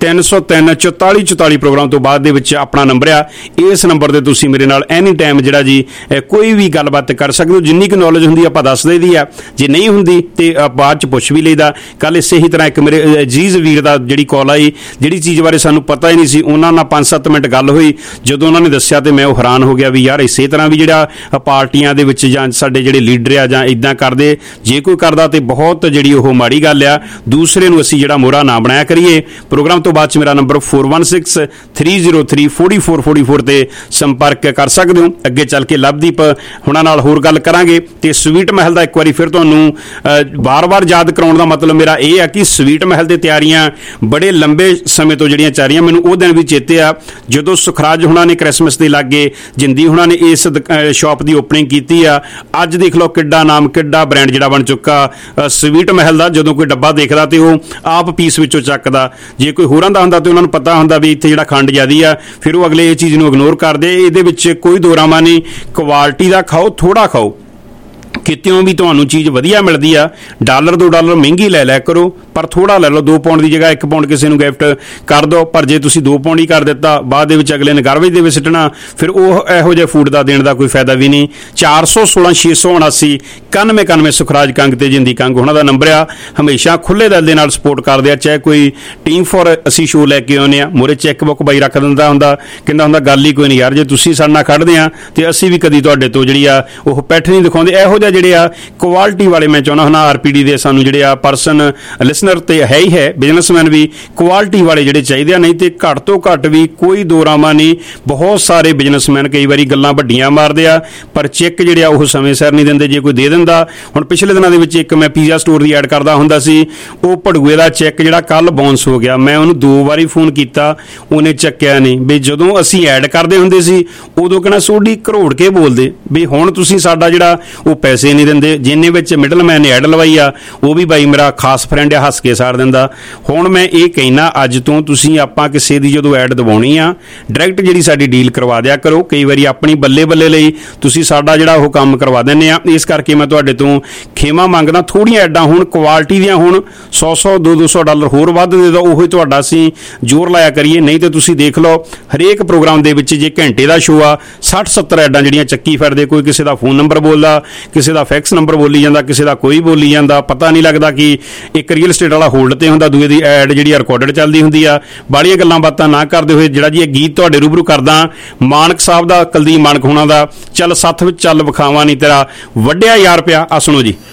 ਤਿੰਨ ਸੌ ਤਿੰਨ ਚੁਤਾਲੀ ਚੁਤਾਲੀ ਪ੍ਰੋਗਰਾਮ ਤੋਂ ਬਾਅਦ ਦੇ ਵਿੱਚ ਆਪਣਾ ਨੰਬਰ ਆ। ਇਸ ਨੰਬਰ ਤੇ ਤੁਸੀਂ ਮੇਰੇ ਨਾਲ ਐਨੀ ਟਾਈਮ ਜਿਹੜਾ ਜੀ ਕੋਈ ਵੀ ਗੱਲਬਾਤ ਕਰ ਸਕਦੇ ਹੋ। ਜਿੰਨੀ ਕੁ ਨੌਲੇਜ ਹੁੰਦੀ ਆਪਾਂ ਦੱਸ ਦਈਦੀ ਆ, ਜੇ ਨਹੀਂ ਹੁੰਦੀ ਤੇ ਬਾਅਦ ਚ ਪੁੱਛ ਵੀ ਲਈਦਾ। ਕੱਲ ਇਸੇ ਹੀ ਤਰ੍ਹਾਂ ਇੱਕ ਮੇਰੇ ਅਜੀਜ਼ ਵੀਰ ਦਾ ਜਿਹੜੀ ਕਾਲ ਆਈ, ਜਿਹੜੀ ਚੀਜ਼ ਬਾਰੇ ਸਾਨੂੰ ਪਤਾ ਹੀ ਨਹੀਂ ਸੀ, ਉਹਨਾਂ ਨਾਲ ਪੰਜ ਸੱਤ ਮਿੰਟ ਗੱਲ ਹੋਈ। ਜਦੋਂ ਉਹਨਾਂ ਨੇ ਦੱਸਿਆ ਤੇ ਮੈਂ ਉਹ ਹੈਰਾਨ ਹੋ ਗਿਆ ਵੀ ਯਾਰ ਇਸੇ ਤਰ੍ਹਾਂ ਵੀ ਜਿਹੜਾ ਪਾਰਟੀਆਂ ਦੇ ਵਿੱਚ ਜਾਂ ਸਾਡੇ ਜਿਹੜੇ ਲੀਡਰ ਆ ਜਾਂ ਇੱਦਾਂ ਕਰਦੇ, ਜੇ ਕੋਈ ਕਰਦਾ ਤੇ ਬਹੁਤ ਜਿਹੜੀ ਉਹ ਮਾੜੀ ਗੱਲ ਆ। ਦੂਸਰੇ ਨੂੰ ਅਸੀਂ ਜਿਹੜਾ ਮੋਹਰਾ ਨਾ ਬਣਾਇਆ ਕਰੀਏ। ਪ੍ਰੋਗਰਾਮ ਤੋਂ ਬਾਅਦ ਚ ਮੇਰਾ number four one six three zero three forty four forty four ਤੇ ਸੰਪਰਕ ਕਰ ਸਕਦੇ ਹੋ। ਅੱਗੇ ਚੱਲ ਕੇ ਲਵਦੀਪ ਹੁਣਾਂ ਨਾਲ ਹੋਰ ਗੱਲ ਕਰਾਂਗੇ। ਤੇ ਸਵੀਟ ਮਹਿਲ ਦਾ ਇੱਕ ਵਾਰੀ ਫਿਰ ਤੁਹਾਨੂੰ ਵਾਰ-ਵਾਰ ਯਾਦ ਕਰਾਉਣ ਦਾ ਮਤਲਬ ਮੇਰਾ ਇਹ ਆ ਕਿ ਸਵੀਟ ਮਹਿਲ ਦੇ ਤਿਆਰੀਆਂ ਬੜੇ ਲੰਬੇ ਸਮੇਂ ਤੋਂ ਜਿਹੜੀਆਂ ਚੱਲ ਰਹੀਆਂ। ਮੈਨੂੰ ਉਹ ਦਿਨ ਵੀ ਚੇਤੇ ਆ ਜਦੋਂ ਸੁਖਰਾਜ ਹੁਣਾਂ ਨੇ ਕ੍ਰਿਸਮਸ ਦੇ ਲਾਗੇ ਜਿੰਦੀ ਹੁਣਾਂ ਨੇ ਇਸ ਸ਼ਾਪ ਦੀ ਓਪਨਿੰਗ ਕੀਤੀ ਆ। ਅੱਜ ਦੇਖ ਲਓ ਕਿੱਡਾ ਨਾਮ, ਕਿੱਡਾ ਬ੍ਰਾਂਡ ਜਿਹੜਾ ਬਣ ਚੁੱਕਾ ਸਵੀਟ ਮਹਿਲ ਦਾ। ਜਦੋਂ ਕੋਈ ਡੱਬਾ ਦੇਖਦਾ ਤੇ ਉਹ ਆਪ ਪੀਸ ਵਿੱਚੋਂ ਚੱਕਦਾ। ਜੇ ਕੋਈ ਹੋਰਾਂ ਦਾ ਹੁੰਦਾ ਤੇ ਉਹਨਾਂ ਨੂੰ ਪਤਾ ਹੁੰਦਾ ਵੀ ਇੱਥੇ ਜਿਹੜਾ ਖੰਡ ਜ਼ਿਆਦੀ ਆ, ਫਿਰ ਉਹ ਅਗਲੇ ਇਹ ਚੀਜ਼ ਨੂੰ ਇਗਨੋਰ ਕਰਦੇ। ਇਹਦੇ ਵਿੱਚ ਕੋਈ ਦੋਰਾਮਾ ਨਹੀਂ, ਕੁਆਲਿਟੀ ਦਾ ਖਾਓ, ਥੋੜਾ ਖਾਓ। ਕਿਤਿਓਂ ਵੀ ਤੁਹਾਨੂੰ ਚੀਜ਼ ਵਧੀਆ ਮਿਲਦੀ ਆ। ਡਾਲਰ ਦੋ ਡਾਲਰ ਮਹਿੰਗੀ ਲੈ ਲਿਆ ਕਰੋ, ਪਰ ਥੋੜਾ ਲੈ ਲਓ। ਦੋ ਪਾਉਂਡ ਦੀ ਜਗ੍ਹਾ ਇੱਕ ਪਾਉਂਡ ਕਿਸੇ ਨੂੰ ਗਿਫਟ ਕਰ ਦਿਓ। ਪਰ ਜੇ ਤੁਸੀਂ ਦੋ ਪਾਉਂਡ ਹੀ ਕਰ ਦਿੱਤਾ, ਬਾਅਦ ਦੇ ਵਿੱਚ ਅਗਲੇ ਨੇ ਗਾਰਬੇਜ ਦੇ ਵਿੱਚ ਸਿੱਟਣਾ, ਫਿਰ ਉਹ ਇਹੋ ਜਿਹੇ ਫੂਡ ਦਾ ਦੇਣ ਦਾ ਕੋਈ ਫਾਇਦਾ ਵੀ ਨਹੀਂ। ਚਾਰ ਸੌ ਸੋਲਾਂ ਛੇ ਸੌ ਉਨਾਸੀ ਇਕਾਨਵੇਂ ਇਕਾਨਵੇਂ ਸੁਖਰਾਜ ਕੰਗ ਤੇ ਜਿੰਦੀ ਕੰਗ ਉਹਨਾਂ ਦਾ ਨੰਬਰ ਆ। ਹਮੇਸ਼ਾ ਖੁੱਲੇ ਦਿਲ ਦੇ ਨਾਲ ਸਪੋਰਟ ਕਰਦੇ ਆ। ਚਾਹੇ ਕੋਈ ਟੀਮ ਫੋਰ ਅਸੀਂ ਸ਼ੋਅ ਲੈ ਕੇ ਆਉਂਦੇ ਆ, ਮੋਰੇ ਚੈੱਕ ਬੁੱਕ ਬਾਈ ਰੱਖ ਦਿੰਦਾ ਹੁੰਦਾ, ਕਹਿੰਦਾ ਹੁੰਦਾ ਗੱਲ ਹੀ ਕੋਈ ਨਹੀਂ ਯਾਰ, ਜੇ ਤੁਸੀਂ ਸਾਡੇ ਨਾਲ ਖੜਦੇ ਆ ਤੇ ਅਸੀਂ ਵੀ ਕਦੀ ਤੁਹਾਡੇ ਤੋਂ ਜਿਹੜੀ ਆ ਉਹ ਪੈਠ ਨਹੀਂ ਦਿਖਾਉਂਦੇ। ਇਹੋ ਜਿਹਾ ਜਿਹੜੇ ਆ ਕੁਆਲਿਟੀ ਵਾਲੇ ਮੈਂ ਚਾਹੁੰਦਾ ਹੁੰਦਾ ਆਰ ਪੀ ਡੀ ਦੇ ਸਾਨੂੰ ਜਿਹੜੇ ਆ ਪਰਸਨ ਲਿਸਨਰ ਤੇ ਹੈ ਹੀ ਹੈ, ਬਿਜ਼ਨਸਮੈਨ ਵੀ ਕੁਆਲਿਟੀ ਵਾਲੇ ਜਿਹੜੇ ਚਾਹੀਦੇ ਆ। ਨਹੀਂ ਤੇ ਘੱਟ ਤੋਂ ਘੱਟ ਵੀ ਕੋਈ ਦੋਰਾਮਾ ਨਹੀਂ। ਬਹੁਤ ਸਾਰੇ ਬਿਜ਼ਨਸਮੈਨ ਕਈ ਵਾਰੀ ਗੱਲਾਂ ਵੱਡੀਆਂ ਮਾਰਦੇ ਆ, ਪਰ ਚੈੱਕ ਜਿਹੜੇ ਆ ਉਹ ਸਮੇਂ ਸਿਰ ਨਹੀਂ ਦਿੰਦੇ। ਜੇ ਕੋਈ ਦੇ ਦਿੰਦਾ, ਹੁਣ ਪਿਛਲੇ ਦਿਨਾਂ ਦੇ ਵਿੱਚ ਇੱਕ ਮੈਂ ਪੀਜ਼ਾ ਸਟੋਰ ਦੀ ਐਡ ਕਰਦਾ ਹੁੰਦਾ ਸੀ, ਉਹ ਭੜੂਏ ਦਾ ਚੈੱਕ ਜਿਹੜਾ ਕੱਲ ਬਾਉਂਸ ਹੋ ਗਿਆ। ਮੈਂ ਉਹਨੂੰ ਦੋ ਵਾਰੀ ਫੋਨ ਕੀਤਾ, ਉਹਨੇ ਚੱਕਿਆ ਨਹੀਂ। ਵੀ ਜਦੋਂ ਅਸੀਂ ਐਡ ਕਰਦੇ ਹੁੰਦੇ ਸੀ ਉਦੋਂ ਕਹਿਣਾ ਸੋਡੀ ਕਰੋੜ ਕੇ ਬੋਲਦੇ, ਵੀ ਹੁਣ ਤੁਸੀਂ ਸਾਡਾ ਜਿਹੜਾ ਉਹ ਪੈਸੇ ਨਹੀਂ ਦਿੰਦੇ। ਜਿੰਨੇ ਵਿੱਚ ਮਿਡਲਮੈਨ ਨੇ ਐਡ ਲਵਾਈ ਆ, ਉਹ ਵੀ ਬਾਈ ਮੇਰਾ ਖਾਸ ਫਰੈਂਡ ਆ, ਹੱਸ ਕੇ ਸਾਰ ਦਿੰਦਾ। ਹੁਣ ਮੈਂ ਇਹ ਕਹਿਣਾ, ਅੱਜ ਤੋਂ ਤੁਸੀਂ ਆਪਾਂ ਕਿਸੇ ਦੀ ਜਦੋਂ ਐਡ ਦਵਾਉਣੀ ਆ, ਡਾਇਰੈਕਟ ਜਿਹੜੀ ਸਾਡੀ ਡੀਲ ਕਰਵਾ ਦਿਆ ਕਰੋ। ਕਈ ਵਾਰੀ ਆਪਣੀ ਬੱਲੇ ਬੱਲੇ ਲਈ ਤੁਸੀਂ ਸਾਡਾ ਜਿਹੜਾ ਉਹ ਕੰਮ ਕਰਵਾ ਦਿੰਦੇ ਆ। ਇਸ ਕਰਕੇ ਮੈਂ ਤੁਹਾਡੇ ਤੋਂ ਖੇਮਾ ਮੰਗਦਾ, ਥੋੜੀਆਂ ਐਡਾਂ ਹੁਣ ਕੁਆਲਿਟੀ ਦੀਆਂ ਹੁਣ ਸੌ ਸੌ ਦੋ ਦੋ ਸੌ ਡਾਲਰ ਹੋਰ ਵੱਧ ਦੇ ਦਿਓ, ਉਹੀ ਤੁਹਾਡਾ ਅਸੀਂ ਜ਼ੋਰ ਲਾਇਆ ਕਰੀਏ। ਨਹੀਂ ਤੇ ਤੁਸੀਂ ਦੇਖ ਲਓ ਹਰੇਕ ਪ੍ਰੋਗਰਾਮ ਦੇ ਵਿੱਚ ਜੇ ਘੰਟੇ ਦਾ ਸ਼ੋਅ ਆ, ਸੱਠ ਸੱਤਰ ਐਡਾਂ ਜਿਹੜੀਆਂ ਚੱਕੀ ਫਿਰਦੇ। ਕੋਈ ਕਿਸੇ ਦਾ ਫੋਨ ਨੰਬਰ ਬੋਲਦਾ, ਕਿਸੇ ਦਾ ਫੈਕਸ ਨੰਬਰ ਬੋਲੀ ਜਾਂਦਾ, ਕਿਸੇ ਦਾ ਕੋਈ ਬੋਲੀ ਜਾਂਦਾ। ਪਤਾ ਨਹੀਂ ਲੱਗਦਾ ਕਿ ਇੱਕ ਰੀਅਲ ਸਟੇਟ ਵਾਲਾ ਹੋਲਡ ਤੇ ਹੁੰਦਾ, ਦੂਏ ਦੀ ਐਡ ਜਿਹੜੀ ਆ ਰਿਕਾਰਡਡ ਚੱਲਦੀ ਹੁੰਦੀ ਆ। ਬਾਲੀਆਂ ਗੱਲਾਂ ਬਾਤਾਂ ਨਾ ਕਰਦੇ ਹੋਏ ਜਿਹੜਾ ਜੀ ਇਹ ਗੀਤ ਤੁਹਾਡੇ ਰੂਬਰੂ ਕਰਦਾ ਮਾਨਕ ਸਾਹਿਬ ਦਾ, ਕੁਲਦੀਪ ਮਾਨਕ ਹੋਣਾ ਦਾ, ਚੱਲ ਸੱਥ ਵਿੱਚ ਚੱਲ ਵਿਖਾਵਾਂ ਨਹੀਂ ਤੇਰਾ ਵੱਡਿਆ ਯਾਰ ਪਿਆ। ਆ ਸੁਣੋ ਜੀ।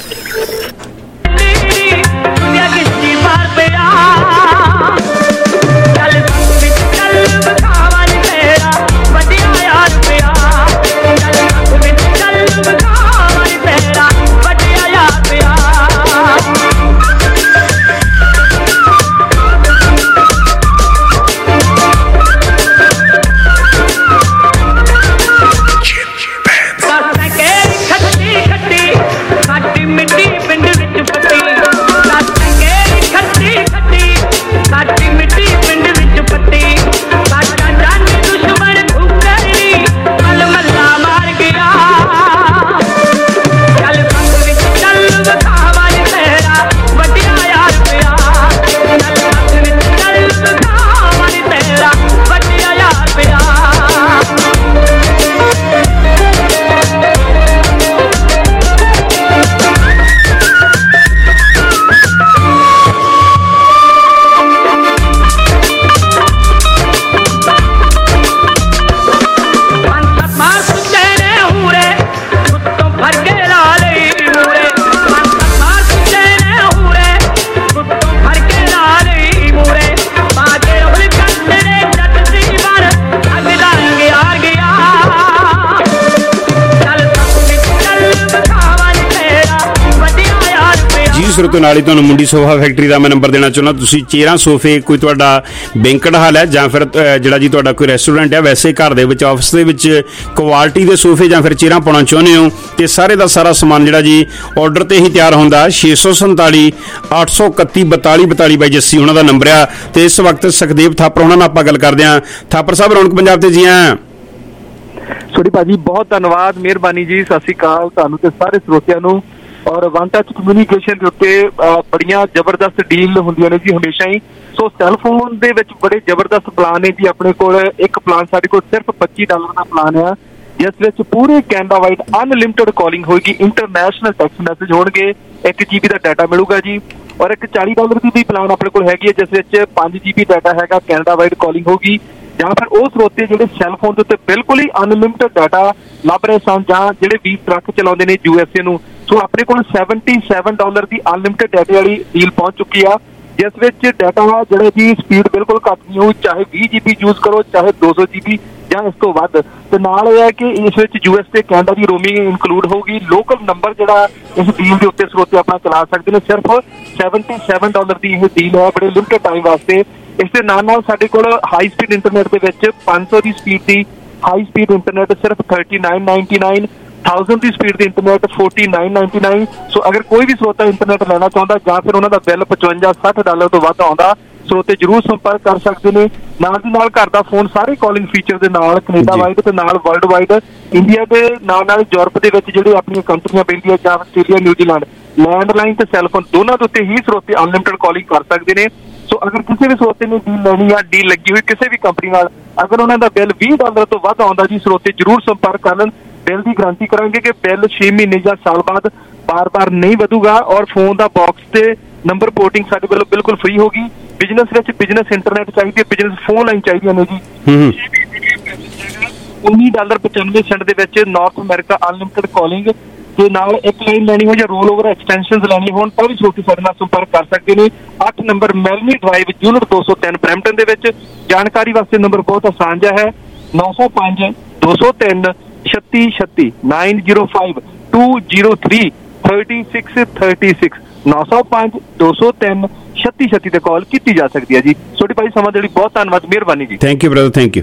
ਸਰੋਤਿਓ ਨਾਲ ਹੀ ਤੁਹਾਨੂੰ ਮੁੰਡੀ ਸੋਫਾ ਫੈਕਟਰੀ ਦਾ ਮੈਂ ਨੰਬਰ ਦੇਣਾ ਚਾਹੁੰਦਾ। ਤੁਸੀਂ ਚੇਅਰਾਂ ਸੋਫੇ, ਕੋਈ ਤੁਹਾਡਾ ਬੈਂਕਟ ਹਾਲ ਹੈ ਜਾਂ ਫਿਰ ਜਿਹੜਾ ਜੀ ਤੁਹਾਡਾ ਕੋਈ ਰੈਸਟੋਰੈਂਟ ਹੈ, ਵੈਸੇ ਘਰ ਦੇ ਵਿੱਚ ਆਫਿਸ ਦੇ ਵਿੱਚ ਕੁਆਲਿਟੀ ਦੇ ਸੋਫੇ ਜਾਂ ਫਿਰ ਚੇਅਰਾਂ ਪਾਉਣਾ ਚਾਹੁੰਦੇ ਹੋ ਤੇ ਸਾਰੇ ਦਾ ਸਾਰਾ ਸਮਾਨ ਜਿਹੜਾ ਜੀ ਆਰਡਰ ਤੇ ਹੀ ਤਿਆਰ ਹੁੰਦਾ। ਛੇ ਸੌ ਸੰਤਾਲੀ ਅੱਠ ਸੌ ਇਕੱਤੀ ਬਤਾਲੀ ਬਤਾਲੀ ਬਾਈ ਜੱਸੀ ਉਹਨਾਂ ਦਾ ਨੰਬਰ ਆ। ਤੇ ਇਸ ਵਕਤ ਸੁਖਦੇਵ ਥਾਪਰ ਉਹਨਾਂ ਨਾਲ ਆਪਾਂ ਗੱਲ ਕਰਦੇ ਹਾਂ। ਥਾਪਰ ਸਾਹਿਬ, ਰੌਣਕ ਪੰਜਾਬ ਤੇ ਜੀ ਆਇਆਂ। ਸੋਡੀ ਭਾਜੀ ਬਹੁਤ ਧੰਨਵਾਦ, ਮਿਹਰਬਾਨੀ ਜੀ। ਸਤਿ ਸ਼੍ਰੀ ਅਕਾਲ ਤੁਹਾਨੂੰ ਤੇ ਸਾਰੇ ਸਰੋਤਿਆਂ ਨੂੰ। ਔਰ ਵਨ ਟੱਚ ਕਮਿਊਨੀਕੇਸ਼ਨ ਦੇ ਉੱਤੇ ਬੜੀਆਂ ਜ਼ਬਰਦਸਤ ਡੀਲ ਹੁੰਦੀਆਂ ਨੇ ਜੀ ਹਮੇਸ਼ਾ ਹੀ। ਸੋ ਸੈੱਲਫੋਨ ਦੇ ਵਿੱਚ ਬੜੇ ਜ਼ਬਰਦਸਤ ਪਲਾਨ ਨੇ ਜੀ ਆਪਣੇ ਕੋਲ। ਇੱਕ ਪਲਾਨ ਸਾਡੇ ਕੋਲ ਸਿਰਫ ਪੱਚੀ ਡਾਲਰ ਦਾ ਪਲਾਨ ਆ, ਜਿਸ ਵਿੱਚ ਪੂਰੇ ਕੈਨੇਡਾ ਵਾਈਡ ਅਨਲਿਮਟਿਡ ਕਾਲਿੰਗ ਹੋਏਗੀ, ਇੰਟਰਨੈਸ਼ਨਲ ਟੈਕਸਟ ਮੈਸੇਜ ਹੋਣਗੇ, ਇੱਕ ਜੀਬੀ ਦਾ ਡਾਟਾ ਮਿਲੂਗਾ ਜੀ। ਔਰ ਇੱਕ ਚਾਲੀ ਡਾਲਰ ਦੀ ਵੀ ਪਲਾਨ ਆਪਣੇ ਕੋਲ ਹੈਗੀ ਹੈ, ਜਿਸ ਵਿੱਚ ਪੰਜ ਜੀਬੀ ਡਾਟਾ ਹੈਗਾ, ਕੈਨੇਡਾ ਵਾਈਡ ਕਾਲਿੰਗ ਹੋਗੀ। ਜਾਂ ਫਿਰ ਉਹ ਸਰੋਤੇ ਜਿਹੜੇ ਸੈੱਲਫੋਨ ਦੇ ਉੱਤੇ ਬਿਲਕੁਲ ਹੀ ਅਨਲਿਮਟਿਡ ਡਾਟਾ ਲੱਭ ਰਹੇ ਸਨ, ਜਾਂ ਜਿਹੜੇ ਵੀ ਟਰੱਕ ਚਲਾਉਂਦੇ ਨੇ ਯੂ ਐਸ ਏ ਨੂੰ, ਸੋ ਆਪਣੇ ਕੋਲ ਸੈਵਨਟੀ ਸੈਵਨ ਡਾਲਰ ਦੀ ਅਨਲਿਮਟਿਡ ਡਾਟੇ ਵਾਲੀ ਡੀਲ ਪਹੁੰਚ ਚੁੱਕੀ ਆ, ਜਿਸ ਵਿੱਚ ਡਾਟਾ ਜਿਹੜਾ ਜੀ ਸਪੀਡ ਬਿਲਕੁਲ ਘੱਟ ਨਹੀਂ ਹੋਊ, ਚਾਹੇ ਵੀਹ ਜੀਬੀ ਯੂਜ਼ ਕਰੋ ਚਾਹੇ ਦੋ ਸੌ ਜੀਬੀ ਜਾਂ ਇਸ ਤੋਂ ਵੱਧ। ਤੇ ਨਾਲ ਇਹ ਹੈ ਕਿ ਇਸ ਵਿੱਚ ਯੂ ਐਸ ਤੇ ਕੈਨੇਡਾ ਦੀ ਰੋਮਿੰਗ ਇਨਕਲੂਡ ਹੋਊਗੀ। ਲੋਕਲ ਨੰਬਰ ਜਿਹੜਾ ਇਸ ਡੀਲ ਦੇ ਉੱਤੇ ਸਰੋਤੇ ਆਪਣਾ ਚਲਾ ਸਕਦੇ ਨੇ। ਸਿਰਫ ਸੈਵਨਟੀ ਸੈਵਨ ਡਾਲਰ ਦੀ ਇਹ ਡੀਲ ਹੈ ਬੜੇ ਲਿਮਟਿਡ ਟਾਈਮ ਵਾਸਤੇ। ਇਸ ਦੇ ਨਾਲ ਨਾਲ ਸਾਡੇ ਕੋਲ ਹਾਈ ਸਪੀਡ ਇੰਟਰਨੈਟ ਦੇ ਵਿੱਚ ਪੰਜ ਸੌ ਦੀ ਸਪੀਡ ਦੀ ਹਾਈ ਸਪੀਡ ਇੰਟਰਨੈਟ ਸਿਰਫ thirty nine ninety nine, thousand ਦੀ ਸਪੀਡ ਦੀ internet forty nine ninety nine. So ਅਗਰ ਕੋਈ ਵੀ ਸਰੋਤਾ ਇੰਟਰਨੈਟ ਲੈਣਾ ਚਾਹੁੰਦਾ ਜਾਂ ਫਿਰ ਉਹਨਾਂ ਦਾ ਬਿੱਲ ਪਚਵੰਜਾ ਸੱਠ ਡਾਲਰ ਤੋਂ ਵੱਧ ਆਉਂਦਾ, ਸਰੋਤੇ ਜ਼ਰੂਰ ਸੰਪਰਕ ਕਰ ਸਕਦੇ ਨੇ। ਨਾਲ ਦੀ ਨਾਲ ਘਰ ਦਾ ਫੋਨ ਸਾਰੇ ਕਾਲਿੰਗ ਫੀਚਰ ਦੇ ਨਾਲ ਕੈਨੇਡਾ ਵਾਈਡ ਤੇ ਨਾਲ ਵਰਲਡ ਵਾਈਡ, ਇੰਡੀਆ ਦੇ ਨਾਲ ਨਾਲ ਯੂਰਪ ਦੇ ਵਿੱਚ ਜਿਹੜੇ ਆਪਣੀਆਂ ਕੰਟਰੀਆਂ ਪੈਂਦੀਆਂ ਜਾਂ ਆਸਟ੍ਰੇਲੀਆ ਨਿਊਜ਼ੀਲੈਂਡ, ਲੈਂਡਲਾਈਨ ਤੇ ਸੈੱਲਫੋਨ ਦੋਨਾਂ ਦੇ ਉੱਤੇ ਹੀ ਸਰੋਤੇ ਅਨਲਿਮਟਿਡ ਕਾਲਿੰਗ ਕਰ ਸਕਦੇ ਨੇ। ਸੋ ਅਗਰ ਕਿਸੇ ਵੀ ਸਰੋਤੇ ਨੇ ਡੀਲ ਲੈਣੀ ਆ, ਡੀਲ ਲੱਗੀ ਹੋਈ ਕਿਸੇ ਵੀ ਕੰਪਨੀ ਨਾਲ, ਅਗਰ ਉਹਨਾਂ ਦਾ ਬਿੱਲ ਵੀਹ ਡਾਲਰ ਤੋਂ ਵੱਧ ਆਉਂਦਾ ਜੀ, ਸਰੋਤੇ ਜ਼ਰੂਰ ਸੰਪਰਕ ਕਰਨ। ਬਿੱਲ ਦੀ ਗਾਰੰਟੀ ਕਰਾਂਗੇ ਕਿ ਬਿੱਲ ਛੇ ਮਹੀਨੇ ਜਾਂ ਸਾਲ ਬਾਅਦ ਬਾਰ-ਬਾਰ ਨਹੀਂ ਵਧੂਗਾ। ਔਰ ਫੋਨ ਦਾ ਬਾਕਸ ਤੇ ਨੰਬਰ ਪੋਰਟਿੰਗ ਸਾਡੇ ਵੱਲੋਂ ਬਿਲਕੁਲ ਫ੍ਰੀ ਹੋਗੀ। ਬਿਜ਼ਨਸ ਵਿੱਚ ਬਿਜ਼ਨਸ ਇੰਟਰਨੈਟ ਚਾਹੀਦੀ ਹੈ, ਬਿਜ਼ਨਸ ਫੋਨ ਲਾਈਨ ਚਾਹੀਦੀਆਂ ਨੇ ਜੀ। ਉੱਨੀ ਡਾਲਰ ਪਚਾਨਵੇਂ ਸੈਂਟ ਦੇ ਵਿੱਚ ਨਾਰਥ ਅਮਰੀਕਾ ਅਨਲਿਮਟਿਡ ਕਾਲਿੰਗ ਤੇ ਨਾਲ ਇੱਕ ਲਾਈਨ ਲੈਣੀ ਹੋਈ ਜਾਂ ਰੋਲ ਓਵਰ ਐਕਸਟੈਂਸ਼ਨਸ ਲੈਣੀ ਹੋਣ ਤਾਂ ਵੀ ਛੋਟੀ ਸਾਡੇ ਨਾਲ ਸੰਪਰਕ ਕਰ ਸਕਦੇ ਨੇ। ਅੱਠ ਨੰਬਰ ਮੈਲਨੀ ਡਰਾਈਵ ਯੂਨਿਟ ਦੋ ਸੌ ਤਿੰਨ ਬਰੈਂਪਟਨ ਦੇ ਵਿੱਚ। ਜਾਣਕਾਰੀ ਵਾਸਤੇ ਨੰਬਰ ਬਹੁਤ ਆਸਾਨ ਜਿਹਾ ਹੈ, ਨੌ ਸੌ ਪੰਜ ਦੋ ਸੌ ਤਿੰਨ ਛੱਤੀ ਛੱਤੀ nine zero five two zero three thirty six thirty six ਨੌ ਸੌ ਪੰਜ ਦੋ ਸੌ ਤਿੰਨ ਛੱਤੀ ਛੱਤੀ ਤੇ ਕਾਲ ਕੀਤੀ ਜਾ ਸਕਦੀ ਹੈ ਜੀ। ਛੋਟੀ ਭਾਈ ਸਮਾਂ ਦੇ ਲਈ ਬਹੁਤ ਧੰਨਵਾਦ, ਮਿਹਰਬਾਨੀ ਜੀ। Thank you brother, thank you.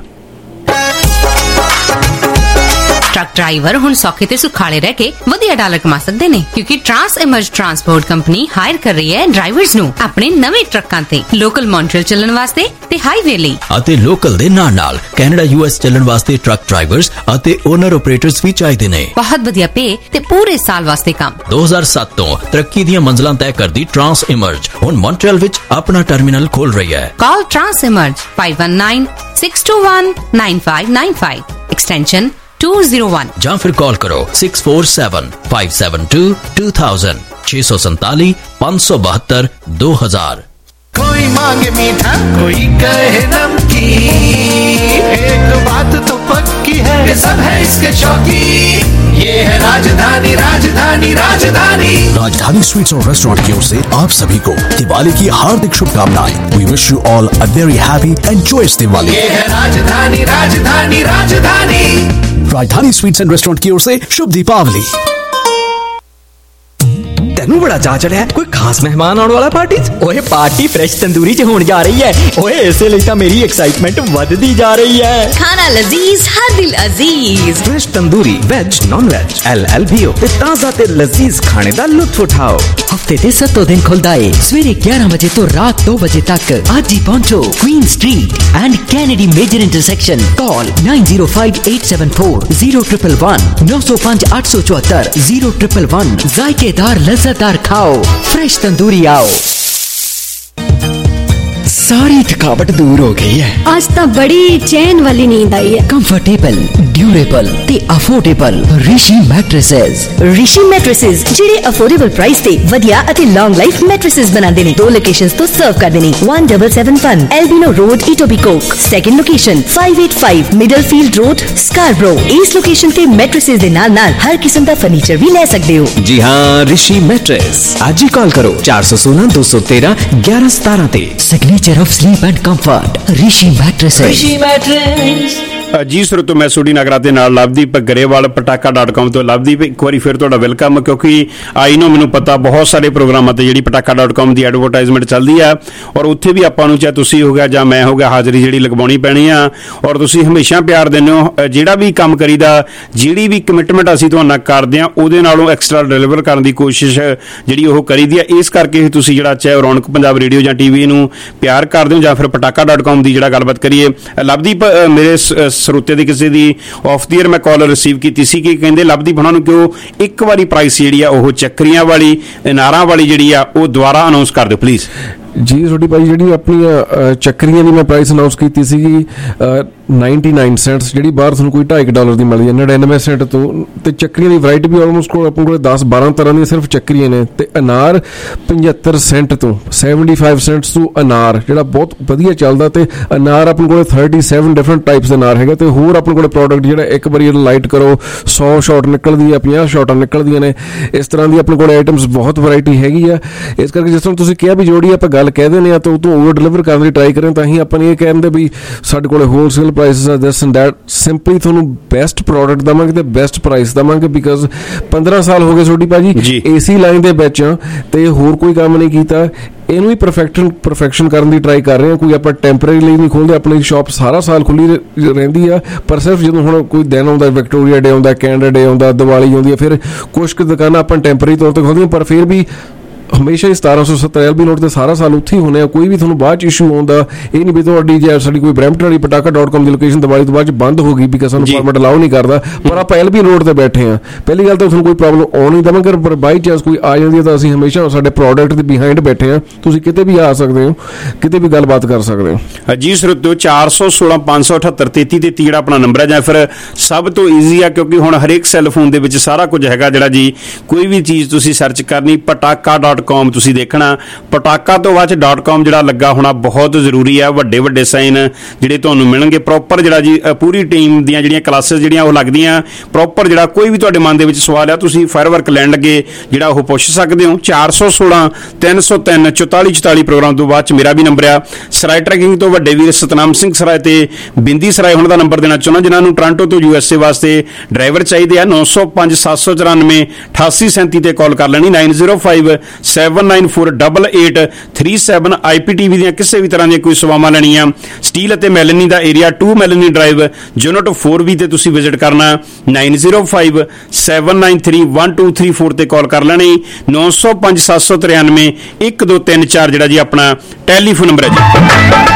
Truck driver ਹੁਣ ਸੌਖੇ ਤੇ ਸੁਖਾਲੇ ਰਹਿ ਕੇ ਵਧੀਆ ਡਾਲਰ ਕਮਾ ਸਕਦੇ ਨੇ, ਕਿਉਂਕਿ Trans Emerge transport company hire ਕਰ ਰਹੀ ਹੈ ਡਰਾਈਵਰਸ ਨੂੰ ਆਪਣੇ ਨਵੇਂ ਟਰੱਕਾਂ ਤੇ, ਲੋਕਲ ਮੌਂਟਰੀਅਲ ਚੱਲਣ ਵਾਸਤੇ ਤੇ ਹਾਈਵੇ ਲਈ। ਅਤੇ ਲੋਕਲ ਦੇ ਨਾਲ ਨਾਲ ਕੈਨੇਡਾ ਯੂ ਐਸ ਚੱਲਣ ਵਾਸਤੇ ਟਰੱਕ ਡਰਾਈਵਰਸ ਅਤੇ ਓਨਰ ਆਪਰੇਟਰਸ ਵੀ ਚਾਹੀਦੇ ਨੇ। ਬਹੁਤ ਵਧੀਆ ਪੇ ਤੇ ਪੂਰੇ ਸਾਲ ਵਾਸਤੇ ਕੰਮ। ਦੋ ਹਜ਼ਾਰ ਸੱਤ ਤੋਂ ਤਰੱਕੀ ਦੀਆਂ ਮੰਜ਼ਲਾਂ ਤੈਅ ਕਰਦੀ ਟਰਾਂਸ ਇਮਰਜ ਹੁਣ ਮੌਂਟਰੀਅਲ ਵਿੱਚ ਆਪਣਾ ਟਰਮੀਨਲ ਖੋਲ ਰਹੀ ਹੈ। Call Trans Emerge five one nine six two one nine five nine five extension two oh one ਜਾਂ ਫਿਰ ਕਾਲ ਕਰੋ six four seven five seven two two thousand छह सौ सैंतालीस पाँच सौ बहत्तर दो हजार। कोई मांगे मीठा कोई कहे नमकीन, एक बात तो पक्की है ये सब है इसके शौकीन, ये है राजधानी राजधानी राजधानी। राजधानी स्वीट्स और रेस्टोरेंट की ओर से आप सभी को दिवाली की हार्दिक शुभकामनाएं। We wish you all a very happy and joyous Diwali. ये है राजधानी राजधानी राजधानी। राजधानी स्वीट्स एंड रेस्टोरेंट की ओर से शुभ दीपावली। ਤੈਨੂੰ ਬੜਾ ਚਾਅ ਚੜਿਆ ਕੋਈ ਖਾਸ ਮਹਿਮਾਨ ਆਉਣ ਵਾਲਾ ਪਾਰਟੀ 'ਚ? ਓਏ ਪਾਰਟੀ ਫਰੈਸ਼ ਤੰਦੂਰੀ 'ਚ ਹੋਣ ਜਾ ਰਹੀ ਹੈ। ਓਏ ਇਸੇ ਲਈ ਤਾਂ ਮੇਰੀ ਐਕਸਾਈਟਮੈਂਟ ਵੱਧਦੀ ਜਾ ਰਹੀ ਹੈ। ਖਾਣਾ ਲਜ਼ੀਜ਼ ਹਰ ਦਿਲ ਅਜ਼ੀਜ਼। Fresh tandoori veg non veg L L B O ਤੇ ਤਾਜ਼ਾ ਤੇ ਲਜ਼ੀਜ਼ ਖਾਣੇ ਦਾ ਲੁਤਫ ਉਠਾਓ। ਹਫਤੇ ਦੇ ਸੱਤੋਂ ਦਿਨ ਖੁੱਲਦਾ ਏ ਸਵੇਰੇ ਗਿਆਰਾਂ ਵਜੇ ਤੋਂ ਰਾਤ ਦੋ ਵਜੇ ਤੱਕ। ਅੱਜ ਹੀ ਪਹੁੰਚੋ Queen Street and Kennedy major intersection. Call nine zero five eight seven four zero one one one ਨੌ ਸੌ ਪੰਜ ਅੱਠ ਸੌ ਚੁਹੱਤਰ zero one one one। ਜ਼ਾਇਕੇਦਾਰ लज्जतदार खाओ, फ्रेश तंदूरी आओ। सारी थकावट दूर हो गई है। आज तो बड़ी चैन वाली नींद आई है। कंफर्टेबल, ड्यूरेबल ते affordable Rishi mattresses. Rishi mattresses ਜਿਹੜੇ ਅਫੋਰਡੇਬਲ ਪ੍ਰਾਈਸ ਤੇ ਵਧੀਆ ਅਤੇ ਲੌਂਗ ਲਾਈਫ ਮੈਟ੍ਰੈਸਸ ਬਣਾਉਂਦੇ ਨੇ। ਦੋ ਲੋਕੇਸ਼ਨਸ ਤੋਂ ਸਰਵ ਕਰਦੇ ਨੇ one seven seven one Albino Road, Etobicoke। Second location five eight five Middlefield Road, Scarborough। ਇਸ ਲੋਕੇਸ਼ਨ ਤੇ ਮੈਟ੍ਰੈਸਸ ਦੇ ਨਾਲ ਨਾਲ ਹਰ ਕਿਸਮ ਦਾ ਫਰਨੀਚਰ ਵੀ ਲੈ ਸਕਦੇ ਹੋ। जी हाँ, ऋषि मैट्रेस। आज ही कॉल करो चार सौ सोलह दो सौ तेरह ग्यारह सतारह ते। Signature of sleep and comfort Rishi mattresses. Rishi mattress. ਜੀ ਸਰੋਤੋ ਮੈਂ ਸੂਡੀ ਨਗਰਾ ਦੇ ਨਾਲ ਲਵਦੀਪ ਗਰੇਵਾਲ ਪਟਾਕਾ ਡਾਟ ਕਾਮ ਤੋਂ। ਲਵਦੀਪ ਇੱਕ ਵਾਰੀ ਫਿਰ ਤੁਹਾਡਾ ਵੈਲਕਮ, ਕਿਉਂਕਿ ਆਈ ਨੋ ਮੈਨੂੰ ਪਤਾ ਬਹੁਤ ਸਾਰੇ ਪ੍ਰੋਗਰਾਮਾਂ ਤੇ ਜਿਹੜੀ ਪਟਾਕਾ ਡਾਟ ਕਾਮ ਦੀ ਐਡਵਰਟਾਈਜ਼ਮੈਂਟ ਚੱਲਦੀ ਆ ਔਰ ਉੱਥੇ ਵੀ ਆਪਾਂ ਨੂੰ ਚਾਹੇ ਤੁਸੀਂ ਹੋ ਗਿਆ ਜਾਂ ਮੈਂ ਹੋ ਗਿਆ ਹਾਜ਼ਰੀ ਜਿਹੜੀ ਲਗਵਾਉਣੀ ਪੈਣੀ ਆ। ਔਰ ਤੁਸੀਂ ਹਮੇਸ਼ਾ ਪਿਆਰ ਦਿੰਦੇ ਹੋ। ਜਿਹੜਾ ਵੀ ਕੰਮ ਕਰੀਦਾ, ਜਿਹੜੀ ਵੀ ਕਮਿਟਮੈਂਟ ਅਸੀਂ ਤੁਹਾਨੂੰ ਕਰਦੇ ਹਾਂ ਉਹਦੇ ਨਾਲੋਂ ਐਕਸਟਰਾ ਡਿਲੀਵਰ ਕਰਨ ਦੀ ਕੋਸ਼ਿਸ਼ ਜਿਹੜੀ ਉਹ ਕਰੀਦੀ ਆ। ਇਸ ਕਰਕੇ ਤੁਸੀਂ ਜਿਹੜਾ ਚਾਹੇ ਰੌਣਕ ਪੰਜਾਬ ਰੇਡੀਓ ਜਾਂ ਟੀ ਵੀ ਨੂੰ ਪਿਆਰ ਕਰਦੇ ਹੋ ਜਾਂ ਫਿਰ ਪਟਾਕਾ ਡਾਟ ਕਾਮ ਦੀ ਜਿਹੜਾ ਗੱਲਬਾਤ ਕਰੀਏ। ਲਵਦੀਪ ਮੇਰੇ ਸਰੋਤੇ ਦੀ ਕਿਸੇ ਦੀ ਆਫ ਦੀ ਏਅਰ ਮੈਂ ਕਾਲ ਰਿਸੀਵ ਕੀਤੀ ਸੀ ਕਿ ਕਹਿੰਦੇ ਲੱਭਦੀ ਉਹਨਾਂ ਨੂੰ ਕਿ ਉਹ ਇੱਕ ਵਾਰੀ ਪ੍ਰਾਈਸ ਜਿਹੜੀ ਆ ਉਹ ਚੱਕਰੀਆਂ ਵਾਲੀ ਅਨਾਰਾਂ ਵਾਲੀ ਜਿਹੜੀ ਆ ਉਹ ਦੁਬਾਰਾ ਅਨਾਉਂਸ ਕਰ ਦਿਓ ਪਲੀਜ਼। ਜੀ ਤੁਹਾਡੀ ਭਾਈ ਜਿਹੜੀ ਆਪਣੀਆਂ ਚੱਕਰੀਆਂ ਦੀ ਮੈਂ ਪ੍ਰਾਈਸ ਅਨਾਉਂਸ ਕੀਤੀ ਸੀਗੀ ninety-nine ਸੈਂਟਸ, ਜਿਹੜੀ ਬਾਹਰ ਤੁਹਾਨੂੰ ਕੋਈ ਢਾਈ ਡਾਲਰ ਦੀ ਮਿਲਦੀ ਹੈ ninety-nine ਸੈਂਟ ਤੋਂ। ਤੇ ਚੱਕਰੀਆਂ ਦੀ ਵੈਰਾਈਟੀ ਵੀ ਆਲਮੋਸਟ ਕੋਲ ਆਪਣੇ ਕੋਲ ਦਸ ਬਾਰਾਂ ਤਰ੍ਹਾਂ ਦੀਆਂ ਸਿਰਫ ਚੱਕਰੀਆਂ ਨੇ। ਤੇ ਅਨਾਰ ਪਝੱਤਰ ਸੈਂਟ ਤੋਂ seventy-five ਸੈਂਟਸ ਤੋਂ ਅਨਾਰ ਜਿਹੜਾ ਬਹੁਤ ਵਧੀਆ ਚੱਲਦਾ। ਤੇ ਅਨਾਰ ਆਪਣੇ ਕੋਲ thirty-seven ਡਿਫਰੈਂਟ ਟਾਈਪਸ ਦੇ ਅਨਾਰ ਹੈਗਾ। ਤੇ ਹੋਰ ਆਪਣੇ ਕੋਲ ਪ੍ਰੋਡਕਟ ਜਿਹੜਾ ਇੱਕ ਵਾਰੀ ਲਾਈਟ ਕਰੋ ਸੌ ਸ਼ਾਟ ਨਿਕਲਦੀ ਆ, ਪੰਜਾਹ ਸ਼ਾਟਾਂ ਨਿਕਲਦੀਆਂ ਨੇ। ਇਸ ਤਰ੍ਹਾਂ ਦੀ ਆਪਣੇ ਕੋਲ ਆਈਟਮਸ ਬਹੁਤ ਵੈਰਾਈਟੀ ਹੈਗੀ ਆ। ਇਸ ਕਰਕੇ ਜਿਸ ਤਰ੍ਹਾਂ ਤੁਸੀਂ ਕਿਹਾ ਵੀ ਜਿਹੜੀ ਆਪਾਂ ਗੱਲ ਕਹਿ ਦਿੰਦੇ ਆ ਤਾਂ ਉਹ ਤੋਂ ਓਵਰ ਡਿਲੀਵਰ ਕਰਨ ਦੀ ਟਰਾਈ ਕरें ਤਾਂ ਹੀ ਆਪਾਂ ਇਹ ਕਹਿੰਦੇ ਵੀ ਸਾਡੇ ਕੋਲ ਹੋਲਸੇਲ ਪ੍ਰਾਈਸਿਸ ਆ ਦਿਸ ਐਂਡ ਦੈਟ। ਸਿੰਪਲੀ ਤੁਹਾਨੂੰ ਬੈਸਟ ਪ੍ਰੋਡਕਟ ਦੇਵਾਂਗੇ ਤੇ ਬੈਸਟ ਪ੍ਰਾਈਸ ਦੇਵਾਂਗੇ ਬਿਕਾਜ਼ ਪੰਦਰਾਂ ਸਾਲ ਹੋ ਗਏ ਤੁਹਾਡੀ ਭਾਜੀ ਏਸੀ ਲਾਈਨ ਦੇ ਵਿੱਚ ਤੇ ਹੋਰ ਕੋਈ ਕੰਮ ਨਹੀਂ ਕੀਤਾ। ਇਹਨੂੰ ਵੀ ਪਰਫੈਕਸ਼ਨ ਪਰਫੈਕਸ਼ਨ ਕਰਨ ਦੀ ਟਰਾਈ ਕਰ ਰਹੇ ਹਾਂ। ਕੋਈ ਆਪਾਂ ਟੈਂਪਰੇਰੀ ਲਈ ਨਹੀਂ ਖੋਲਦੇ, ਆਪਣੀ ਸ਼ਾਪ ਸਾਰਾ ਸਾਲ ਖੁੱਲੀ ਰਹਿੰਦੀ ਆ। ਪਰ ਸਿਰਫ ਜਦੋਂ ਹੁਣ ਕੋਈ ਦਿਨ ਆਉਂਦਾ, ਵਿਕਟੋਰੀਆ ਡੇ ਆਉਂਦਾ, ਕੈਨੇਡਾ ਡੇ ਆਉਂਦਾ, ਦੀਵਾਲੀ ਆਉਂਦੀ ਆ, ਫਿਰ ਕੁਛ ਕੁ ਦੁਕਾਨਾਂ ਆਪਾਂ ਟੈਂਪਰੇਰੀ ਤੌਰ ਤੇ ਖੋਲ੍ਹਦੀਆਂ। ਪਰ ਫਿਰ ਵੀ ਹਮੇਸ਼ਾ ਹੀ ਸਤਾਰਾਂ ਸੌ ਸੱਤਰ ਐਲ ਬੀ ਨੋਟ ਤੇ ਸਾਰਾ ਸਾਲ ਉੱਥੇ ਹੀ ਹੁੰਦੇ ਆ। ਕੋਈ ਵੀ ਤੁਹਾਨੂੰ ਬਾਅਦ ਚ ਇਸ਼ੂ ਆਉਂਦਾ ਇਹ ਨਹੀਂ ਵੀ ਤੁਹਾਡੀ ਜੇ ਸਾਡੀ ਕੋਈ ਬਰੈਂਪਟਨ ਵਾਲੀ ਪਟਾਕਾ ਡਾਟ ਕਾਮ ਦੀ ਲੋਕੇਸ਼ਨ ਦੀਵਾਲੀ ਤੋਂ ਬਾਅਦ ਚ ਬੰਦ ਹੋ ਗਈ ਬਿਕਾਜ਼ ਸਾਨੂੰ ਫਾਰਮੈਟ ਅਲਾਓ ਨਹੀਂ ਕਰਦਾ। ਪਰ ਆਪਾਂ ਐਲ ਬੀ ਨੋਟ ਤੇ ਬੈਠੇ ਆ। ਪਹਿਲੀ ਗੱਲ ਤਾਂ ਤੁਹਾਨੂੰ ਕੋਈ ਪ੍ਰੋਬਲਮ ਆਉਣ ਨਹੀਂ ਦੇਵਾਂਗੇ, ਪਰ ਬਾਈ ਚਾਂਸ ਕੋਈ ਆ ਜਾਂਦੀ ਹੈ ਤਾਂ ਅਸੀਂ ਹਮੇਸ਼ਾ ਸਾਡੇ ਪ੍ਰੋਡਕਟ ਦੇ ਬਿਹਾਈਂਡ ਬੈਠੇ ਆ। ਤੁਸੀਂ ਕਿਤੇ ਵੀ ਆ ਸਕਦੇ ਹੋ, ਕਿਤੇ ਵੀ ਗੱਲਬਾਤ ਕਰ ਸਕਦੇ ਹੋ। ਜੀ ਸਰੋਤਿਓ ਚਾਰ ਸੌ ਸੋਲਾਂ ਪੰਜ ਸੌ ਅਠੱਤਰ ਤੇਤੀ ਤੇਤੀ ਜਿਹੜਾ ਆਪਣਾ ਨੰਬਰ ਹੈ ਜਾਂ ਫਿਰ ਸਭ ਤੋਂ ਈਜ਼ੀ ਆ ਕਿਉਂਕਿ ਹੁਣ ਹਰੇਕ ਸੈੱਲ ਫੋਨ ਦੇ ਵਿੱਚ ਸਾਰਾ ਕੁਝ ਹੈਗਾ ਜਿਹੜਾ ਜੀ ਕੋਈ ਵੀ ਚੀਜ਼ ਤੁਸੀਂ ਸਰਚ ਕਰਨੀ ਪਟਾਕਾ ਡਾਟ ਕਾਮ ਤੁਸੀਂ ਦੇਖਣਾ। ਪਟਾਕਾ ਤੋਂ ਬਾਅਦ ਡਾਟ ਕਾਮ ਜਿਹੜਾ ਲੱਗਾ ਹੋਣਾ ਬਹੁਤ ਜ਼ਰੂਰੀ ਆ। ਵੱਡੇ ਵੱਡੇ ਸਾਈਨ ਜਿਹੜੇ ਤੁਹਾਨੂੰ ਮਿਲਣਗੇ ਪ੍ਰੋਪਰ ਜਿਹੜਾ ਜੀ ਪੂਰੀ ਟੀਮ ਦੀਆਂ ਜਿਹੜੀਆਂ ਕਲਾਸਿਸ ਜਿਹੜੀਆਂ ਉਹ ਲੱਗਦੀਆਂ ਪ੍ਰੋਪਰ। ਜਿਹੜਾ ਕੋਈ ਵੀ ਤੁਹਾਡੇ ਮਨ ਦੇ ਵਿੱਚ ਸਵਾਲ ਆ ਤੁਸੀਂ ਫਾਇਰ ਵਰਕ ਲੈਣ ਲੱਗੇ ਜਿਹੜਾ ਉਹ ਪੁੱਛ ਸਕਦੇ ਹੋ। ਚਾਰ ਸੌ ਸੋਲਾਂ ਤਿੰਨ ਸੌ ਤਿੰਨ ਚੁਤਾਲੀ ਚੁਤਾਲੀ ਪ੍ਰੋਗਰਾਮ ਤੋਂ ਬਾਅਦ ਚ ਮੇਰਾ ਵੀ ਨੰਬਰ ਆ। ਸਰਾਏ ਟਰੈਕਿੰਗ ਤੋਂ ਵੱਡੇ ਵੀਰ ਸਤਨਾਮ ਸਿੰਘ ਸਰਾਏ ਤੇ ਬਿੰਦੀ ਸਰਾਏ ਉਹਨਾਂ ਦਾ ਨੰਬਰ ਦੇਣਾ ਚਾਹੁੰਦਾ ਜਿਨ੍ਹਾਂ ਨੂੰ ਟੋਰਾਂਟੋ ਤੋਂ ਯੂ ਐਸ ਏ ਵਾਸਤੇ ਡਰਾਈਵਰ ਚਾਹੀਦੇ ਆ। ਨੌ ਸੌ ਪੰਜ ਸੱਤ ਸੌ ਚੁਰਾਨਵੇਂ ਅਠਾਸੀ ਸੈਂਤੀ ਤੇ ਕਾਲ ਕਰ ਲੈਣੀ। Nine zero five seven nine four double eight three seven I P T V ਦੀਆਂ ਕਿਸੇ ਵੀ ਤਰ੍ਹਾਂ ਦੀਆਂ ਕੋਈ ਸੇਵਾਵਾਂ ਲੈਣੀਆਂ। ਸਟੀਲ ਅਤੇ ਮੈਲਨੀ ਦਾ area two Melanie Drive unit four V ਤੇ ਤੁਸੀਂ ਵਿਜ਼ਿਟ ਕਰਨਾ। Nine zero five seven nine three one two three four ਤੇ ਕਾਲ ਕਰ ਲੈਣੀ। ਨੌ ਸੌ ਪੰਜ ਸੱਤ ਸੌ ਤਰਿਆਨਵੇਂ ਇੱਕ ਦੋ ਤਿੰਨ ਚਾਰ ਜਿਹੜਾ ਜੀ ਆਪਣਾ ਟੈਲੀਫੋਨ ਨੰਬਰ ਹੈ ਜੀ।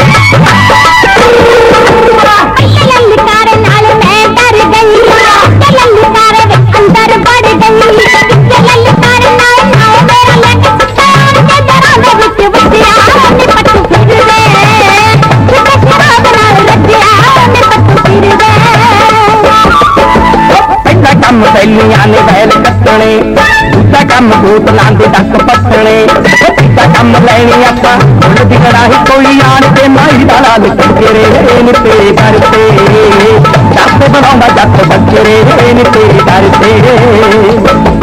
ਕੰਮ ਸੈਲੀਆਂ ਨੇ ਵੈਲ ਕੱਟਣੇ ਦੂਜਾ ਕੰਮ ਬੋਤਲਾਂ ਦੇ ਡੱਕ ਪੱਟਣੇ ਤੀਜਾ ਕੰਮ ਲੈਣੀ ਆਪਾਂ ਹੁਣ ਦੀ ਕੜਾਹੀ ਕੋਈ ਆਣ ਤੇ ਮਾਈ ਦਾ ਲਾਲ ਕੰਜਰੇ ਨੇ ਤੇਰੇ ਘਰ ਤੇ ਜੱਟ ਬਣਾਉਂਦਾ ਜੱਟ ਬੱਚਰੇ ਨੇ ਤੇਰੇ ਘਰ ਤੇ।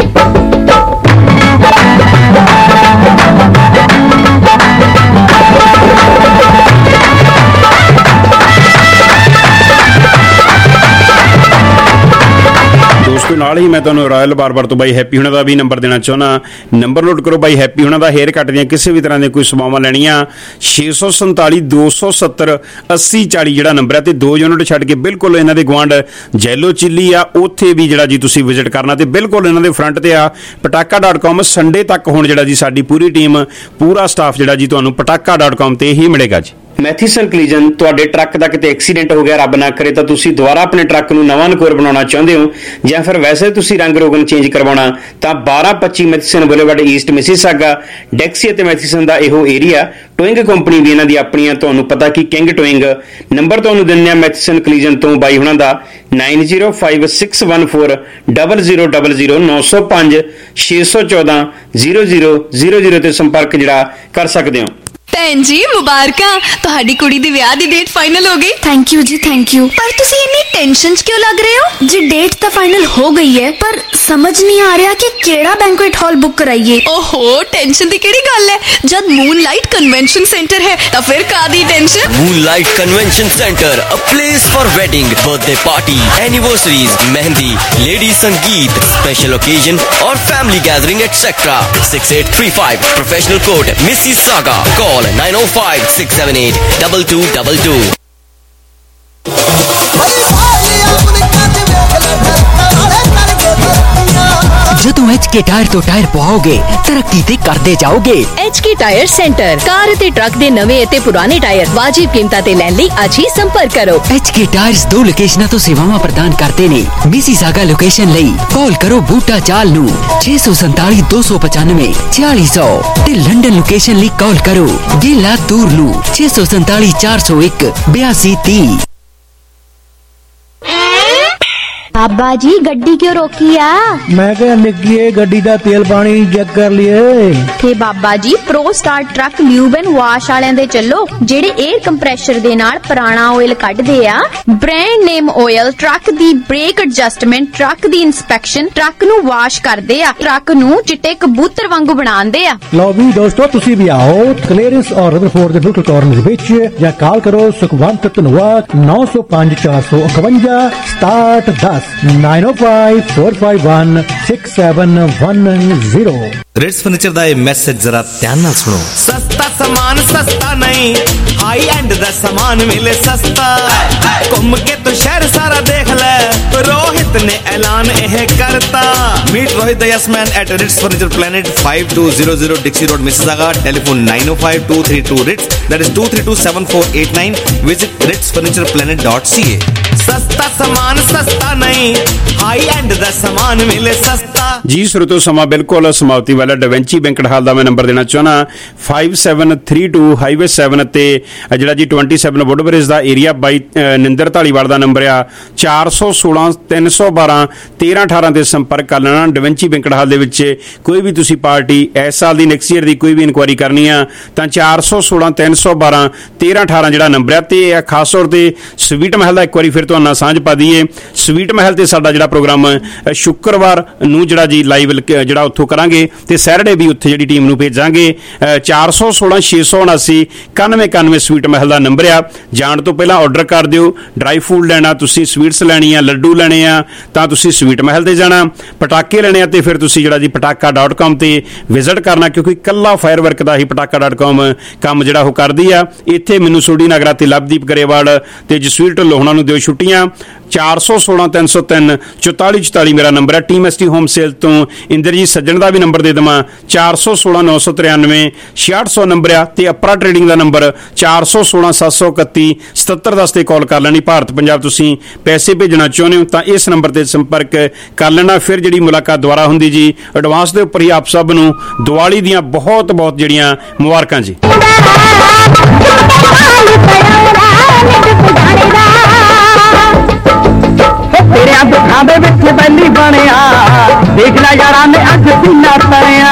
ਦੋਸਤੋ ਨਾਲ ਹੀ ਮੈਂ ਤੁਹਾਨੂੰ ਰਾਇਲ ਬਾਰਬਰ ਤੋਂ ਬਾਈ ਹੈਪੀ ਹੁਣਾਂ ਦਾ ਵੀ ਨੰਬਰ ਦੇਣਾ ਚਾਹੁੰਦਾ। ਨੰਬਰ ਨੋਟ ਕਰੋ ਬਾਈ ਹੈਪੀ ਹੁਣਾਂ ਦਾ। ਹੇਅਰ ਕੱਟ ਦੀਆਂ ਕਿਸੇ ਵੀ ਤਰ੍ਹਾਂ ਦੀਆਂ ਕੋਈ ਸੇਵਾਵਾਂ ਲੈਣੀਆਂ ਛੇ ਸੌ ਸੰਤਾਲੀ ਦੋ ਸੌ ਸੱਤਰ ਅੱਸੀ ਚਾਲੀ ਜਿਹੜਾ ਨੰਬਰ ਹੈ ਤੇ ਦੋ ਯੂਨਿਟ ਛੱਡ ਕੇ ਬਿਲਕੁਲ ਇਹਨਾਂ ਦੇ ਗੁਆਂਢ ਜੈਲੋ ਚਿੱਲੀ ਆ ਉੱਥੇ ਵੀ ਜਿਹੜਾ ਜੀ ਤੁਸੀਂ ਵਿਜ਼ਿਟ ਕਰਨਾ ਤੇ ਬਿਲਕੁਲ ਇਹਨਾਂ ਦੇ ਫਰੰਟ ਤੇ ਆ ਪਟਾਕਾ ਡਾਟ ਕਾਮ। ਸੰਡੇ ਤੱਕ ਹੁਣ ਜਿਹੜਾ ਜੀ ਸਾਡੀ ਪੂਰੀ ਟੀਮ ਪੂਰਾ ਸਟਾਫ ਜਿਹੜਾ ਜੀ ਤੁਹਾਨੂੰ ਪਟਾਕਾ ਡਾਟ ਕਾਮ ਤੇ ਹੀ ਮਿਲੇਗਾ ਜੀ। ਮੈਥੀਸਨ ਕਲੀਜਨ ਤੁਹਾਡੇ ਟਰੱਕ ਦਾ ਕਿਤੇ ਐਕਸੀਡੈਂਟ ਹੋ ਗਿਆ ਰੱਬ ਨਾ ਕਰੇ ਤਾਂ ਤੁਸੀਂ ਦੁਬਾਰਾ ਆਪਣੇ ਟਰੱਕ ਨੂੰ ਨਵਾਂ ਨਕੋਰ ਬਣਾਉਣਾ ਚਾਹੁੰਦੇ ਹੋ ਜਾਂ ਫਿਰ ਵੈਸੇ ਤੁਸੀਂ ਰੰਗ ਰੋਗਨ ਚੇਂਜ ਕਰਵਾਉਣਾ ਤਾਂ ਬਾਰਾਂ ਪੱਚੀ Mathieson Boulevard East Mississauga Dixie ਅਤੇ ਮੈਥੀਸਨ ਦਾ ਇਹੋ ਏਰੀਆ। ਟੋਇੰਗ ਕੰਪਨੀ ਵੀ ਇਹਨਾਂ ਦੀ ਆਪਣੀਆਂ ਤੁਹਾਨੂੰ ਪਤਾ ਕਿ ਕਿੰਗ ਟੋਇੰਗ ਨੰਬਰ ਤੁਹਾਨੂੰ ਦਿੰਦੇ ਆ ਮੈਥੀਸਨ ਕਲੀਜਨ ਤੋਂ ਬਾਈ ਹੁਣਾਂ ਦਾ nine zero five six one four double zero double zero ਨੌ ਸੌ ਪੰਜ ਛੇ ਸੌ ਚੌਦਾਂ ਜ਼ੀਰੋ ਜ਼ੀਰੋ ਜ਼ੀਰੋ ਜ਼ੀਰੋ ਤੇ ਸੰਪਰਕ ਜਿਹੜਾ ਕਰ ਸਕਦੇ ਹੋ। ਭੈਣ ਜੀ ਮੁਬਾਰਕਾਂ, ਤੁਹਾਡੀ ਕੁੜੀ ਦੀ ਵਿਆਹ ਦੀ ਡੇਟ ਫਾਈਨਲ ਹੋ ਗਈ। ਥੈਂਕ ਯੂ ਜੀ ਥੈਂਕ ਯੂ। ਪਰ ਤੁਸੀਂ ਇੰਨੀ ਟੈਨਸ਼ਨ 'ਚ ਕਿਉਂ ਲੱਗ ਰਹੇ ਹੋ? ਜੀ ਡੇਟ ਤਾਂ ਫਾਈਨਲ ਹੋ ਗਈ ਹੈ ਪਰ ਸਮਝ ਨਹੀਂ ਆ ਰਿਹਾ ਕਿ ਕਿਹੜਾ ਬੈਂਕੁਏਟ ਹਾਲ ਬੁੱਕ ਕਰਾਈਏ। ਓਹੋ ਟੈਨਸ਼ਨ ਦੀ ਕਿਹੜੀ ਗੱਲ ਹੈ, ਜਦ ਮੂਨਲਾਈਟ ਕਨਵੈਨਸ਼ਨ ਸੈਂਟਰ ਹੈ ਤਾਂ ਫਿਰ ਕਾਦੀ tension. Moonlight convention centre, a place for wedding, birthday party, anniversaries, mehndi, lady sangeet, special occasion और family gathering etcetera. Six eight three five professional court Mississauga. Call nine o five six seven eight double two double two. ਜਦੋਂ H K tyre ਤੋਂ tyre ਪਵਾਓਗੇ ਤਰੱਕੀ ਤੇ ਕਰਦੇ ਜਾਓਗੇ। H K के tyre centre. Car ते ट्रक दे नवे ते पुराने टायर वाजिब कीमतां ते लैण लई अज ही संपर्क करो। एच के टायर्स दो लोकेशनां तो सेवावां प्रदान करते ने। मिसीसागा लोकेशन लई कॉल करो बूटा चाल नू छे सौ संताली दो सौ पचानवे छियाली सौ ते लंडन लोकेशन लई कॉल करो गेला तूर नू छे सौ संताली चार सौ एक बयासी तीह। बाबा जी गड्डी क्यों रोकी आ? मैं क्या निकी गड्डी का तेल पानी चेक कर लिए। थे Baba ji pro star truck lube and wash वालियां दे चलो जेड़े एयर कंप्रेशर दे नाल पुराना ऑयल कढदे आ। ब्रांड नेम ऑयल ट्रक दी ब्रेक एडजस्टमेंट ट्रक दी इंस्पेक्शन ट्रक नू वाश करदे आ ट्रक नू चिट्टे कबूतर वांगू बनांदे आ। लो भी दोस्तों तुसी भी आओ क्लीयरेंस और रदरफोर्ड दे बिल्कुल कॉर्नर विच या कॉल करो सुखवंत धनवाद नौ सौ पांच चार सौ इकवंजा स्टार्ट दस nine o five four five one six seven one zero. Ritz furniture दा मैसेज जरा ध्यान नाल सुनो। सस्ता सामान सस्ता नहीं हाई एंड दा सामान मिले सस्ता। घूम के तो शहर सारा देख ले रोहित ने ऐलान एह करता। Meet Rohit the yes man at Ritz furniture planet five two zero zero Dixie Road Mississauga. Telephone nine o five two three two Ritz that is two three two seven four eight nine. Visit Ritz furniture planet dot C A. सस्ता सामान सस्ता नहीं high and दा सामान मिले सस्ता। जी श्रोतो समा बिल्कुल समाप्ति वाला डवेंची बैंकट हाल का मैं नंबर देना चाहना five seven three two highway seven ते जिहड़ा जी ट्वेंटी सैवन वुडब्रिज का एरिया बाई निंदर धालीवाल का नंबर आ चार सौ सोलह तीन सौ बारह तेरह अठारह से संपर्क कर लेना। डवेंची बैंकट हाल के कोई भी तुसी पार्टी इस साल की नैक्सट ईयर की कोई भी इनकुआरी करनी आ तो चार सौ सोलह तीन सौ बारह तेरह अठारह जो नंबर आ ते खास तौर पर स्वीट महल का एक बार फिर तो सांझ पा दईए। स्वीट महल से साडा जिहड़ा प्रोग्राम शुक्रवार नूं जिहड़ा जी लाइव जिहड़ा उत्थों करांगे ते सैटरडे भी उत्थे जिहड़ी टीम नूं भेजांगे। चार सौ सोलह छे सौ उनासी इक्यानवे इक्यानवे स्वीट महल का नंबर आ। जाण तो पहला ऑर्डर कर दिओ। ड्राई फूड लेना तुसीं स्वीट्स लैणी आ लड्डू लैणे आ तां तुसीं स्वीट महल ते जाना। पटाके लैणे आ ते फिर तुसीं जिहड़ा जी पटाका डॉट कॉम ते विजिट करना क्योंकि कल्ला फायर वर्क का ही पटाका डॉट कॉम काम जिहड़ा ओह करदी आ। इत्थे मैनूं सोडी नगरा ते लवदीप गरेवाल ते जसवीर ढिल्लों हुणां नूं दिओ छुट्टियां। चार सौ सोलह तीन सौ तीन चौताली चौताली मेरा नंबर है। Team S T home sale तो इंद्रजीत सज्जन का भी नंबर दे देवां चार सौ सोलह नौ सौ तिरानवे छियाठ सौ नंबर आ ते अपरा ट्रेडिंग का नंबर चार सौ सोलह सत्त सौ इकत्ती सतहत्तर दस ते कॉल कर लैनी। भारत पंजाब तुसीं पैसे भेजना चाहुंदे हो तां इस नंबर ते संपर्क कर लेना। फिर जिहड़ी मुलाकात दुबारा हुंदी जी एडवांस दे उपर ही आप सब नूं दिवाली दियां बहुत बहुत जिहड़ियां मुबारकां जी। तेरे दुखा दे विच बैली बनिया देख ला यारा ने अज सीना तरिया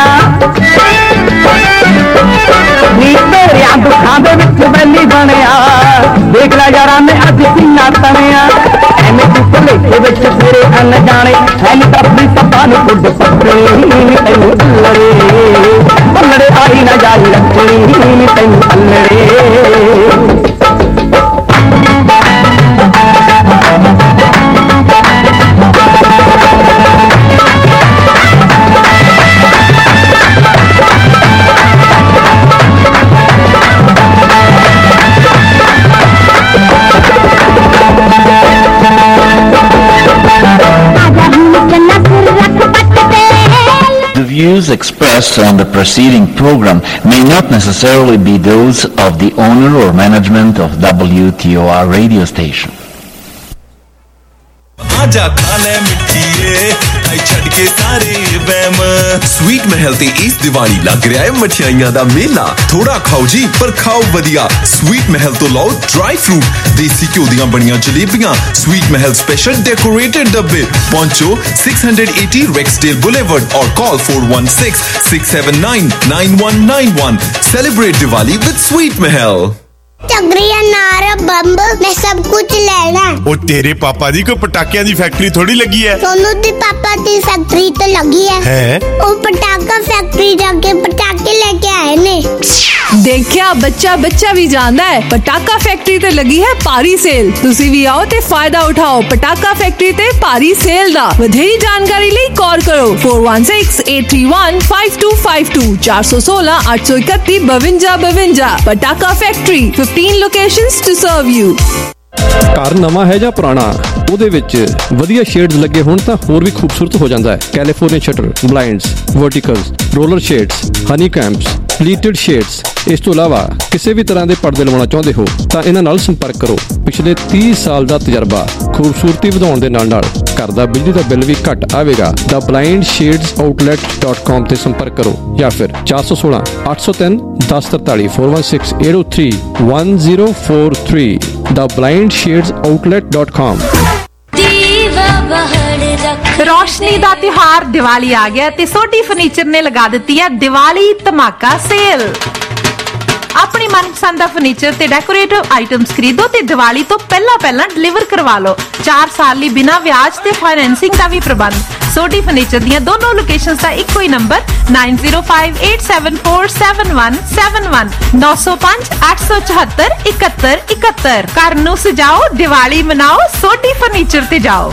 नी तेरे दुखा दे विच बैली बनिया देख ला यारा ने अज सीना तरिया एने तू भलेखे विच तेरे अन जाने एने अपनी सपा नूं कुड पकड़ी तैनूं अल्लड़े अल्लड़े आई ना जाई रखनी तैनूं अल्लड़े। The views expressed on the preceding program may not necessarily be those of the owner or management of W T O R radio station. आजा खाले मिठिए आई छड़ के सारे वहम। स्वीट महल ते इस दिवाली लग रहा है मठियाइयां दा मेला। थोड़ा खाओ जी पर खाओ वधिया। स्वीट महल तो लाओ ड्राई फ्रूट देसी घ्यो दियां बनियां जलेबियां स्वीट महल स्पेशल डेकोरेटेड डब्बे। पहुंचो सिक्स अस्सी रेक्सडेल बुलेवर्ड और call four one six six seven nine nine one nine one. Celebrate Diwali with sweet Mahal. चगरिया नार बंब मैं सब कुछ लेना। ओ तेरे पापा दी कोई पटाकियां दी फैक्ट्री थोड़ी लगी है। सोनू दी पापा दी फैक्ट्री तो लगी है। हैं? ओ पटाखा फैक्ट्री जाके पटाखे लेके आए ने। देखिया बच्चा बच्चा भी जानदा है पटाखा फैक्ट्री ते लगी है भारी सेल। तुसी भी आओ ते फायदा उठाओ पटाखा फैक्ट्री ते भारी सेल दा। वधेरी जानकारी ਲਈ कॉल करो four one six eight three one five two five two चार सौ सोलह आठ सौ इकतीस बवंजा बवंजा। Pataka factory fifteen locations to serve you. घर नवा है ਜਾਂ ਪੁਰਾਣਾ ਉਹਦੇ ਵਿੱਚ ਵਧੀਆ ਸ਼ੇਡਸ ਲੱਗੇ ਹੋਣ ਤਾਂ ਹੋਰ ਵੀ ਖੂਬਸੂਰਤ ਹੋ ਜਾਂਦਾ ਹੈ। California shutter blinds verticals roller shades honey combs pleated shades. ਇਸ ਤੋਂ ਇਲਾਵਾ ਕਿਸੇ ਵੀ ਤਰ੍ਹਾਂ ਦੇ ਪਰਦੇ ਲਵਾਉਣਾ ਚਾਹੁੰਦੇ ਹੋ ਤਾਂ ਇਹਨਾਂ ਨਾਲ ਸੰਪਰਕ ਕਰੋ। ਪਿਛਲੇ ਤੀਹ ਸਾਲ ਦਾ ਤਜਰਬਾ, ਖੂਬਸੂਰਤੀ ਵਧਾਉਣ ਦੇ ਨਾਲ ਨਾਲ ਘਰ ਦਾ ਬਿਜਲੀ ਦਾ ਬਿੱਲ ਵੀ ਘੱਟ ਆਵੇਗਾ। The blind shades outlet dot com ਤੇ ਸੰਪਰਕ ਕਰੋ ਜਾਂ ਫਿਰ ਚਾਰ ਸੌ ਸੋਲਾਂ ਅੱਠ ਸੌ ਤਿੰਨ ਦਸ ਤਰਤਾਲੀ ਚਾਰ ਇੱਕ ਛੇ ਅੱਠ ਜ਼ੀਰੋ ਤਿੰਨ ਇੱਕ ਜ਼ੀਰੋ ਚਾਰ ਤਿੰਨ the blind shades outlet dot com. रोशनी दा त्योहार दिवाली आ गया ते सोटी फर्नीचर ने लगा दी है दिवाली धमाका सेल। अपनी मनपसंद दा फर्नीचर ते डेकोरेटिव आइटम्स खरीदो ते दिवाली तो पहला पहला डिलीवर करवा लो। चार साल ਲਈ बिना ब्याज ते फाइनेंसिंग ਦਾ ਵੀ ਪ੍ਰਬੰਧ। सोटी फर्नीचर ਦੀਆਂ ਦੋਨੋਂ ਲੋਕੇਸ਼ਨਸ ਦਾ ਇੱਕੋ ਹੀ number nine zero five eight seven four seven one seven one ਨੌ ਸੌ ਪੰਜ ਅੱਠ ਸੌ ਚੁਹੱਤਰ ਇਕਹੱਤਰ ਇਕਹੱਤਰ। ਘਰ ਨੂੰ ਸਜਾਓ, ਦੀਵਾਲੀ ਮਨਾਓ, सोटी फर्नीचर ਤੇ ਜਾਓ।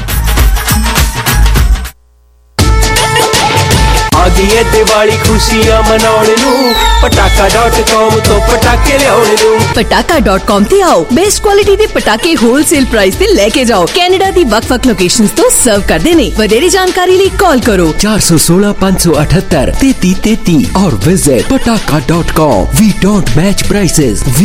आ गई है दिवाली खुशियां मनाने नू पटाका डॉट कॉम तो पटाके लियाने नू। पटाका डॉट कॉम ते आओ, बेस्ट क्वालिटी दे पटाके होलसेल प्राइस ते लेके जाओ। कैनेडा दी वक-वक लोकेशंस तो सर्व करदे ने। वधेरे जानकारी ਲਈ कॉल करो चार सौ सोलह पाँच सौ अठहत्तर तैतीस तैतीस और visit Pataka dot com. We don't match prices.